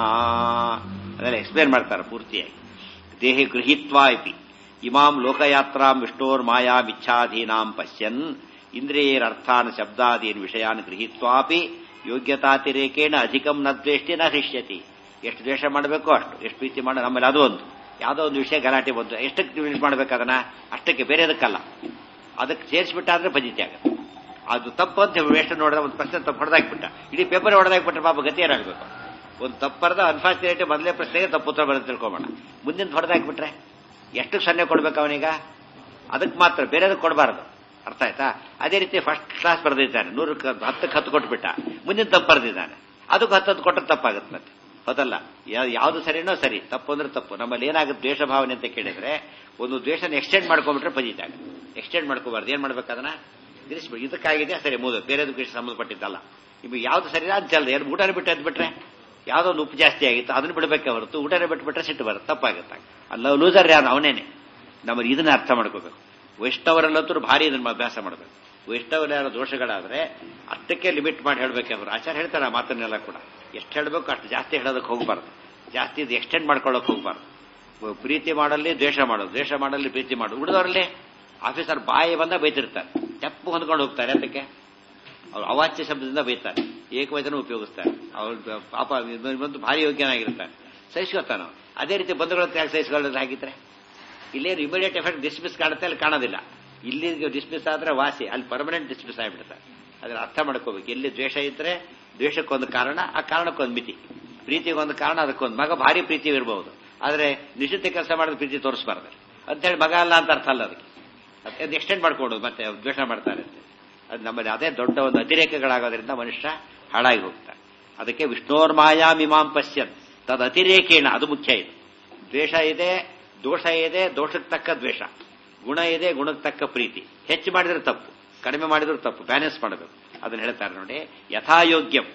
ಅದೆಲ್ಲ ಎಕ್ಸ್ಪ್ಲೇನ್ ಮಾಡ್ತಾರೆ ಪೂರ್ತಿಯಾಗಿ. ದೇಹಿ ಗೃಹೀತ್ವಾ ಇತಿ ಇಮಾಂ ಲೋಕಯಾತ್ರಾಂ ವಿಷ್ಣೋರ್ಮಾಯಾಮಿಚ್ಛಾಧೀನಾಂ ಪಶ್ಯನ್ ಇಂದ್ರಿಯೈರರ್ಥಾನ್ ಶಬ್ದಾದೀನ್ ವಿಷಯಾನ್ ಗೃಹೀತ್ವಾಪಿ ಯೋಗ್ಯತಾತಿರೇಕೇಣ ಅಧಿಕಂ ನ ದ್ವೇಷ್ಟಿ ನ ಹೃಷ್ಯತಿ. ಎಷ್ಟು ದ್ವೇಷ ಮಾಡಬೇಕೋ ಅಷ್ಟು, ಎಷ್ಟು ಪ್ರೀತಿ ಮಾಡೋ. ನಮ್ಮಲ್ಲಿ ಅದು ಒಂದು ಯಾವುದೋ ಒಂದು ವಿಷಯ ಗಲಾಟೆ ಬಂತು, ಎಷ್ಟಕ್ಕೆ ಯೂಸ್ ಮಾಡ್ಬೇಕು ಅದನ್ನ? ಅಷ್ಟಕ್ಕೆ, ಬೇರೆ ಅದಕ್ಕಲ್ಲ. ಅದಕ್ಕೆ ಸೇರಿಸ್ಬಿಟ್ಟಾದ್ರೆ ಫಜಿತಿ ಆಗುತ್ತೆ. ಅದು ತಪ್ಪು ಅಂತ ವೇಸ್ಟ್ ನೋಡಿದ್ರೆ ಒಂದು ಪ್ರಶ್ನೆ ತಪ್ಪು ಹೊಡೆದಾಕ್ಬಿಟ್ಟ, ಇಡೀ ಪೇಪರ್ ಹೊಡೆದಾಕ್ಬಿಟ್ರೆ ಪಾಪ ಗತಿ ಏನಾಗಬೇಕು? ಒಂದು ತಪ್ಪರದ ಅನ್ಫಾರ್ಚುನೇಟ್ ಮೊದಲೇ ಪ್ರಶ್ನೆಗೆ ತಪ್ಪು ಉತ್ತರ ಬರೋದು ತಿಳ್ಕೊಬೋಣ. ಮುಂದಿನ ಹೊಡೆದಾಕ್ಬಿಟ್ರೆ ಎಷ್ಟು ಸೊನ್ನೆ ಕೊಡ್ಬೇಕು ಅವನೀಗ? ಅದಕ್ಕೆ ಮಾತ್ರ, ಬೇರೆದಕ್ಕೆ ಕೊಡಬಾರದು. ಅರ್ಥ ಆಯ್ತಾ? ಅದೇ ರೀತಿ ಫಸ್ಟ್ ಕ್ಲಾಸ್ ಬರೆದಿದ್ದಾನೆ, 100ಕ್ಕೆ 10ಕ್ಕೆ 10 ಕೊಟ್ಬಿಟ್ಟ, ಮುಂದಿನ ತಪ್ಪು ಬರೆದಿದ್ದಾನೆ, ಅದಕ್ಕೆ 10 ಕೊಟ್ಟರೆ ತಪ್ಪಾಗುತ್ತೆ ಮತ್ತೆ, ಹೌದಲ್ಲ? ಯಾವುದು ಸರಿನೋ ಸರಿ, ತಪ್ಪು ಅಂದ್ರೆ ತಪ್ಪು. ನಮ್ಮಲ್ಲಿ ಏನಾಗುತ್ತೆ ದ್ವೇಷ ಭಾವನೆ ಅಂತ ಕೇಳಿದ್ರೆ, ಒಂದು ದ್ವೇಷನ ಎಕ್ಸ್ಟೆಂಡ್ ಮಾಡ್ಕೊಂಡ್ಬಿಟ್ರೆ ಫಜಿತಾಗ. ಎಕ್ಸ್ಟೆಂಡ್ ಮಾಡ್ಕೋಬಾರ್ದು. ಏನ್ ಮಾಡ್ಬೇಕು ಅದನ್ನ? ಇರಿಸ್ಬಿಟ್ಟು ಇದಕ್ಕಾಗಿದೆ ಸರಿ, ಮೂದು ಬೇರೆದಕ್ಕೆ ಸಂಬಂಧಪಟ್ಟಿದ್ದಲ್ಲ. ನಿಮಗೆ ಯಾವ್ದು ಸರಿ ಅಂತಲ್ಲ, ಎರಡು ಊಟನೇ ಬಿಟ್ಟು ಎದ್ಬಿಟ್ರೆ ಯಾವುದೋ ಒಂದು ಉಪ್ಪು ಜಾಸ್ತಿ ಆಗಿತ್ತು, ಅದನ್ನ ಬಿಡಬೇಕೆ ಹೊರತು ಊಟನೇ ಬಿಟ್ಬಿಟ್ರೆ ಸಿಟ್ಟು ಬರುತ್ತೆ, ತಪ್ಪಾಗುತ್ತೆ. ಅಲ್ಲ ಲೂಸರ್ ಯಾರು? ಅವನೇನೆ. ನಮ್ಮಲ್ಲಿ ಇದನ್ನ ಅರ್ಥ ಮಾಡ್ಕೋಬೇಕು. ವೈಷ್ಣವರಲ್ಲಂತೂ ಭಾರಿ ಇದನ್ನ ಅಭ್ಯಾಸ ಮಾಡಬೇಕು. ವೈಷ್ಣವರ ಯಾರೋ ದೋಷಗಳಾದ್ರೆ ಅಷ್ಟಕ್ಕೆ ಲಿಮಿಟ್ ಮಾಡಿ ಹೇಳಬೇಕೆ ಅವರು. ಆಚಾರ ಹೇಳ್ತಾರೆ ಆ ಮಾತನ್ನೆಲ್ಲ ಕೂಡ. ಎಷ್ಟು ಹೇಳಬೇಕು ಅಷ್ಟು ಜಾಸ್ತಿ ಹೇಳೋದಕ್ಕೆ ಹೋಗಬಾರ್ದು, ಜಾಸ್ತಿ ಇದು ಎಕ್ಸ್ಟೆಂಡ್ ಮಾಡ್ಕೊಳ್ಳೋಕೆ ಹೋಗಬಾರ್ದು. ಪ್ರೀತಿ ಮಾಡಲ್ಲಿ ದ್ವೇಷ ಮಾಡೋದು, ದ್ವೇಷ ಮಾಡಲ್ಲಿ ಪ್ರೀತಿ ಮಾಡೋದು. ಉಳಿದವರಲ್ಲಿ ಆಫೀಸರ್ ಬಾಯಿ ಬಂದ ಬೈತಿರ್ತಾರೆ, ತೆಪ್ಪು ಹೊಂದ್ಕೊಂಡು ಹೋಗ್ತಾರೆ. ಅದಕ್ಕೆ ಅವ್ರು ಅವಾಚ್ಯ ಶಬ್ದದಿಂದ ಬೈತಾರೆ, ಏಕವಚನ ಉಪಯೋಗಿಸ್ತಾರೆ. ಅವ್ರು ಪಾಪ ಬಂದು ಭಾರಿ ಯೋಗ್ಯನಾಗಿರ್ತಾರೆ, ಸಹಿಸ್ಕೊತಾನ. ಅದೇ ರೀತಿ ಬಂಧುಗಳ ಯಾಕೆ ಸಹಿಸ್ಕೊಳ್ಳೋದು? ಹಾಗಿದ್ರೆ ಇಲ್ಲೇನು ಇಮಿಡಿಯೇಟ್ ಎಫೆಕ್ಟ್ ಡಿಸ್ಮಿಸ್ ಕಾಣುತ್ತೆ, ಅಲ್ಲಿ ಕಾಣೋದಿಲ್ಲ. ಇಲ್ಲಿ ಡಿಸ್ಮಿಸ್ ಆದ್ರೆ ವಾಸಿ, ಅಲ್ಲಿ ಪರ್ಮನೆಂಟ್ ಡಿಸ್ಮಿಸ್ ಆಗಿಬಿಡ್ತಾರೆ. ಅದನ್ನ ಅರ್ಥ ಮಾಡ್ಕೋಬೇಕು. ಎಲ್ಲಿ ದ್ವೇಷ ಇದ್ರೆ ದ್ವೇಷಕ್ಕೊಂದು ಕಾರಣ, ಆ ಕಾರಣಕ್ಕೊಂದು ಮಿತಿ. ಪ್ರೀತಿಗೊಂದು ಕಾರಣ, ಅದಕ್ಕೊಂದು. ಮಗ ಭಾರಿ ಪ್ರೀತಿ ಇರಬಹುದು, ಆದ್ರೆ ನಿಶ್ಚಿತ ಕೆಲಸ ಮಾಡಿದ ಪ್ರೀತಿ ತೋರಿಸಬಾರ್ದು ಅಂತೇಳಿ ಮಗ ಅಲ್ಲ ಅಂತ ಅರ್ಥ ಅಲ್ಲ. ಅದಕ್ಕೆ ಅದು ಎಕ್ಸ್ಟೆಂಡ್ ಮಾಡ್ಕೊಡೋದು, ಮತ್ತೆ ದ್ವೇಷ ಮಾಡ್ತಾರೆ ಅಂತ. ಅದು ನಮ್ಮಲ್ಲಿ ಅದೇ ದೊಡ್ಡ ಒಂದು ಅತಿರೇಕಗಳಾಗೋದ್ರಿಂದ ಮನುಷ್ಯ ಹಾಳಾಗಿ ಹೋಗ್ತಾರೆ. ಅದಕ್ಕೆ ವಿಷ್ಣೋರ್ಮಾಯಾಮಿಮಾಂ ಪಶ್ಯನ್ ತದ್ ಅತಿರೇಕೇಣ, ಅದು ಮುಖ್ಯ. ಇದು ದ್ವೇಷ ಇದೆ, ದೋಷ ಇದೆ, ದೋಷಕ್ಕೆ ತಕ್ಕ ದ್ವೇಷ. ಗುಣ ಇದೆ, ಗುಣಕ್ಕೆ ತಕ್ಕ ಪ್ರೀತಿ. ಹೆಚ್ಚು ಮಾಡಿದ್ರೆ ತಪ್ಪು, ಕಡಿಮೆ ಮಾಡಿದ್ರು ತಪ್ಪು. ಬ್ಯಾಲೆನ್ಸ್ ಮಾಡಬೇಕು. ಅದನ್ನ ಹೇಳ್ತಾರೆ ನೋಡಿ. ಯಥಾಯೋಗ್ಯಂ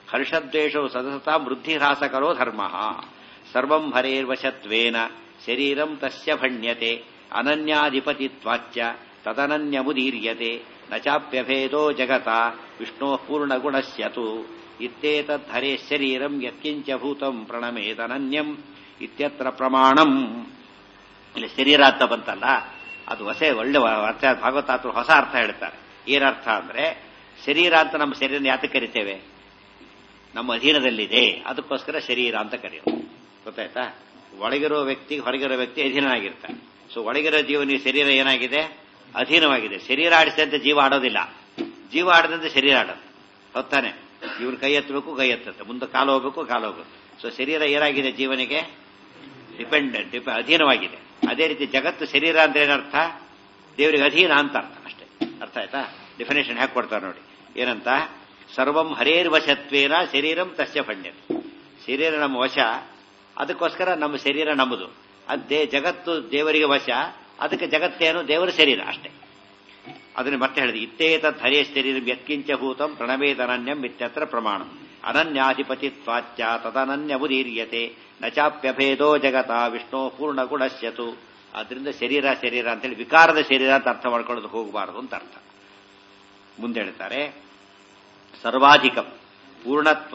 ಹರ್ಷದ್ವೇಷವು ಸದಸತಾಂ ವೃದ್ಧಿಹ್ರಾಸಕರೋ ಧರ್ಮ. ಸರ್ವಂ ಹರೇರ್ವಶತ್ವೇನ ಶರೀರಂ ತಸ್ಯ ಭಣ್ಯತೆ ಅನನ್ಯಾಧಿಪತಿತ್ವಾಚ್ಯ ತದನನ್ಯಮುದೀರ್ಯತೆ ನ ಚಾಪ್ಯಭೇದೋ ಜಗತ ವಿಷ್ಣೋಃ ಪೂರ್ಣಗುಣಸ್ಯತು ಇತ್ಯೇತದ್ಧರೇ ಶರೀರಂ ಯತ್ಕಿಂಚ ಭೂತಂ ಪ್ರಣಮೇದನನ್ಯಂ ಇತ್ಯತ್ರ ಪ್ರಮಾಣಂ. ಇಲ್ಲಿ ಶರೀರ ಅಂತ ಬಂತಲ್ಲ, ಅದು ಒಳ್ಳೆ ಅರ್ಥ. ಭಾಗವತಾತರು ಹೊಸ ಅರ್ಥ ಹೇಳ್ತಾರೆ. ಏನರ್ಥ ಅಂದ್ರೆ, ಶರೀರ ಅಂತ ನಮ್ಮ ಶರೀರ ಯಾತಕ್ಕೆ ಕರಿತೇವೆ? ನಮ್ಮ ಅಧೀನದಲ್ಲಿದೆ, ಅದಕ್ಕೋಸ್ಕರ ಶರೀರ ಅಂತ ಕರೆಯೋದು. ಗೊತ್ತಾಯ್ತಾ? ಒಳಗಿರೋ ವ್ಯಕ್ತಿ ಹೊರಗಿರೋ ವ್ಯಕ್ತಿ ಅಧೀನನಾಗಿರ್ತಾನೆ. ಸೊ ಒಳಗಿರೋ ಜೀವನಿಗೆ ಶರೀರ ಏನಾಗಿದೆ? ಅಧೀನವಾಗಿದೆ. ಶರೀರ ಆಡಿಸಿದಂತೆ ಜೀವ ಆಡೋದಿಲ್ಲ, ಜೀವ ಆಡದಂತೆ ಶರೀರ ಆಡೋದು. ಹೊತ್ತಾನೆ ಇವ್ರು ಕೈ ಎತ್ತಬೇಕು, ಕೈ ಎತ್ತುತ್ತೆ, ಮುಂದೆ ಕಾಲು ಹೋಗ್ಬೇಕು, ಕಾಲು ಹೋಗುತ್ತೆ. ಸೊ ಶರೀರ ಏನಾಗಿದೆ? ಜೀವನಿಗೆ ಡಿಪೆಂಡೆಂಟ್, ಅಧೀನವಾಗಿದೆ. ಅದೇ ರೀತಿ ಜಗತ್ತು ಶರೀರ ಅಂದ್ರೆ ಏನರ್ಥ? ದೇವರಿಗೆ ಅಧೀನ ಅಂತ ಅರ್ಥ ಅಷ್ಟೇ. ಅರ್ಥ ಆಯ್ತಾ? ಡೆಫಿನೇಷನ್ ಹೇಗೆ ಕೊಡ್ತಾರೆ ನೋಡಿ. ಏನಂತ? ಸರ್ವಂ ಹರೇರ್ವಶತ್ವೇನ ಶರೀರಂ ತಸ್ಯ ಭಣ್ಯತೆ. ಶರೀರ ನಮ್ಮ ವಶ, ಅದಕ್ಕೋಸ್ಕರ ನಮ್ಮ ಶರೀರ ನಮ್ಮದು. ಅದೇ ಜಗತ್ತು ದೇವರಿಗೆ ವಶ, ಅದಕ್ಕೆ ಜಗತ್ತೇನು? ದೇವರ ಶರೀರ ಅಷ್ಟೇ. ಅದನ್ನು ಮತ್ತೆ ಹೇಳಿದೆ, ಇತ್ತೇತದ್ ಹರೇ ಶರೀರಂ ಯತ್ಕಿಂಚ ಭೂತಂ ಪ್ರಣವೇದನನ್ಯಂ ಇತ್ಯತ್ರ ಪ್ರಮಾಣ. ಅನನ್ಯಾಧಿಪತಿತ್ವಾಚ್ಯ ತದನನ್ಯಮುದೀರ್ಯತೆ ನ ಚಾಪ್ಯಭೇದೋ ಜಗತ ವಿಷ್ಣು ಪೂರ್ಣಗುಣಸ್ಯತು. ಆದ್ರಿಂದ ಶರೀರ ಶರೀರ ಅಂತೇಳಿ ವಿಕಾರದ ಶರೀರ ಅಂತ ಅರ್ಥ ಮಾಡ್ಕೊಳ್ಳೋದು ಹೋಗಬಾರದು ಅಂತ ಅರ್ಥ. ಮುಂದೆ ಹೇಳ್ತಾರೆ, ಸರ್ವಾಧಿಕಂ ಪೂರ್ಣತ್ವ.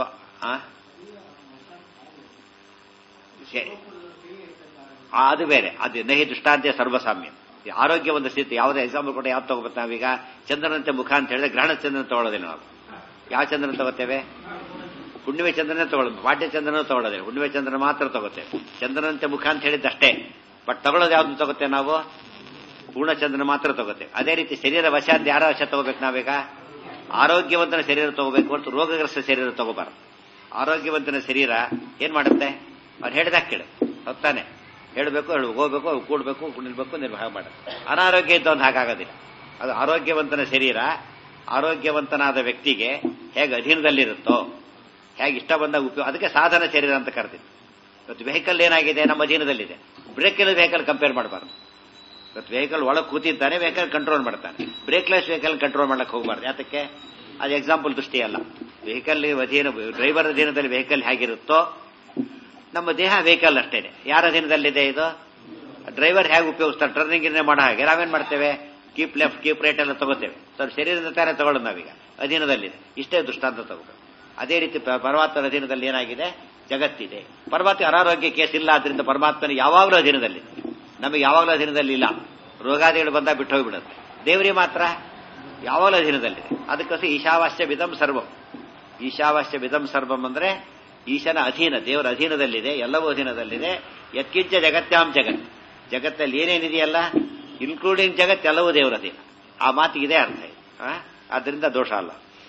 ಅದು ಬೇರೆ, ಅದು ನಹಿ ದೃಷ್ಟಾಂತ ಸರ್ವಸಾಮ್ಯ. ಆರೋಗ್ಯ ಒಂದು ಸ್ಥಿತಿ. ಯಾವುದೇ ಎಕ್ಸಾಂಪಲ್ ಕೊಟ್ಟು ಯಾವ್ದು ತಗೋಬೇಕು ನಾವೀಗ? ಚಂದ್ರನಂತೆ ಮುಖ ಅಂತ ಹೇಳಿದ್ರೆ ಗ್ರಹಣ ಚಂದ್ರನ ತಗೊಳ್ಳೋದಿಲ್ಲ ನಾವು. ಯಾವ ಚಂದ್ರನ ತಗೋತೇವೆ? ಹುಣ್ಣಿಮೆ ಚಂದ್ರನೇ ತಗೊಳ್ಳೋದು, ಪಾಠ್ಯ ಚಂದ್ರನೂ ತಗೊಳ್ಳೋದಿಲ್ಲ, ಹುಣ್ಣಿಮೆ ಚಂದ್ರನ ಮಾತ್ರ ತಗೋತೇವೆ. ಚಂದ್ರನಂತೆ ಮುಖ ಅಂತ ಹೇಳಿದ್ದಷ್ಟೇ. ಬಟ್ ತಗೊಳ್ಳೋದು ಯಾವ್ದು ತಗೋತೇವೆ ನಾವು? ಪೂರ್ಣಚಂದ್ರನ ಮಾತ್ರ ತಗೋತೇವೆ. ಅದೇ ರೀತಿ ಶರೀರ ವಶ ಅಂತ ಯಾರ ವಶ ತಗೋಬೇಕು ನಾವೀಗ? ಆರೋಗ್ಯವಂತನ ಶರೀರ ತಗೋಬೇಕು ಹೊರತು ರೋಗಗ್ರಸ್ತ ಶರೀರ ತಗೋಬಾರದು. ಆರೋಗ್ಯವಂತನ ಶರೀರ ಏನ್ ಮಾಡುತ್ತೆ? ಅವ್ರು ಹೇಳಿದಾಗ ಕೇಳು, ಹೊತ್ತಾನೆ ಹೇಳಬೇಕು, ಹೋಗ್ಬೇಕು, ಕೂಡ್ಬೇಕು, ಕುಣಿಲ್ಬೇಕು, ನಿರ್ವಹಣೆ ಮಾಡುತ್ತೆ. ಅನಾರೋಗ್ಯ ಇದ್ದವನು ಹಾಗಾಗೋದಿಲ್ಲ. ಅದು ಆರೋಗ್ಯವಂತನ ಶರೀರ ಆರೋಗ್ಯವಂತನಾದ ವ್ಯಕ್ತಿಗೆ ಹೇಗೆ ಅಧೀನದಲ್ಲಿರುತ್ತೋ, ಹೇಗೆ ಇಷ್ಟ ಬಂದಾಗ ಉಪಯೋಗ, ಅದಕ್ಕೆ ಸಾಧನ ಶರೀರ ಅಂತ ಕರ್ತೀವಿ. ಇವತ್ತು ವೆಹಿಕಲ್ ಏನಾಗಿದೆ? ನಮ್ಮ ಅಧೀನದಲ್ಲಿದೆ. ಬ್ರೇಕ್ ಇಲ್ಲದ ವೆಹಿಕಲ್ ಕಂಪೇರ್ ಮಾಡಬಾರ್ದು. ಇವತ್ತು ವೆಹಿಕಲ್ ಒಳಗೆ ಕೂತಿದ್ದಾನೆ, ವೆಹಿಕಲ್ ಕಂಟ್ರೋಲ್ ಮಾಡ್ತಾನೆ. ಬ್ರೇಕ್ಲೆಸ್ ವೆಹಿಕಲ್ ಕಂಟ್ರೋಲ್ ಮಾಡಕ್ಕೆ ಹೋಗಬಾರ್ದು. ಯಾತಕ್ಕೆ? ಅದು ಎಕ್ಸಾಂಪಲ್ ದೃಷ್ಟಿ ಅಲ್ಲ. ವೆಹಿಕಲ್ ಅಧೀನ, ಡ್ರೈವರ್ ಅಧೀನದಲ್ಲಿ ವೆಹಿಕಲ್ ಹೇಗಿರುತ್ತೋ ನಮ್ಮ ದೇಹ ವೆಹಿಕಲ್ ಅಷ್ಟೇನೆ. ಯಾರ ಅಧೀನದಲ್ಲಿದೆ ಇದು? ಡ್ರೈವರ್ ಹೇಗೆ ಉಪಯೋಗಿಸ್ತಾರೆ? ಟರ್ನಿಂಗ್ ಮಾಡೋ ಹಾಗೆ ನಾವೇನ್ ಮಾಡ್ತೇವೆ? ಕೀಪ್ ಲೆಫ್ಟ್, ಕೀಪ್ ರೈಟ್ ಎಲ್ಲ ತಗೋತೇವೆ. ಶರೀರದ ತಾನೇ ತಗೊಳ್ಳೋದು ನಾವೀಗ. ಅಧೀನದಲ್ಲಿದೆ, ಇಷ್ಟೇ ದೃಷ್ಟಾಂತ ತಗೋಬೇಕು. ಅದೇ ರೀತಿ ಪರಮಾತ್ಮನ ಅಧೀನದಲ್ಲಿ ಏನಾಗಿದೆ? ಜಗತ್ತಿದೆ. ಪರಮಾತ್ಮ ಅನಾರೋಗ್ಯ ಕೇಸ್ ಇಲ್ಲ, ಆದ್ರಿಂದ ಪರಮಾತ್ಮನ ಯಾವಾಗಲೂ ಅಧೀನದಲ್ಲಿದೆ. ನಮಗೆ ಯಾವಾಗಲೂ ಅಧೀನದಲ್ಲಿ ಇಲ್ಲ. ರೋಗಾದಿಗಳು ಬಂದಾಗ ಬಿಟ್ಟು ಹೋಗಿಬಿಡುತ್ತೆ. ದೇವರಿಗೆ ಮಾತ್ರ ಯಾವಾಗಲೂ ಅಧೀನದಲ್ಲಿದೆ. ಅದಕ್ಕೋಸ್ಕರ ಈಶಾವಾಸ್ಯ ವಿಧಂ ಸರ್ವಂ. ಈಶಾವಾಸ್ಯ ವಿಧಂ ಸರ್ವಂ ಅಂದ್ರೆ ಈಶನ ಅಧೀನ, ದೇವರ ಅಧೀನದಲ್ಲಿದೆ, ಎಲ್ಲವೂ ಅಧೀನದಲ್ಲಿದೆ. ಯತ್ಕಿಂಚ ಜಗತ್ಯಾಂ ಜಗತ್, ಜಗತ್ತಲ್ಲಿ ಏನೇನಿದೆಯಲ್ಲ ಇನ್ಕ್ಲೂಡಿಂಗ್ ಜಗತ್ ಎಲ್ಲವೂ ದೇವರ ಅಧೀನ. ಆ ಮಾತಿಗಿದೆ ಅರ್ಥ. ಆದ್ರಿಂದ ದೋಷ ಅಲ್ಲ.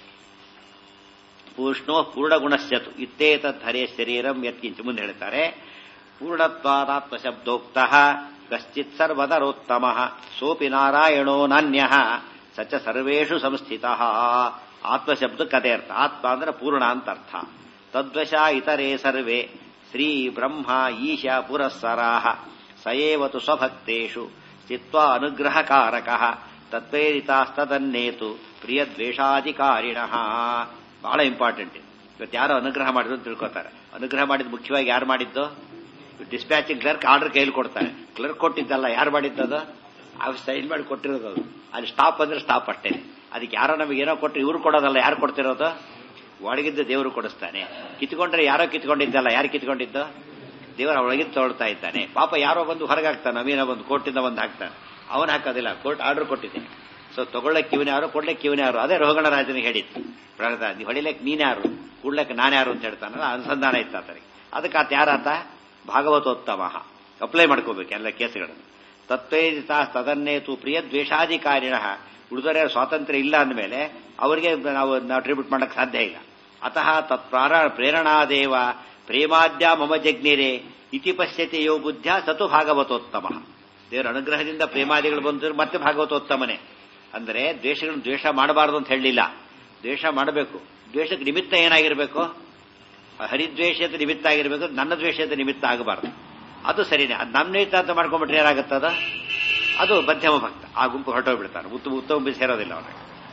ಪೂರ್ಣೋ ಪೂರ್ಣಗುಣಶ್ಚತು ಇತ್ತೇತದ್ ಹರೇ ಶರೀರಂ ಯತ್ಕಿಂಚ. ಮುಂದೆ ಹೇಳ್ತಾರೆ, ಪೂರ್ಣತ್ವಾದಾತ್ಮ ಶಬ್ದೋಕ್ತಃ ಕಶ್ಚಿತ್ ಸರ್ವದರೋತ್ತಮಃ ಸೋಪಿ ನಾರಾಯಣೋ ನಾನ್ಯಃ ಸಚ ಸರ್ವೇಷು ಸಂಸ್ಥಿತಃ. ಆತ್ಮಶಬ್ದಕ್ಕೆ ಅದೇ ಅರ್ಥ. ಆತ್ಮ ಅಂದ್ರೆ ಪೂರ್ಣ ಅಂತ ಅರ್ಥ. ತದ್ವಶ ಇತರೇ ಸರ್ವೇ ಶ್ರೀ ಬ್ರಹ್ಮ ಈಶ ಪುರಸ್ಸರಾಃ ಸಯೇವತು ಸ್ವಭಕ್ತೇಷು ಚಿತ್ವಾ ಅನುಗ್ರಹಕಾರಕಃ ತತ್ಪ್ರೇರಿತಾಸ್ತದನ್ನೇತು ಪ್ರಿಯದ್ವೇಷಾಧಿಕಾರಿಣಃ. ಬಹಳ ಇಂಪಾರ್ಟೆಂಟ್. ಇವತ್ತು ಯಾರೋ ಅನುಗ್ರಹ ಮಾಡಿದ್ರು ಅಂತ ತಿಳ್ಕೊತಾರೆ. ಅನುಗ್ರಹ ಮಾಡಿದ್ದು ಮುಖ್ಯವಾಗಿ ಯಾರು ಮಾಡಿದ್ದು? ಡಿಸ್ಪ್ಯಾಚಿಂಗ್ ಕ್ಲರ್ಕ್ ಆರ್ಡರ್ ಕೈಲಿ ಕೊಡ್ತಾರೆ. ಕ್ಲರ್ಕ್ ಕೊಟ್ಟಿದ್ದಲ್ಲ, ಯಾರು ಮಾಡಿದ್ದದು? ಅವ್ರು ಸೈನ್ ಮಾಡಿ ಕೊಟ್ಟಿರೋದು. ಅಲ್ಲಿ ಸ್ಟಾಪ್ ಅಂದ್ರೆ ಸ್ಟಾಪ್ ಅಷ್ಟೇ. ಅದಕ್ಕೆ ಯಾರೋ ನಮಗೆ ಏನೋ ಕೊಟ್ಟರೆ ಇವ್ರು ಕೊಡೋದಲ್ಲ, ಯಾರು ಕೊಡ್ತಿರೋದು? ಒಳಗಿದ್ದು ದೇವರು ಕೊಡಿಸ್ತಾನೆ. ಕಿತ್ಕೊಂಡ್ರೆ ಯಾರೋ ಕಿತ್ಕೊಂಡಿದ್ದಲ್ಲ, ಯಾರು ಕಿತ್ಕೊಂಡಿದ್ದು? ದೇವರು ಒಳಗಿದ್ದು ತೊಗೊಳ್ತಾ ಇದ್ದಾನೆ. ಪಾಪ ಯಾರೋ ಬಂದು ಹೊರಗಾಗ್ತಾನೆ, ನವೀನ ಬಂದು ಕೋರ್ಟಿಂದ ಬಂದು ಹಾಕ್ತಾನೆ. ಅವನು ಹಾಕೋದಿಲ್ಲ, ಕೋರ್ಟ್ ಆರ್ಡರ್ ಕೊಟ್ಟಿದ್ದೀನಿ. ಸೊ ತಗೊಳ್ಳಕ್ಕೆ ಇವನು ಯಾರು, ಕೊಡ್ಲಿಕ್ಕೆ ಇವನು ಯಾರು? ಅದೇ ರೋಹಣ ರಾಜನಿಗೆ ಹೇಳಿತ್ತು. ನೀವು ಹೊಡಿಲಿಕ್ಕೆ ನೀನ್ಯಾರು, ಕೂಡ್ಲಕ್ಕೆ ನಾನ್ಯಾರು ಅಂತ ಹೇಳ್ತಾನಲ್ಲ, ಅನುಸಂಧಾನ ಇತ್ತು ಆತನಿಗೆ. ಅದಕ್ಕೆ ಆತ ಯಾರಾತ? ಭಾಗವತೋತ್ತಮ. ಅಪ್ಲೈ ಮಾಡ್ಕೋಬೇಕು ಎಲ್ಲ ಕೇಸುಗಳನ್ನು. ತತ್ವೇದಿತ ತದನ್ನೇತು ಪ್ರಿಯ ದ್ವೇಷಾಧಿಕಾರಿಣ. ಉಳಿದವರ ಸ್ವಾತಂತ್ರ್ಯ ಇಲ್ಲ ಅಂದಮೇಲೆ ಅವರಿಗೆ ನಾವು ಟ್ರಿಬ್ಯೂಟ್ ಮಾಡಕ್ಕೆ ಸಾಧ್ಯ ಇಲ್ಲ. ಅತಃ ತತ್ಪ್ರಾರ ಪ್ರೇರಣಾದೇವ ಪ್ರೇಮಾದ್ಯ ಮಮ ಜಗ್ನಿರೇ ಇತಿ ಪಶ್ಯತೆ ಯೋ ಬುದ್ಧ ಸತು ಭಾಗವತೋತ್ತಮ. ದೇವರ ಅನುಗ್ರಹದಿಂದ ಪ್ರೇಮಾದಿಗಳು ಬಂದರು, ಮತ್ತೆ ಭಾಗವತೋತ್ತಮನೇ. ಅಂದರೆ ದ್ವೇಷಗಳನ್ನು ದ್ವೇಷ ಮಾಡಬಾರದು ಅಂತ ಹೇಳಲಿಲ್ಲ, ದ್ವೇಷ ಮಾಡಬೇಕು. ದ್ವೇಷಕ್ಕೆ ನಿಮಿತ್ತ ಏನಾಗಿರಬೇಕು? ಹರಿದ್ವೇಷದ ನಿಮಿತ್ತ ಆಗಿರಬೇಕು, ನನ್ನ ದ್ವೇಷದ ನಿಮಿತ್ತ ಆಗಬಾರ್ದು. ಅದು ಸರಿನೇ. ಅದು ನಮ್ಮ ನಿಮಿತ್ತ ಅಂತ ಮಾಡ್ಕೊಂಡ್ಬಿಟ್ರೆ ಏನಾಗುತ್ತದ? ಅದು ಮಧ್ಯಮ ಭಕ್ತ. ಆ ಗುಂಪು ಹೊರಟೋಗ್ಬಿಡ್ತಾನೆ. ಉತ್ತಮ ಸೇರೋದಿಲ್ಲ ಅವನಿಗೆ.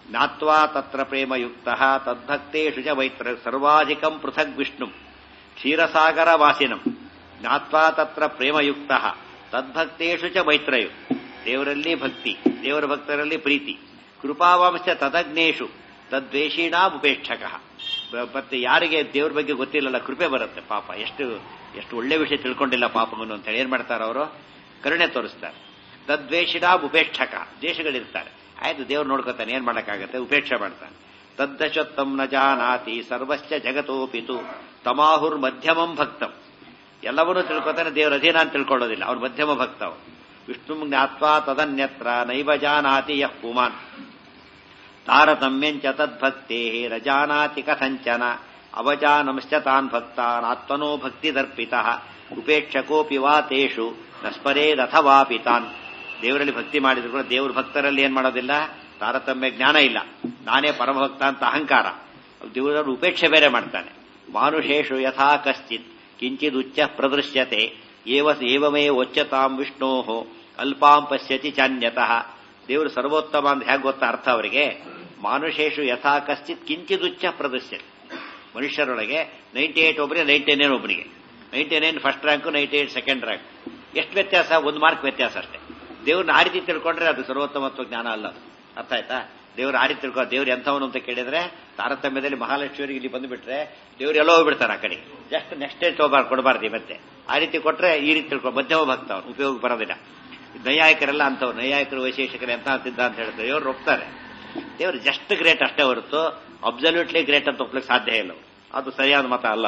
ಜ್ಞಾತ್ವಾ ತತ್ರ ಪ್ರೇಮಯುಕ್ತ ತದ್ಭಕ್ತೇಷು ಚ ಮೈತ್ರ ಸರ್ವಾಧಿಕಂ ಪೃಥಗ್ ವಿಷ್ಣು ಕ್ಷೀರಸಾಗರ ವಾಸಿನಂ ಜ್ಞಾತ್ವಾ ತತ್ರ ಪ್ರೇಮಯುಕ್ತ ತದ್ಭಕ್ತೇಷು ಚ ಮೈತ್ರಯು ದೇವರಲ್ಲಿ ಭಕ್ತಿ, ದೇವರ ಭಕ್ತರಲ್ಲಿ ಪ್ರೀತಿ, ಕೃಪಾವಾಂಶ ತದಗ್ನೇಶು ತದ್ವೇಷೀಣಾ ಉಪೇಕ್ಷಕ. ಮತ್ತೆ ಯಾರಿಗೆ ದೇವ್ರ ಬಗ್ಗೆ ಗೊತ್ತಿಲ್ಲಲ್ಲ ಕೃಪೆ ಬರುತ್ತೆ. ಪಾಪ ಎಷ್ಟು ಎಷ್ಟು ಒಳ್ಳೆ ವಿಷಯ ತಿಳ್ಕೊಂಡಿಲ್ಲ ಪಾಪವನ್ನು ಅಂತ ಹೇಳಿ ಏನ್ ಮಾಡ್ತಾರೆ ಅವರು? ಕರುಣೆ ತೋರಿಸ್ತಾರೆ. ತದ್ವೇಷಿಣಾ ಉಪೇಕ್ಷಕ, ದ್ವೇಷಗಳಿರ್ತಾರೆ. ಆಯ್ತು ದೇವ್ರು ನೋಡ್ಕೊತಾನೆ, ಏನ್ ಮಾಡಕ್ಕಾಗತ್ತೆ, ಉಪೇಕ್ಷೆ ಮಾಡ್ತಾನೆ. ತದ್ದಶತ್ತಂ ನ ಜಾನಾತಿ ಸರ್ವಶ್ಚ ಜಗತೋಪಿತು ತಮಾಹುರ್ ಮಧ್ಯಮಂ ಭಕ್ತಂ. ಎಲ್ಲವನ್ನೂ ತಿಳ್ಕೊತಾನೆ, ದೇವರ ಅಧೀನ ಅಂತ ತಿಳ್ಕೊಳ್ಳೋದಿಲ್ಲ, ಅವ್ರು ಮಧ್ಯಮ ಭಕ್ತ. ವಿಷ್ಣು ಜ್ಞಾತ್ವಾ ತದನ್ಯತ್ರ ನೈವ ಜಾನಾತಿ ಯಃ ಪುಮಾನ್ ತಾರತಮ್ಯಂಚ ತದ್ಭಕ್ತೇ ರಜಾನಾತಿ ಕಥಂಚನ ಅವಜಾನಂಶ್ಚ ತಾನ್ ಭಕ್ತಾನ್ ಆತ್ಮನೋ ಭಕ್ತಿ ದರ್ಪಿತಃ ಉಪೇಕ್ಷಕೋಪಿ ವಾ ತೇಷು ನಸ್ಪರೇದಥವಾಪಿ ತಾನ್. ದೇವರಲ್ಲಿ ಭಕ್ತಿ ಮಾಡಿದ್ರು ಕೂಡ ದೇವ್ರ ಭಕ್ತರಲ್ಲಿ ಏನ್ ಮಾಡೋದಿಲ್ಲ, ತಾರತಮ್ಯ ಜ್ಞಾನ ಇಲ್ಲ, ನಾನೇ ಪರಮಭಕ್ತ ಅಂತ ಅಹಂಕಾರ. ದೇವರನ್ನು ಉಪೇಕ್ಷೆ ಬೇರೆ ಮಾಡ್ತಾನೆ. ಮಾನುಷೇಷು ಯಥಾ ಕಶ್ಚಿತ್ ಕಿಂಚಿದುಚ್ಚ ಪ್ರದೃಶ್ಯತೆ ಏವಮೇ ಒಚ್ಚತಾಂ ವಿಷ್ಣೋ ಅಲ್ಪಾಂ ಪಶ್ಯತಿ ಚಾನ್ಯತಃ. ದೇವರು ಸರ್ವೋತ್ತಮ ಅಂತ ಹೇಗೆ ಗೊತ್ತಾ ಅರ್ಥ ಅವರಿಗೆ? ಮಾನುಷೇಷು ಯಥಾ ಕಶ್ಚಿತ್ ಕಿಂಚಿದುಚ್ಚ ಪ್ರದರ್ಶ್ಯತೆ. ಮನುಷ್ಯರೊಳಗೆ 98 ಒಬ್ಬರಿಗೆ 99 ಒಬ್ಬರಿಗೆ, 99 ಫಸ್ಟ್ ರ್ಯಾಂಕು 98 ಸೆಕೆಂಡ್ ರ್ಯಾಂಕ್. ಎಷ್ಟು ವ್ಯತ್ಯಾಸ? 1 ಮಾರ್ಕ್ ವ್ಯತ್ಯಾಸ ಅಷ್ಟೇ. ದೇವ್ರನ್ನ ಆ ರೀತಿ ತಿಳ್ಕೊಂಡ್ರೆ ಅದು ಸರ್ವೋತ್ತಮತ್ವ ಜ್ಞಾನ ಅಲ್ಲ. ಅರ್ಥ ಆಯ್ತಾ? ದೇವ್ರ ಆ ರೀತಿ ತಿಳ್ಕೊ, ದೇವ್ರು ಎಂಥವನು ಅಂತ ಕೇಳಿದ್ರೆ ತಾರತಮ್ಯದಲ್ಲಿ ಮಹಾಲಕ್ಷ್ಮಿಯವರಿಗೆ ಇಲ್ಲಿ ಬಂದುಬಿಟ್ರೆ ದೇವ್ರು ಎಲ್ಲೋ ಹೋಗ್ಬಿಡ್ತಾರೆ ಆ ಕಡೆ. ಜಸ್ಟ್ ನೆಕ್ಸ್ಟ್ ಡೇ ಕೊಡಬಾರ್ದು. ಮತ್ತೆ ಆ ರೀತಿ ಕೊಟ್ರೆ ಈ ರೀತಿ ತಿಳ್ಕೊ, ಮಧ್ಯಮ ಭಕ್ತ ಅವನು, ಉಪಯೋಗ ಬರೋದಿಲ್ಲ. ನೈಯಾಯಿಕರೆಲ್ಲ ಅಂತವ್ರು, ನೈಯಾಯಿಕರು ವೈಶೇಷಿಕರು ಎಂತ ಸಿದ್ಧಾಂತ ಹೇಳ್ತಾರೆ, ಇವ್ರು ಒಪ್ತಾರೆ. ದೇವರು ಜಸ್ಟ್ ಗ್ರೇಟ್ ಅಷ್ಟೇ ಹೊರತು ಅಬ್ಸಲ್ಯೂಟ್ಲಿ ಗ್ರೇಟ್ ಅಂತ ಒಪ್ಲಿಕ್ಕೆ ಸಾಧ್ಯ ಇಲ್ಲ. ಅದು ಸರಿಯಾದ ಮತ ಅಲ್ಲ.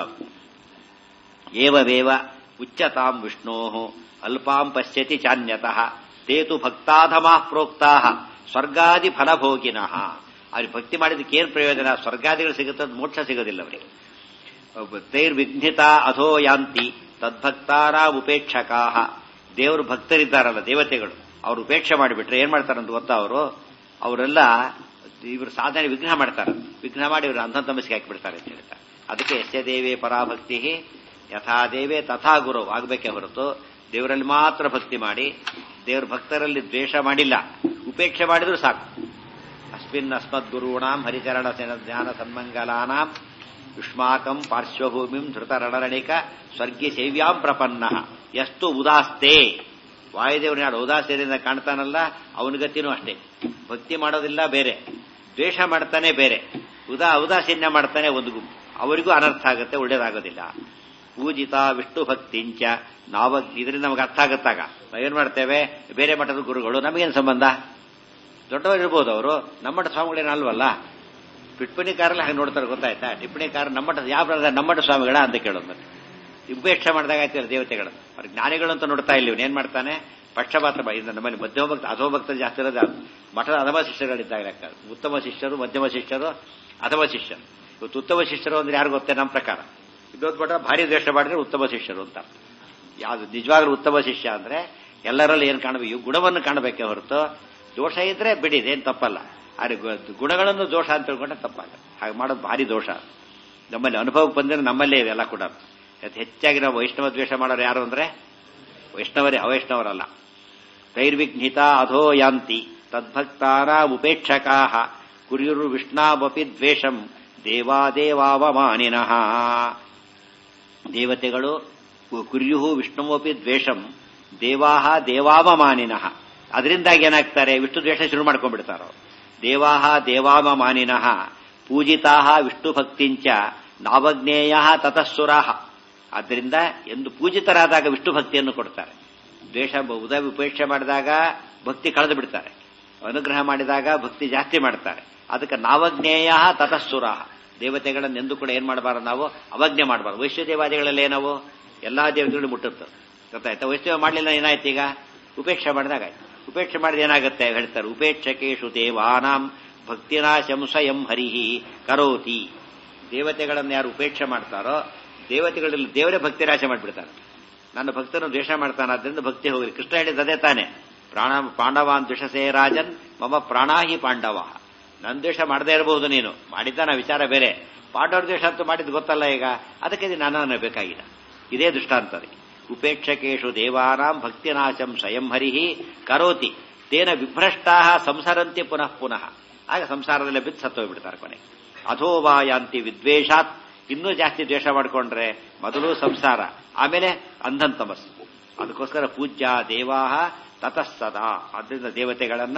ಏವವೇವ ಉಚ್ಚತಾಂ ವಿಷ್ಣೋ ಅಲ್ಪಾಂ ಪಶ್ಯತಿ ಚಾನ್ಯತಃ ತೇತು ಭಕ್ತಾಧಮಾ ಪ್ರೋಕ್ತಾ ಸ್ವರ್ಗಾದಿ ಫಲಭೋಗಿನಃ. ಅವ್ರಿಗೆ ಭಕ್ತಿ ಮಾಡಿದಕ್ಕೆ ಏನ್ ಪ್ರಯೋಜನ? ಸ್ವರ್ಗಾದಿಗಳು ಸಿಗುತ್ತೆ, ಮೋಕ್ಷ ಸಿಗೋದಿಲ್ಲ ಅವರಿಗೆ. ತೈರ್ವಿಘ್ನಿತ ಅಧೋ ಯಾಂತಿ ತದ್ಭಕ್ತಾರ ಉಪೇಕ್ಷಕಾ. ದೇವರು ಭಕ್ತರಿದ್ದಾರಲ್ಲ ದೇವತೆಗಳು, ಅವ್ರು ಉಪೇಕ್ಷೆ ಮಾಡಿಬಿಟ್ರೆ ಏನ್ ಮಾಡ್ತಾರಂತ ಗೊತ್ತಾ? ಅವರೆಲ್ಲ ಇವರು ಸಾಧನೆ ವಿಘ್ನ ಮಾಡ್ತಾರೆ. ವಿಘ್ನ ಮಾಡಿ ಇವರು ಅಂಧ ತಮಸ್ಗೆ ಹಾಕಿಬಿಡ್ತಾರೆ ಅಂತ ಹೇಳ್ತಾರೆ. ಅದಕ್ಕೆ ಯಸ್ಯ ದೇವೇ ಪರಾಭಕ್ತಿ ಯಥಾ ದೇವೇ ತಥಾ ಗುರು ಆಗಬೇಕೇ ಹೊರತು ದೇವರಲ್ಲಿ ಮಾತ್ರ ಭಕ್ತಿ ಮಾಡಿ ದೇವರ ಭಕ್ತರಲ್ಲಿ ದ್ವೇಷ ಮಾಡಿಲ್ಲ, ಉಪೇಕ್ಷೆ ಮಾಡಿದ್ರು ಸಾಕು. ಅಸ್ಮಿನ್ ಅಸ್ಮದ್ಗುರುಣಾಂ ಹರಿಚರಣ ಜ್ಞಾನ ಸನ್ಮಂಗಲಾನಾಂ ಯುಷ್ಮಾಕಂ ಪಾರ್ಶ್ವಭೂಮಿಂ ಧೃತರಣರಣಿಕ ಸ್ವರ್ಗಿ ಸೇವ್ಯಾಂ ಪ್ರಪನ್ನ ಎಷ್ಟು ಉದಾಸ್ತೆ. ವಾಯುದೇವನ ಯಾರು ಉದಾಸೀನದಿಂದ ಕಾಣ್ತಾನಲ್ಲ ಅವನ ಗತಿನೂ ಅಷ್ಟೇ. ಭಕ್ತಿ ಮಾಡೋದಿಲ್ಲ ಬೇರೆ, ದ್ವೇಷ ಮಾಡ್ತಾನೆ ಬೇರೆ, ಉದಾಸೀನ್ಯ ಮಾಡ್ತಾನೆ ಒಂದು ಗುಂಪು. ಅವರಿಗೂ ಅನರ್ಥ ಆಗುತ್ತೆ, ಒಳ್ಳೇದಾಗೋದಿಲ್ಲ. ಪೂಜಿತ ವಿಷ್ಣು ಭಕ್ತಿಂಚ ಇದರಿಂದ ನಮಗೆ ಅರ್ಥ ಆಗುತ್ತಾಗ ನಾವೇನ್ ಮಾಡ್ತೇವೆ? ಬೇರೆ ಮಠದ ಗುರುಗಳು ನಮಗೇನು ಸಂಬಂಧ? ದೊಡ್ಡವರಿರ್ಬೋದು ಅವರು, ನಮ್ಮಠ ಸ್ವಾಮಿಗಳೇನು ಅಲ್ವಲ್ಲ. ಟಿಪ್ಪಣಿಕಾರಲ್ಲ ಹಾಗೆ ನೋಡ್ತಾರೆ, ಗೊತ್ತಾಯ್ತಾ? ಟಿಪ್ಪಣಿಕಾರ ನಮ್ಮಠ ಯಾವ ನಮ್ಮಠ ಸ್ವಾಮಿಗಳ ಅಂತ ಕೇಳೋದು. ಮತ್ತೆ ಉಪೇಕ್ಷೆ ಮಾಡಿದಾಗ ಆಯ್ತು ದೇವತೆಗಳು. ಅವ್ರ ಜ್ಞಾನಿಗಳು ಅಂತ ನೋಡ್ತಾ ಇಲ್ಲ, ಇವನೇನ್ ಮಾಡ್ತಾನೆ? ಪಕ್ಷಪಾತ. ನಮ್ಮಲ್ಲಿ ಮಧ್ಯಮ ಭಕ್ತ ಅಧಮ ಭಕ್ತ ಜಾಸ್ತಿ ಇರೋದು ಮಠದ ಅಧಮ ಶಿಷ್ಯರುಗಳಿದ್ದಾಗ ಲೆಕ್ಕ. ಉತ್ತಮ ಶಿಷ್ಯರು, ಮಧ್ಯಮ ಶಿಷ್ಯರು, ಅಧಮ ಶಿಷ್ಯರು. ಇವತ್ತು ಉತ್ತಮ ಶಿಷ್ಯರು ಅಂದ್ರೆ ಯಾರು ಗೊತ್ತೇ? ನಮ್ಮ ಪ್ರಕಾರ ಇದೊಂದು ಮಠ ಭಾರಿ ದ್ವೇಷ ಮಾಡಿದ್ರೆ ಉತ್ತಮ ಶಿಷ್ಯರು ಅಂತ. ಯಾವ್ದು ನಿಜವಾಗ್ಲೂ ಉತ್ತಮ ಶಿಷ್ಯ ಅಂದ್ರೆ ಎಲ್ಲರಲ್ಲಿ ಏನ್ ಕಾಣಬೇಕು? ಗುಣವನ್ನು ಕಾಣಬೇಕೇ ಹೊರತು ದೋಷ ಇದ್ರೆ ಬಿಡಿದೆ ಏನ್ ತಪ್ಪಲ್ಲ. ಆದ್ರೆ ಗುಣಗಳನ್ನು ದೋಷ ಅಂತ ತಿಳ್ಕೊಂಡ್ರೆ ತಪ್ಪಾಗ. ಹಾಗೆ ಮಾಡೋದು ಭಾರಿ ದೋಷ. ನಮ್ಮಲ್ಲಿ ಅನುಭವಕ್ಕೆ ಬಂದ್ರೆ ನಮ್ಮಲ್ಲೇ ಇವೆಲ್ಲ ಕೂಡ. ಹೆಚ್ಚಾಗಿ ನಾವು ವೈಷ್ಣವ ದ್ವೇಷ ಮಾಡೋರು ಯಾರು ಅಂದ್ರೆ ವೈಷ್ಣವರೇ, ಅವೈಷ್ಣವರಲ್ಲ. ತೈರ್ವಿಘ್ನಿತ ಅಧೋ ಯಾಂತಿ ತದ್ಭಕ್ತಾರ ಉಪೇಕ್ಷಕಾ ಕುರ್ಯುರು ವಿಷ್ಣಾವಪಿ ದ್ವೇಷಂ ದೇವಾದೇವಾವಮಾನಿನಃ. ದೇವತೆಗಳು ಕುರ್ಯು ವಿಷ್ಣುವಪಿ ದ್ವೇಷಂ ದೇವಾಹ ದೇವಾವಮಾನಿನಃ. ಅದರಿಂದಾಗಿ ಏನಾಗ್ತಾರೆ? ವಿಷ್ಣು ದ್ವೇಷ ಶುರು ಮಾಡ್ಕೊಂಡ್ಬಿಡ್ತಾರೋ. ದೇವಾಹ ದೇವಾವಮಾನಿನಃ ಪೂಜಿತಾ ವಿಷ್ಣು ಭಕ್ತಿಂಚ ನಾವಜ್ಞೇಯ ತತಃಸುರಾಹ. ಆದ್ದರಿಂದ ಎಂದು ಪೂಜಿತರಾದಾಗ ವಿಷ್ಣು ಭಕ್ತಿಯನ್ನು ಕೊಡ್ತಾರೆ. ದ್ವೇಷ ಉಪೇಕ್ಷೆ ಮಾಡಿದಾಗ ಭಕ್ತಿ ಕಳೆದು ಬಿಡ್ತಾರೆ, ಅನುಗ್ರಹ ಮಾಡಿದಾಗ ಭಕ್ತಿ ಜಾಸ್ತಿ ಮಾಡ್ತಾರೆ. ಅದಕ್ಕೆ ನಾವಜ್ಞೇಯ ತತಃಸುರಾಹ. ದೇವತೆಗಳನ್ನೆಂದು ಕೂಡ ಏನ್ ಮಾಡಬಾರದು? ನಾವು ಅವಜ್ಞೆ ಮಾಡಬಾರ್ದು. ವೈಷ್ಣದೇವಾದಿಗಳಲ್ಲಿ ಏನವು ಎಲ್ಲಾ ದೇವತೆಗಳು ಮುಟ್ಟುತ್ತದೆ, ಗೊತ್ತಾಯ್ತಾ? ವೈಷ್ಣವ ಮಾಡಲಿಲ್ಲ ಏನಾಯ್ತು? ಈಗ ಉಪೇಕ್ಷೆ ಮಾಡಿದಾಗ ಆಯ್ತು. ಉಪೇಕ್ಷೆ ಮಾಡಿದ ಏನಾಗುತ್ತೆ ಹೇಳ್ತಾರೆ? ಉಪೇಕ್ಷಕೇಶು ದೇವಾನಾಂ ಭಕ್ತಿನಾಶಂ ಸ್ವಯಂ ಹರಿಹಿ ಕರೋತಿ. ದೇವತೆಗಳನ್ನು ಯಾರು ಉಪೇಕ್ಷೆ ಮಾಡ್ತಾರೋ ದೇವತೆಗಳಲ್ಲಿ ದೇವರೇ ಭಕ್ತಿ ನಾಶ ಮಾಡಿಬಿಡ್ತಾರೆ. ನನ್ನ ಭಕ್ತನು ದ್ವೇಷ ಮಾಡ್ತಾನಾದ್ರಿಂದ ಭಕ್ತಿ ಹೋಗಲಿ. ಕೃಷ್ಣ ಹೇಳಿದ ಅದೇ ತಾನೆ, ಪಾಂಡವಾನ್ ದ್ವೇಷಸೇ ರಾಜನ್ ಮಮ ಪ್ರಾಣಾಹಿ ಪಾಂಡವ. ನನ್ನ ದ್ವೇಷ ಮಾಡದೇ ಇರಬಹುದು, ನೀನು ಮಾಡಿದ್ದಾನ ವಿಚಾರ ಬೇರೆ. ಪಾಂಡವರ ದ್ವೇಷ ಅಂತೂ ಮಾಡಿದ್ದು ಗೊತ್ತಲ್ಲ ಈಗ, ಅದಕ್ಕೆ ನಾನು ಬೇಕಾಗಿಲ್ಲ. ಇದೇ ದೃಷ್ಟಾಂತ. ಉಪೇಕ್ಷಕೇಶು ದೇವಾನಾಂ ಭಕ್ತಿನಾಶಂ ಸ್ವಯಂ ಹರಿಹಿ ಕರೋತಿ ತೇನ ವಿಭ್ರಷ್ಟಾ ಸಂಸರಂತಿ ಪುನಃ ಪುನಃ. ಆಗ ಸಂಸಾರದಲ್ಲೇ ಬಿದ್ದು ಸತ್ತೋಗ್ಬಿಡ್ತಾರೆ ಕೊನೆಗೆ. ಅಧೋವಾಯಾಂತಿ ವಿದ್ವೇಷಾತ್, ಇನ್ನೂ ಜಾಸ್ತಿ ದ್ವೇಷ ಮಾಡಿಕೊಂಡ್ರೆ ಮೊದಲು ಸಂಸಾರ, ಆಮೇಲೆ ಅಂಧನ್ ತಮಸ್ಸು. ಅದಕ್ಕೋಸ್ಕರ ಪೂಜ್ಯ ದೇವಾಹ ತತಃ ಸದಾ, ಅದರಿಂದ ದೇವತೆಗಳನ್ನ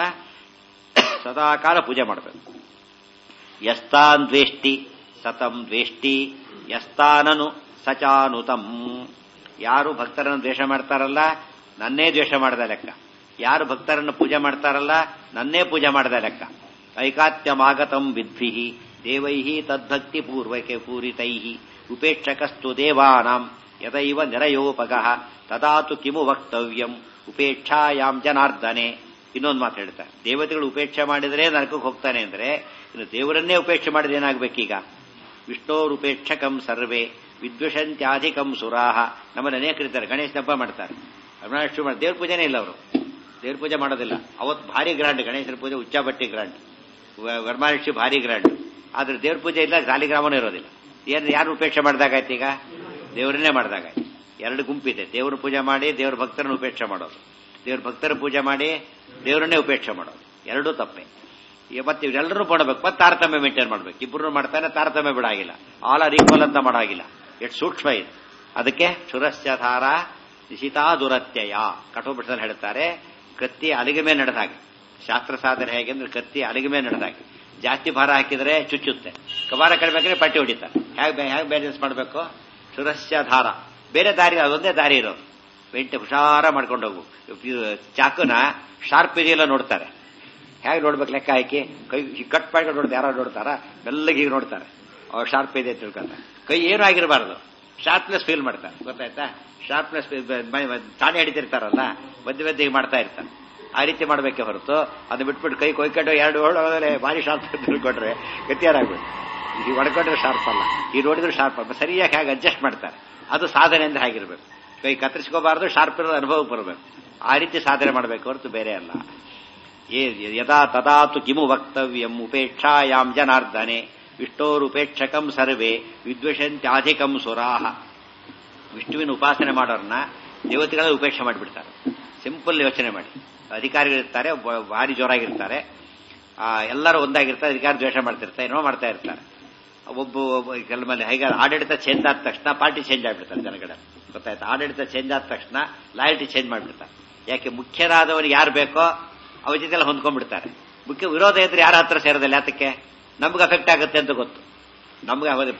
ಸದಾಕಾಲ ಪೂಜೆ ಮಾಡಬೇಕು. ಯಸ್ತಾನ್ ದ್ವೇಷ್ಟಿ ಸತಂ ದ್ವೇಷ್ಟಿ ಯಸ್ತಾನನು ಸಚಾನುತಂ. ಯಾರು ಭಕ್ತರನ್ನು ದ್ವೇಷ ಮಾಡ್ತಾರಲ್ಲ ನನ್ನೇ ದ್ವೇಷ ಮಾಡದ ಲೆಕ್ಕ, ಯಾರು ಭಕ್ತರನ್ನು ಪೂಜೆ ಮಾಡ್ತಾರಲ್ಲ ನನ್ನೇ ಪೂಜೆ ಮಾಡದ ಲೆಕ್ಕ. ಐಕಾತ್ಯಮಾಗತಂ ವಿದ್ಭಿಃ ದೇವೈಃ ತದ್ಭಕ್ತಿ ಪೂರ್ವಕೆ ಪೂರಿತೈಃ ಉಪೇಕ್ಷಕಸ್ತು ದೇವಾನಾಂ ಯದೈವ ನಿರಯೋಪಗಃ ತದಾತು ಕಿಮು ವಕ್ತವ್ಯಂ ಉಪೇಕ್ಷಾಯಾಂ ಜನಾರ್ದನೆ. ಇನ್ನೊಂದು ಮಾತು ಹೇಳ್ತಾರೆ, ದೇವತೆಗಳು ಉಪೇಕ್ಷೆ ಮಾಡಿದರೆ ನರಕಕ್ಕೆ ಹೋಗ್ತಾನೆ ಅಂದ್ರೆ ಇನ್ನು ದೇವರನ್ನೇ ಉಪೇಕ್ಷೆ ಮಾಡಿದ್ರೆ ಏನಾಗಬೇಕೀಗ? ವಿಷ್ಣೋರುಪೇಕ್ಷಕಂ ಸರ್ವೇ ವಿದ್ವಿಷಂತ್ಯಾಧಿಕಂ ಸುರಾಹ. ನಮ್ಮಲ್ಲಿ ಅನೇಕರಿದ್ದಾರೆ ಗಣೇಶ ಹಬ್ಬ ಮಾಡ್ತಾರೆ, ಅರುಣಾಷ್ಟು ಮಾಡಿ ದೇವ್ರ ಪೂಜೆನೇ ಇಲ್ಲ, ಅವರು ದೇವ್ರ ಪೂಜೆ ಮಾಡೋದಿಲ್ಲ. ಅವತ್ತು ಭಾರಿ ಗ್ರಾಂಡ್, ಗಣೇಶನ ಪೂಜೆ ಉಚ್ಚಾಬಟ್ಟಿ ಗ್ರಾಂಡ್, ವರಮಹಾಲಕ್ಷ್ಮಿ ಭಾರಿ ಗ್ರಾಂಡ್. ಆದ್ರೆ ದೇವ್ರ ಪೂಜೆ ಇಲ್ಲ, ಸಾಲಿಗ್ರಾಮನೂ ಇರೋದಿಲ್ಲ. ಯಾರು ಉಪೇಕ್ಷೆ ಮಾಡಿದಾಗಾಯ್ತು? ಈಗ ದೇವರನ್ನೇ ಮಾಡಿದಾಗಾಯ್ತು. ಎರಡು ಗುಂಪಿದೆ, ದೇವ್ರ ಪೂಜೆ ಮಾಡಿ ದೇವ್ರ ಭಕ್ತರನ್ನು ಉಪೇಕ್ಷೆ ಮಾಡೋದು, ದೇವ್ರ ಭಕ್ತರ ಪೂಜೆ ಮಾಡಿ ದೇವರನ್ನೇ ಉಪೇಕ್ಷೆ ಮಾಡೋದು, ಎರಡೂ ತಪ್ಪೆ. ಮತ್ತೆ ಇವರೆಲ್ಲರೂ ಮಾಡಬೇಕು, ಮತ್ತೆ ತಾರತಮ್ಯ ಮೇಂಟೈನ್ ಮಾಡಬೇಕು. ಇಬ್ಬರು ಮಾಡ್ತಾನೆ, ತಾರತಮ್ಯ ಬಿಡಾಗಿಲ್ಲ, ಆಲ್ ಆರ್ ಈಕ್ವಲ್ ಅಂತ ಮಾಡಾಗಿಲ್ಲ. ಎಷ್ಟು ಸೂಕ್ಷ್ಮ ಇದೆ. ಅದಕ್ಕೆ ಶುರಸ್ಯ ಧಾರ ನಿಶಿತಾ ದುರತ್ಯಯ ಕಠೋಪನಿಷದಲ್ಲಿ ಹೇಳ್ತಾರೆ, ಕತ್ತಿ ಅಲಿಗೆ ಮೇಲೆ ನಡೆದ ಹಾಗೆ. ಶಾಸ್ತ್ರ ಸಾಧನೆ ಹೇಗೆ ಅಂದ್ರೆ ಕತ್ತಿ ಅಲಿಗೆ ಮೇಲೆ ನಡೆದ ಹಾಗೆ. ಜಾಸ್ತಿ ಭಾರ ಹಾಕಿದ್ರೆ ಚುಚ್ಚುತ್ತೆ, ಭಾರ ಕಡಿಮೆ ಹಾಕಿದ್ರೆ ಪಟ್ಟಿ ಹೊಡಿತಾರೆ. ಹೇಗೆ ಬ್ಯಾಲೆನ್ಸ್ ಮಾಡಬೇಕು? ಶುರಸ್ಯ ಧಾರ, ಬೇರೆ ದಾರಿ ಅದೊಂದೇ ದಾರಿ ಇರೋದು. ವೆಂಟೆ ಹುಷಾರ ಮಾಡ್ಕೊಂಡು ಹೋಗು. ಚಾಕುನ ಶಾರ್ಪ್ ಇದೆಯಲ್ಲ ನೋಡ್ತಾರೆ, ಹೇಗೆ ನೋಡ್ಬೇಕು ಲೆಕ್ಕ ಹಾಕಿ ಕೈ ಕಟ್ ಮಾಡ್ಕೊಂಡು ನೋಡ್ತಾರೆ. ಯಾರು ನೋಡ್ತಾರ? ಮೆಲ್ಲಗೆ ಹೀಗೆ ನೋಡ್ತಾರೆ, ಅವ್ರು ಶಾರ್ಪ್ ಇದೆ ಅಂತ ತಿಳ್ಕೊತಾರೆ. ಕೈ ಏನೂ ಆಗಿರಬಾರ್ದು, ಶಾರ್ಪ್ನೆಸ್ ಫೀಲ್ ಮಾಡ್ತಾರೆ. ಗೊತ್ತಾಯ್ತಾ? ಶಾರ್ಪ್ನೆಸ್ ತಾನೇ ಹಿಡಿತಿರ್ತಾರಲ್ಲ, ಮಧ್ಯೆ ಮಧ್ಯೆ ಹೀಗೆ ಮಾಡ್ತಾ ಇರ್ತಾರೆ. ಆ ರೀತಿ ಮಾಡಬೇಕೆ ಹೊರತು ಅದು ಬಿಟ್ಬಿಟ್ಟು ಕೈ ಕೊಯ್ಕೊಂಡು ಎರಡು ಹೋಳೆ ಭಾರಿ ಶಾರ್ಪ್ ತಿಳ್ಕೊಂಡ್ರೆ ಗಟ್ಟಿಯಾರಾಗ್ಬೇಕು. ಈಗ ಹೊಡ್ಕೊಂಡ್ರೆ ಶಾರ್ಪ್ ಅಲ್ಲ, ಈ ನೋಡಿದ್ರೆ ಶಾರ್ಪ್ ಅಲ್ಲ. ಸರಿಯಾಗಿ ಹೇಗೆ ಅಡ್ಜಸ್ಟ್ ಮಾಡ್ತಾರೆ, ಅದು ಸಾಧನೆ ಅಂದ್ರೆ ಹಾಗಿರ್ಬೇಕು. ಕೈ ಕತ್ತರಿಸ್ಕೋಬಾರ್ದು, ಶಾರ್ಪ್ ಇರೋದು ಅನುಭವಕ್ಕೆ ಬರಬೇಕು. ಆ ರೀತಿ ಸಾಧನೆ ಮಾಡಬೇಕು ಹೊರತು ಬೇರೆ ಅಲ್ಲ. ಯದಾ ತದಾತು ಕಿಮು ವಕ್ತವ್ಯಂ ಉಪೇಕ್ಷಾಯಾಂ ಜನಾರ್ದನೆ ವಿಷ್ಣೋರುಪೇಕ್ಷಕಂ ಸರ್ವೇ ವಿದ್ವೇಷಂತ್ಯಾಧಿಕಂ ಸುರಾಹ. ವಿಷ್ಣುವಿನ ಉಪಾಸನೆ ಮಾಡೋರನ್ನ ದೇವತೆಗಳ ಉಪೇಕ್ಷೆ ಮಾಡಿಬಿಡ್ತಾರೆ. ಸಿಂಪಲ್ ಯೋಚನೆ ಮಾಡಿ, ಅಧಿಕಾರಿಗಳಿರ್ತಾರೆ, ಭಾರಿ ಜೋರಾಗಿರ್ತಾರೆ, ಎಲ್ಲರೂ ಒಂದಾಗಿರ್ತಾರೆ, ಅಧಿಕಾರಿ ದ್ವೇಷ ಮಾಡ್ತಿರ್ತಾರೆ, ಏನೋ ಮಾಡ್ತಾ ಇರ್ತಾರೆ. ಒಬ್ಬ ಕೆಲ ಮೇಲೆ ಹೇಗೆ ಆಡಳಿತ ಚೇಂಜ್ ಆದ ತಕ್ಷಣ ಪಾರ್ಟಿ ಚೇಂಜ್ ಆಗಿಬಿಡ್ತಾರೆ ಜನಗಳ. ಗೊತ್ತಾಯ್ತು? ಆಡಳಿತ ಚೇಂಜ್ ಆದ ತಕ್ಷಣ ಲಾಯಲ್ಟಿ ಚೇಂಜ್ ಮಾಡಿಬಿಡ್ತಾರೆ. ಯಾಕೆ? ಮುಖ್ಯರಾದವರಿಗೆ ಯಾರು ಬೇಕೋ ಅವ್ರ ಜೊತೆಲ್ಲ ಹೊಂದ್ಕೊಂಡ್ಬಿಡ್ತಾರೆ. ಮುಖ್ಯ ವಿರೋಧ ಇದ್ರೆ ಯಾರ ಹತ್ರ ಸೇರೋದಿಲ್ಲ. ಯಾತಕ್ಕೆ? ನಮ್ಗೆ ಅಫೆಕ್ಟ್ ಆಗುತ್ತೆ ಅಂತ ಗೊತ್ತು. ನಮ್ಗೆ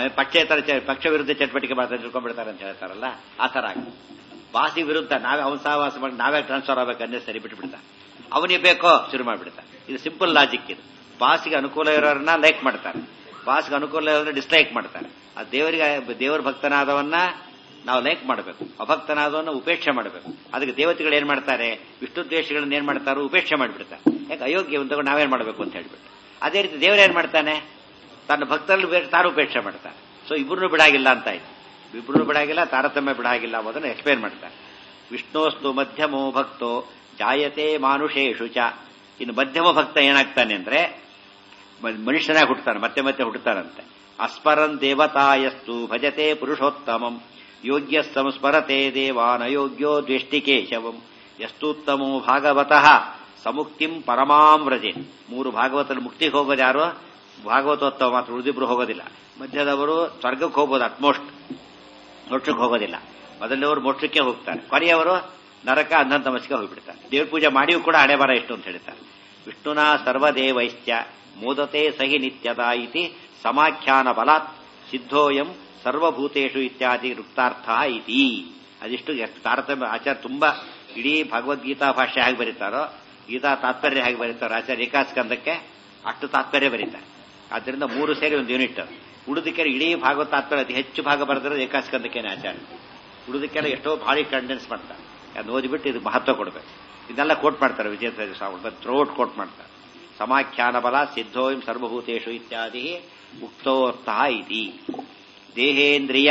ಪಕ್ಷ ವಿರುದ್ಧ ಚಟುವಟಿಕೆ ಮಾಡ್ತಾರೆ, ತಿಳ್ಕೊಂಡ್ಬಿಡ್ತಾರೆ ಅಂತ ಹೇಳ್ತಾರಲ್ಲ, ಆ ಥರ ಆಗಿ ಬಾಸಿ ವಿರುದ್ಧ ನಾವೇ ಅವನ ಸಹವಾಸ ಮಾಡಿ ನಾವೇ ಟ್ರಾನ್ಸ್ಫರ್ ಆಗಬೇಕಂದ್ರೆ ಸರಿ ಬಿಟ್ಬಿಡ್ತಾರೆ. ಅವನಿಗೆ ಬೇಕೋ ಶುರು ಮಾಡಿಬಿಡ್ತಾರೆ. ಇದು ಸಿಂಪಲ್ ಲಾಜಿಕ್. ಇದು ಬಾಸಿಗೆ ಅನುಕೂಲ ಇರೋರನ್ನ ಲೈಕ್ ಮಾಡ್ತಾರೆ, ಬಾಸ್ಗೆ ಅನುಕೂಲ ಇರೋದ್ರೆ ಡಿಸ್ಲೈಕ್ ಮಾಡ್ತಾರೆ. ಆ ದೇವರ ಭಕ್ತನಾದವನ್ನ ನಾವು ಲೈಕ್ ಮಾಡಬೇಕು, ಅಭಕ್ತನಾದವನ್ನ ಉಪೇಕ್ಷೆ ಮಾಡಬೇಕು. ಅದಕ್ಕೆ ದೇವತೆಗಳು ಏನ್ ಮಾಡ್ತಾರೆ? ವಿಷ್ಣು ದ್ವೇಷಗಳನ್ನ ಏನ್ ಮಾಡ್ತಾರೋ ಉಪೇಕ್ಷೆ ಮಾಡಿಬಿಡ್ತಾರೆ. ಯಾಕೆ? ಅಯೋಗ್ಯ ತಗೊಂಡು ನಾವೇನ್ ಮಾಡಬೇಕು ಅಂತ ಹೇಳ್ಬಿಟ್ಟು. ಅದೇ ರೀತಿ ದೇವರೇನ್ ಮಾಡ್ತಾನೆ? ತನ್ನ ಭಕ್ತರಲ್ಲಿ ಬೇರೆ ತಾರು ಉಪೇಕ್ಷೆ ಮಾಡ್ತಾರೆ. ಸೊ ಇಬ್ಬರನ್ನು ಬಿಡಾಗಿಲ್ಲ ಅಂತ ಆಯ್ತು. ಇಬ್ಬರನ್ನು ಬಿಡಾಗಿಲ್ಲ, ತಾರತಮ್ಯ ಬಿಡಾಗಿಲ್ಲ ಅನ್ನೋದನ್ನ ಎಕ್ಸ್ಪ್ಲೇನ್ ಮಾಡ್ತಾರೆ. ವಿಷ್ಣೋಸ್ತು ಮಧ್ಯಮೋ ಭಕ್ತೋ ಜಾಯತೆ ಮಾನುಷೇಷು ಚ. ಇನ್ನು ಮಧ್ಯಮ ಭಕ್ತ ಏನಾಗ್ತಾನೆ ಅಂದ್ರೆ ಮನುಷ್ಯನಾಗಿ ಹುಟ್ಟುತ್ತಾನೆ, ಮತ್ತೆ ಮತ್ತೆ ಹುಟ್ಟುತ್ತಾರಂತೆ. ಅಸ್ಮರನ್ ದೇವತಾಯಸ್ತು ಭಜತೆ ಪುರುಷೋತ್ತಮಂ ಯೋಗ್ಯ ಸಂಸ್ಮರತೆ ದೇವಾನ್ ಅಯೋಗ್ಯೋ ದ್ವೇಷ್ಟಿ ಕೇಶವಂ ಯಸ್ತೂತ್ತಮೋ ಭಾಗವತಃ ಸಮುಕ್ತಿಂ ಪರಮಾಂ ವ್ರಜೆ. 3 ಭಾಗವತರು ಮುಕ್ತಿಗೆ ಹೋಗೋದು ಯಾರು? ಭಾಗವತೋತ್ತಮ ಮಾತ್ರ, ಉಳಿದಿಬ್ರು ಹೋಗೋದಿಲ್ಲ. ಮಧ್ಯದವರು ಸ್ವರ್ಗಕ್ಕೆ ಹೋಗ್ಬೋದು, ಅಟ್ಮೋಸ್ಟ್ ಮೋಕ್ಷಕ್ಕೆ ಹೋಗೋದಿಲ್ಲ. ಮೊದಲನೇವರು ಮೋಕ್ಷಕ್ಕೆ ಹೋಗ್ತಾರೆ, ಕೊನೆಯವರು ನರಕ ಅಂಧಂತಮಸ್ಸಿಗೆ ಹೋಗ್ಬಿಡ್ತಾರೆ. ದೇವ್ರ ಪೂಜೆ ಮಾಡಿಯೂ ಕೂಡ ಹಣೆ ಬರ ಎಷ್ಟು ಅಂತ ಹೇಳ್ತಾರೆ. ವಿಷ್ಣುನಾ ಸರ್ವದೇವೈಶ್ಚ ಮೋದತೆ ಸಹಿ ನಿತ್ಯದ ಇತಿ ಸಮಾಖ್ಯಾನ ಬಲಾತ್ ಸಿದ್ಧೋಯಂ ಸರ್ವಭೂತೇಷು ಇತ್ಯಾದಿ ವೃತ್ತಾರ್ಥ ಇತಿ. ಅದಿಷ್ಟು ಎಷ್ಟು ತಾರತಮ್ಯ. ಆಚಾರ್ಯ ತುಂಬಾ ಇಡೀ ಭಗವದ್ಗೀತಾ ಭಾಷೆ ಹೇಗೆ ಬರೀತಾರೋ, ಗೀತಾ ತಾತ್ಪರ್ಯ ಹೇಗೆ ಬರೀತಾರೋ ಆಚಾರ್ಯ ಏಕಾಸ್ಕಂದಕ್ಕೆ ಅಷ್ಟು ತಾತ್ಪರ್ಯ ಬರೀತಾರೆ. ಆದ್ದರಿಂದ 3 ಸೇರಿ ಒಂದು ಯೂನಿಟ್. ಉಳಿದಕ್ಕೆಲ್ಲ ಇಡೀ ಭಾಗವತ ತಾತ್ಪರ್ಯ ಅತಿ ಹೆಚ್ಚು ಭಾಗ ಬರೆದಿರೋದು ಏಕಾಸ್ಕಂದಕ್ಕೇನೆ ಆಚಾರ್ಯ. ಉಳಿದಕ್ಕೆಲ್ಲ ಎಷ್ಟೋ ಭಾರಿ ಕಂಡೆನ್ಸ್ ಮಾಡ್ತಾರೆ. ಅದು ಓದಿಬಿಟ್ಟು ಇದು ಮಹತ್ವ ಕೊಡಬೇಕು. ಇದೆಲ್ಲ ಕೋಟ್ ಮಾಡ್ತಾರೆ ವಿಜಯ ಸ್ವಾಮಿ, ಥ್ರೋಟ್ ಕೋಟ್ ಮಾಡ್ತಾರೆ. ಸಮಾಖ್ಯಾನ ಬಲ ಸಿದ್ಧೋಯಂ ಸರ್ವಭೂತೇಷು ಇತ್ಯಾದಿ ಉಕ್ತೋರ್ಥಃ ಇತಿ. ದೇಹೇಂದ್ರಿಯ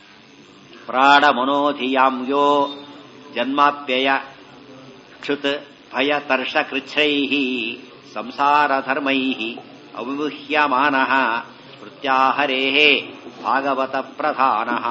ಪ್ರಾಣ ಮನೋಧಿಯಾಮ್ಯೋ ಜನ್ಮಾಪ್ಯಯ ಕ್ಷುತ್ ಭಯ ತರ್ಷ ಕೃಚ್ಛ್ರೈಃ ಸಂಸಾರ ಧರ್ಮೈಃ ಅವಿಮುಹ್ಯಮಾನಃ ಸ್ಮೃತ್ಯಾಹರೇಃ ಭಾಗವತ ಪ್ರಧಾನಃ.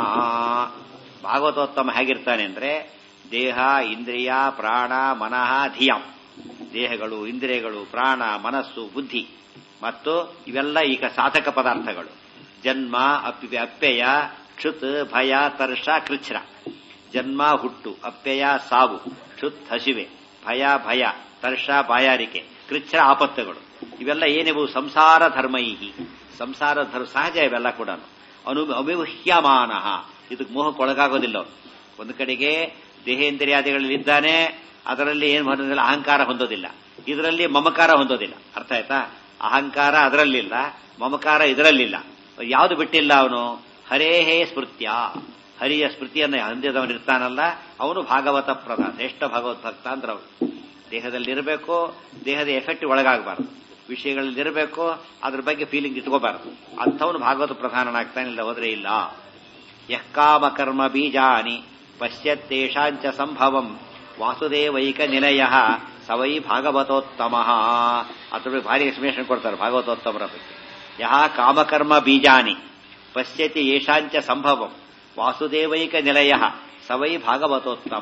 ಭಾಗವತೋತ್ತಮ ಹೇಗಿರ್ತಾನೆ ಅಂದ್ರೆ ದೇಹ ಇಂದ್ರಿಯ ಪ್ರಾಣ ಮನಃ ಧಿಯಾಂ. ದೇಹಗಳು, ಇಂದ್ರಿಯಗಳು, ಪ್ರಾಣ, ಮನಸ್ಸು, ಬುದ್ಧಿ ಮತ್ತು ಇವೆಲ್ಲ ಈಗ ಸಾಧಕ ಪದಾರ್ಥಗಳು. ಜನ್ಮ, ಅಪ್ಯಯ, ಕ್ಷುತ್, ಭಯ, ತರ್ಷ, ಕೃಚ್ಛ್ರ. ಜನ್ಮ ಹುಟ್ಟು, ಅಪ್ಯಯ ಸಾವು, ಕ್ಷುತ್ ಹಸಿವೆ, ಭಯ ತರ್ಷ ಬಾಯಾರಿಕೆ, ಕೃಚ್ಛ್ರ ಆಪತ್ತುಗಳು. ಇವೆಲ್ಲ ಏನಿವು? ಸಂಸಾರ ಧರ್ಮೈಹಿ, ಸಂಸಾರ ಸಹಜ ಇವೆಲ್ಲ ಕೂಡ. ಅವಿಮುಹ್ಯಮಾನ, ಇದಕ್ಕೆ ಮೋಹಕ್ಕೊಳಗಾಗೋದಿಲ್ಲ ಅವನು. ಒಂದು ಕಡೆಗೆ ದೇಹೇಂದ್ರಿಯಾದಿಗಳಲ್ಲಿದ್ದಾನೆ, ಅದರಲ್ಲಿ ಏನು ಹೊಂದೋದಿಲ್ಲ, ಅಹಂಕಾರ ಹೊಂದೋದಿಲ್ಲ. ಇದರಲ್ಲಿ ಮಮಕಾರ ಹೊಂದೋದಿಲ್ಲ. ಅರ್ಥ ಆಯ್ತಾ? ಅಹಂಕಾರ ಅದರಲ್ಲಿಲ್ಲ, ಮಮಕಾರ ಇದರಲ್ಲಿಲ್ಲ. ಯಾವುದು ಬಿಟ್ಟಿಲ್ಲ ಅವನು? ಹರೇಹೇ ಸ್ಮೃತ್ಯ, ಹರಿಯ ಸ್ಮೃತಿಯನ್ನು ಹೊಂದಿದವನಿರ್ತಾನಲ್ಲ ಅವನು ಭಾಗವತ ಪ್ರಧಾನ, ಶ್ರೇಷ್ಠ ಭಗವತ್ ಭಕ್ತ ಅಂದ್ರೆ ಅವನು. ದೇಹದಲ್ಲಿರಬೇಕು, ದೇಹದ ಎಫೆಕ್ಟ್ ಒಳಗಾಗಬಾರದು, ವಿಷಯಗಳಲ್ಲಿರಬೇಕು, ಅದ್ರ ಬಗ್ಗೆ ಫೀಲಿಂಗ್ ಇಟ್ಕೋಬಾರದು. ಅಂಥವನು ಭಾಗವತ ಪ್ರಧಾನನಾಗ್ತಾನಿಲ್ಲ, ಹೋದ್ರೆ ಇಲ್ಲ. ಯಃ ಕಾಮ ಕರ್ಮ ಬೀಜಾನಿ ಪಶ್ಯತ್ತೇಷಾಂಚ ಸಂಭವಂ ವಾಸುದೇವೈಕ ನಿಲಯ ಸವೈ ಭಾಗವತೋತ್ತಮ. ಅದ್ರ ಬಗ್ಗೆ ಭಾರಿ ಎಕ್ಸ್ಪ್ಲೇಷನ್ ಕೊಡ್ತಾರೆ ಭಾಗವತೋತ್ತಮರ ಬಗ್ಗೆ. ಯಹ ಕಾಮಕರ್ಮ ಬೀಜಾನಿ ಪಶ್ಯತಿ ಯೇಷಾಂಚ ಸಂಭವಂ ವಾಸುದೇವೈಕ ನಿಲಯ ಸವೈ ಭಾಗವತೋತ್ತಮ.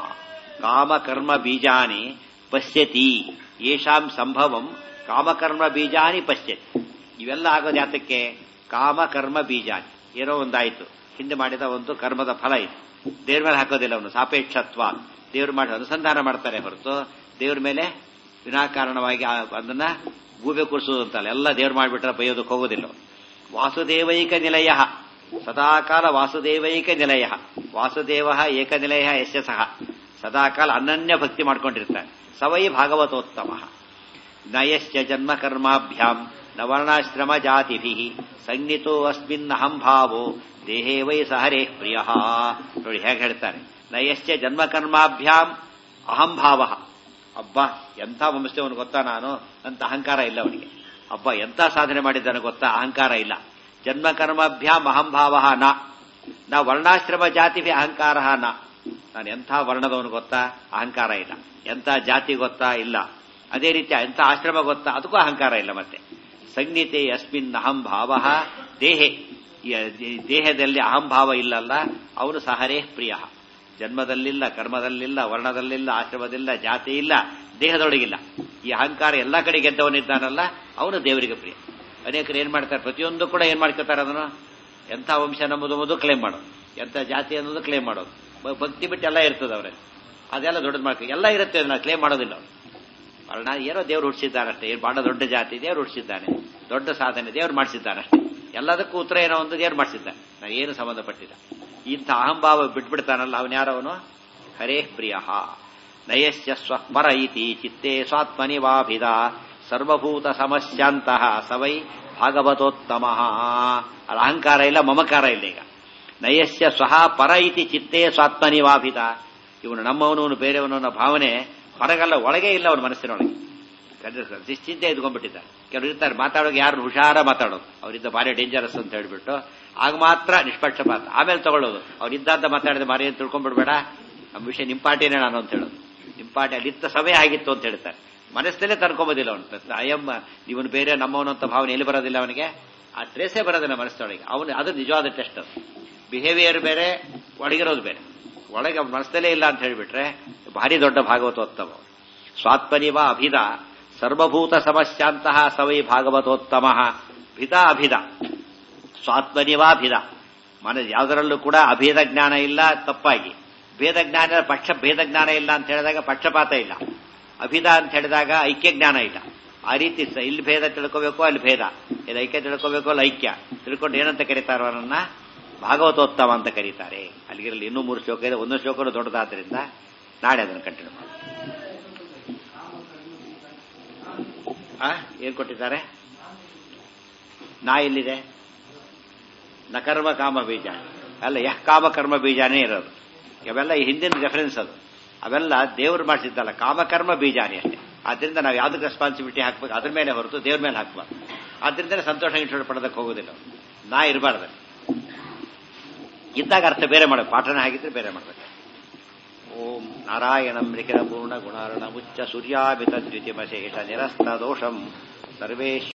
ಕಾಮಕರ್ಮ ಬೀಜಾನಿ ಪಶ್ಯತಿ ಯೇಷಾಂ ಸಂಭವಂ ಕಾಮಕರ್ಮ ಬೀಜಾನಿ ಪಶ್ಯತಿ. ಇವೆಲ್ಲ ಆಗೋದು ಯಾತಕ್ಕೆ? ಕಾಮಕರ್ಮ ಬೀಜಾನಿ. ಏನೋ ಒಂದಾಯ್ತು, ಹಿಂದೆ ಮಾಡಿದ ಒಂದು ಕರ್ಮದ ಫಲ ಇದು. ದೇವ್ರ ಮೇಲೆ ಹಾಕೋದಿಲ್ಲ ಅವನು, ಸಾಪೇಕ್ಷತ್ವ. ದೇವ್ರು ಮಾಡಿ ಅನುಸಂಧಾನ ಮಾಡ್ತಾರೆ ಹೊರತು ದೇವ್ರ ಮೇಲೆ ವಿನಾಕಾರಣವಾಗಿ ಅದನ್ನ ಗೂಬೆ ಕೂರಿಸೋದು ಅಂತಲ್ಲ. ಎಲ್ಲ ದೇವ್ರು ಮಾಡಿಬಿಟ್ರೆ ಬೈಯೋದಕ್ಕೆ ಹೋಗೋದಿಲ್ಲ. ವಾಸುದೇವೈಕ ನಿಲಯ, ಸದಾಕಾಲ ವಾಸುದೇವೈಕ ನಿಲಯ. ವಾಸುದೇವ ಏಕನಿಲಯ ಯಸ್ಯ ಸಹ, ಸದಾಕಾಲ ಅನನ್ಯ ಭಕ್ತಿ ಮಾಡ್ಕೊಂಡಿರ್ತಾನೆ. ಸವೈ ಭಾಗವತೋತ್ತಮ. ನಯಶ್ಚ ಜನ್ಮ ಕರ್ಮಾಭ್ಯಾಂ ನ ವರ್ಣಾಶ್ರಮ ಜಾತಿಭಿ ಸಂಜ್ಞಿತೋ ಅಸ್ಮಿನ್ ಅಹಂ ಭಾವೋ ದೇಹೇ ವೈ ಸಹರೇ ಪ್ರಿಯ. ನೋಡಿ ಹೇಗೆ ಹೇಳ್ತಾರೆ. ನಯಶ್ಚ ಜನ್ಮ ಕರ್ಮಾಭ್ಯಾಂ ಅಹಂ ಭಾವ. ಅಬ್ಬಾ ಎಂಥ ವಂಶದವನು ಗೊತ್ತಾ ನಾನು ಅಂತ ಅಹಂಕಾರ ಇಲ್ಲ ಅವನಿಗೆ. ಅಬ್ಬ ಎಂಥ ಸಾಧನೆ ಮಾಡಿದ್ದಾನೆ ಗೊತ್ತಾ, ಅಹಂಕಾರ ಇಲ್ಲ. ಜನ್ಮ ಕರ್ಮಾಭ್ಯಾಂ ಅಹಂ ಭಾವ ನ ವರ್ಣಾಶ್ರಮ ಜಾತಿಭಿ ಅಹಂಕಾರ ನ. ನಾನು ಎಂಥ ವರ್ಣದವನು ಗೊತ್ತಾ, ಅಹಂಕಾರ ಇಲ್ಲ. ಎಂಥ ಜಾತಿ ಗೊತ್ತಾ, ಇಲ್ಲ. ಅದೇ ರೀತಿ ಎಂಥ ಆಶ್ರಮ ಗೊತ್ತಾ, ಅದಕ್ಕೂ ಅಹಂಕಾರ ಇಲ್ಲ. ಮತ್ತೆ ಸಂಜ್ಞಿತೆ ಅಸ್ಮಿನ್ ಅಹಂ ಭಾವ ದೇಹೆ, ದೇಹದಲ್ಲಿ ಅಹಂಭಾವ ಇಲ್ಲಲ್ಲ ಅವನು ಸಹರೇ ಪ್ರಿಯ. ಜನ್ಮದಲ್ಲಿಲ್ಲ, ಕರ್ಮದಲ್ಲಿಲ್ಲ, ವರ್ಣದಲ್ಲಿಲ್ಲ, ಆಶ್ರಮದಲ್ಲಿಲ್ಲ, ಜಾತಿ ಇಲ್ಲ, ದೇಹದೊಳಗಿಲ್ಲ. ಈ ಅಹಂಕಾರ ಎಲ್ಲ ಕಡೆ ಗೆದ್ದವನಿದ್ದಾನಲ್ಲ ಅವನು ದೇವರಿಗೆ ಪ್ರಿಯ. ಅನೇಕರು ಏನ್ ಮಾಡ್ತಾರೆ, ಪ್ರತಿಯೊಂದು ಕೂಡ ಏನ್ ಮಾಡ್ಕೊತಾರೆ, ಅದನ್ನು ಎಂಥ ವಂಶ ನಮ್ಮದು ಕ್ಲೇಮ್ ಮಾಡೋದು, ಎಂಥ ಜಾತಿ ಅನ್ನೋದು ಕ್ಲೇಮ್ ಮಾಡೋದು. ಭಕ್ತಿ ಬಿಟ್ಟು ಎಲ್ಲ ಇರ್ತದೆ ಅವರಲ್ಲಿ, ಅದೆಲ್ಲ ದೊಡ್ಡದು ಮಾಡ್ಕೊ ಎಲ್ಲ ಇರುತ್ತೆ, ಅದನ್ನ ಕ್ಲೇಮ್ ಮಾಡೋದಿಲ್ಲ ಅವರು. ವರ್ಣ ಏನೋ ದೇವ್ರು ಹುಟ್ಟಿಸಿದ್ದಾನಷ್ಟೇ, ಏನು ಬಹಳ ದೊಡ್ಡ ಜಾತಿ ದೇವ್ರು ಹುಟ್ಟಿಸಿದ್ದಾನೆ, ದೊಡ್ಡ ಸಾಧನೆ ದೇವ್ರು ಮಾಡಿಸಿದ್ದಾನಷ್ಟೇ. ಎಲ್ಲದಕ್ಕೂ ಉತ್ತರ ಏನೋ ಒಂದು ದೇವ್ರು ಮಾಡಿಸಿದ್ದಾನೆ, ನಾನು ಏನು ಸಂಬಂಧಪಟ್ಟಿಲ್ಲ. ಇಂಥ ಅಹಂಭಾವ ಬಿಟ್ಬಿಡ್ತಾನಲ್ಲ ಅವನ್ಯಾರವನು? ಹರೇ ಪ್ರಿಯ. ನಯಸ್ಯ ಸ್ವಪರ ಇತಿ ಚಿತ್ತೇ ಸ್ವಾತ್ಮನಿವಾಭಿದ ಸರ್ವಭೂತ ಸಮಸ್ಯಾಂತಹ ಸವೈ ಭಾಗವತೋತ್ತಮ. ಅದು ಅಹಂಕಾರ ಇಲ್ಲ, ಮಮಕಾರ ಇಲ್ಲ. ಈಗ ನಯಸ್ಯ ಸ್ವಹ ಪರ ಇತಿ ಚಿತ್ತೇ ಸ್ವಾತ್ಮನಿವಾಭಿದ. ಇವನು ನಮ್ಮವನು ಬೇರೆಯವನು ಅನ್ನೋ ಭಾವನೆ ಹೊರಗಲ್ಲ, ಒಳಗೆ ಇಲ್ಲ ಅವನ ಮನಸ್ಸಿನೊಳಗೆ. ನಿಶ್ಚಿಂತೆ ಇದ್ಕೊಂಡ್ಬಿಟ್ಟಿದ್ದಾರೆ. ಕೆಲವರು ಇರ್ತಾರೆ ಮಾತಾಡೋಕೆ, ಯಾರು ಹುಷಾರ ಮಾತಾಡೋದು, ಅವರಿಂದ ಭಾರಿ ಡೇಂಜರಸ್ ಅಂತ ಹೇಳ್ಬಿಟ್ಟು ಆಗ ಮಾತ್ರ ನಿಷ್ಪಕ್ಷಪಾತ, ಆಮೇಲೆ ತಗೊಳ್ಳೋದು. ಅವ್ರಿದ್ದಂತ ಮಾತಾಡಿದ ಮಾರಿ ಅಂತ ತಿಳ್ಕೊಂಡ್ಬಿಡ್ಬೇಡ, ನಮ್ಮ ವಿಷಯ ನಿಮ್ಮ ಪಾರ್ಟಿನೇ ನಾನು ಅಂತ ಹೇಳೋದು. ನಿಮ್ಮ ಪಾರ್ಟಿ ಅಲ್ಲಿತ್ತ ಸಮಯ ಆಗಿತ್ತು ಅಂತ ಹೇಳ್ತಾರೆ. ಮನಸ್ಸಲ್ಲೇ ತರ್ಕೊಂಬೋದಿಲ್ಲ ಅವನು. ಅಯ್ಯಮ್ಮ ಇವನು ಬೇರೆ ನಮ್ಮವನು ಅಂತ ಭಾವನೆ ಎಲ್ಲಿ ಬರೋದಿಲ್ಲ ಅವನಿಗೆ, ಆ ಟ್ರೇಸೇ ಬರೋದಿಲ್ಲ ಮನಸ್ಸೊಳಗೆ. ಅವನು ಅದು ನಿಜವಾದ ಟೆಸ್ಟ್. ಅದು ಬಿಹೇವಿಯರ್ ಬೇರೆ, ಒಳಗಿರೋದು ಬೇರೆ. ಒಳಗೆ ಮನಸ್ಸಲ್ಲೇ ಇಲ್ಲ ಅಂತ ಹೇಳಿಬಿಟ್ರೆ ಭಾರಿ ದೊಡ್ಡ ಭಾಗವತೋತ್ತಮ. ಸ್ವಾತ್ಮನಿವ ಅಭಿದ ಸರ್ವಭೂತ ಸಮಸ್ಯಾಂತಹ ಸವೈ ಭಾಗವತೋತ್ತಮ. ಭಿದ ಅಭಿದ, ಸ್ವಾತ್ಮನಿವಾಭಿದ. ಯಾವುದರಲ್ಲೂ ಕೂಡ ಅಭೇದ ಜ್ಞಾನ ಇಲ್ಲ ತಪ್ಪಾಗಿ, ಭೇದ ಜ್ಞಾನ ಭೇದ ಜ್ಞಾನ ಇಲ್ಲ ಅಂತ ಹೇಳಿದಾಗ ಪಕ್ಷಪಾತ ಇಲ್ಲ, ಅಭಿದ ಅಂತ ಹೇಳಿದಾಗ ಐಕ್ಯ ಜ್ಞಾನ ಇಲ್ಲ. ಆ ರೀತಿ ಇಲ್ಲಿ ಭೇದ ತಿಳ್ಕೋಬೇಕು, ಅಲ್ಲಿ ಭೇದ, ಇಲ್ಲಿ ಐಕ್ಯ ತಿಳ್ಕೋಬೇಕು, ಅಲ್ಲಿ ಐಕ್ಯ ತಿಳ್ಕೊಂಡು ಏನಂತ ಕರೀತಾರೋ ಅವನನ್ನ ಭಾಗವತೋತ್ತಮ ಅಂತ ಕರೀತಾರೆ. ಅಲ್ಲಿಗಿರಲಿ ಇನ್ನೂ 3 ಶ್ಲೋಕ ಇದೆ, ಒಂದು ಶ್ಲೋಕನು ದೊಡ್ಡದಾದ್ರಿಂದ ನಾಳೆ ಅದನ್ನು ಕಂಟಿನ್ಯೂ ಮಾಡಿ. ಏನ್ ಕೊಟ್ಟಿದ್ದಾರೆ? ನಾ ಎಲ್ಲಿದೆ? ನಕರ್ಮ ಕಾಮ ಬೀಜ ಅಲ್ಲ, ಯಃ ಕಾಮ ಕರ್ಮ ಬೀಜಾನೇ ಇರೋದು. ಅವೆಲ್ಲ ಈ ಹಿಂದಿನ ರೆಫರೆನ್ಸ್ ಅದು. ಅವೆಲ್ಲ ದೇವ್ರು ಮಾಡಿಸಿದ್ದಲ್ಲ, ಕಾಮಕರ್ಮ ಬೀಜಾನಿ ಅಷ್ಟೇ. ಆದ್ರಿಂದ ನಾವು ಯಾವ್ದಕ್ಕೆ ರೆಸ್ಪಾನ್ಸಿಬಿಲಿಟಿ ಹಾಕ್ಬೇಕು ಅದ್ರ ಮೇಲೆ ಹೊರತು ದೇವ್ರ ಮೇಲೆ ಹಾಕ್ಬಾರ್ದು. ಆದ್ರಿಂದ ಸಂತೋಷ ಇನ್ಶೋರ್ ಪಡೋದಕ್ಕೆ ಹೋಗೋದಿಲ್ಲ. ನಾ ಇರಬಾರ್ದು. ಇದ್ದಾಗ ಅರ್ಥ ಬೇರೆ ಮಾಡಬೇಕು, ಪಾಠನ ಆಗಿದ್ರೆ ಬೇರೆ ಮಾಡಬೇಕು. ಓಂ ನಾರಾಯಣಂ ನಿಖಿಲ ಪೂರ್ಣ ಗುಣಾರ್ಣ ಮುಚ್ಚ ಸೂರ್ಯಾಭಿತ ದ್ಯುತಿಮಶೇಷ ನಿರಸ್ತ ದೋಷಂ ಸರ್ವೇಶ್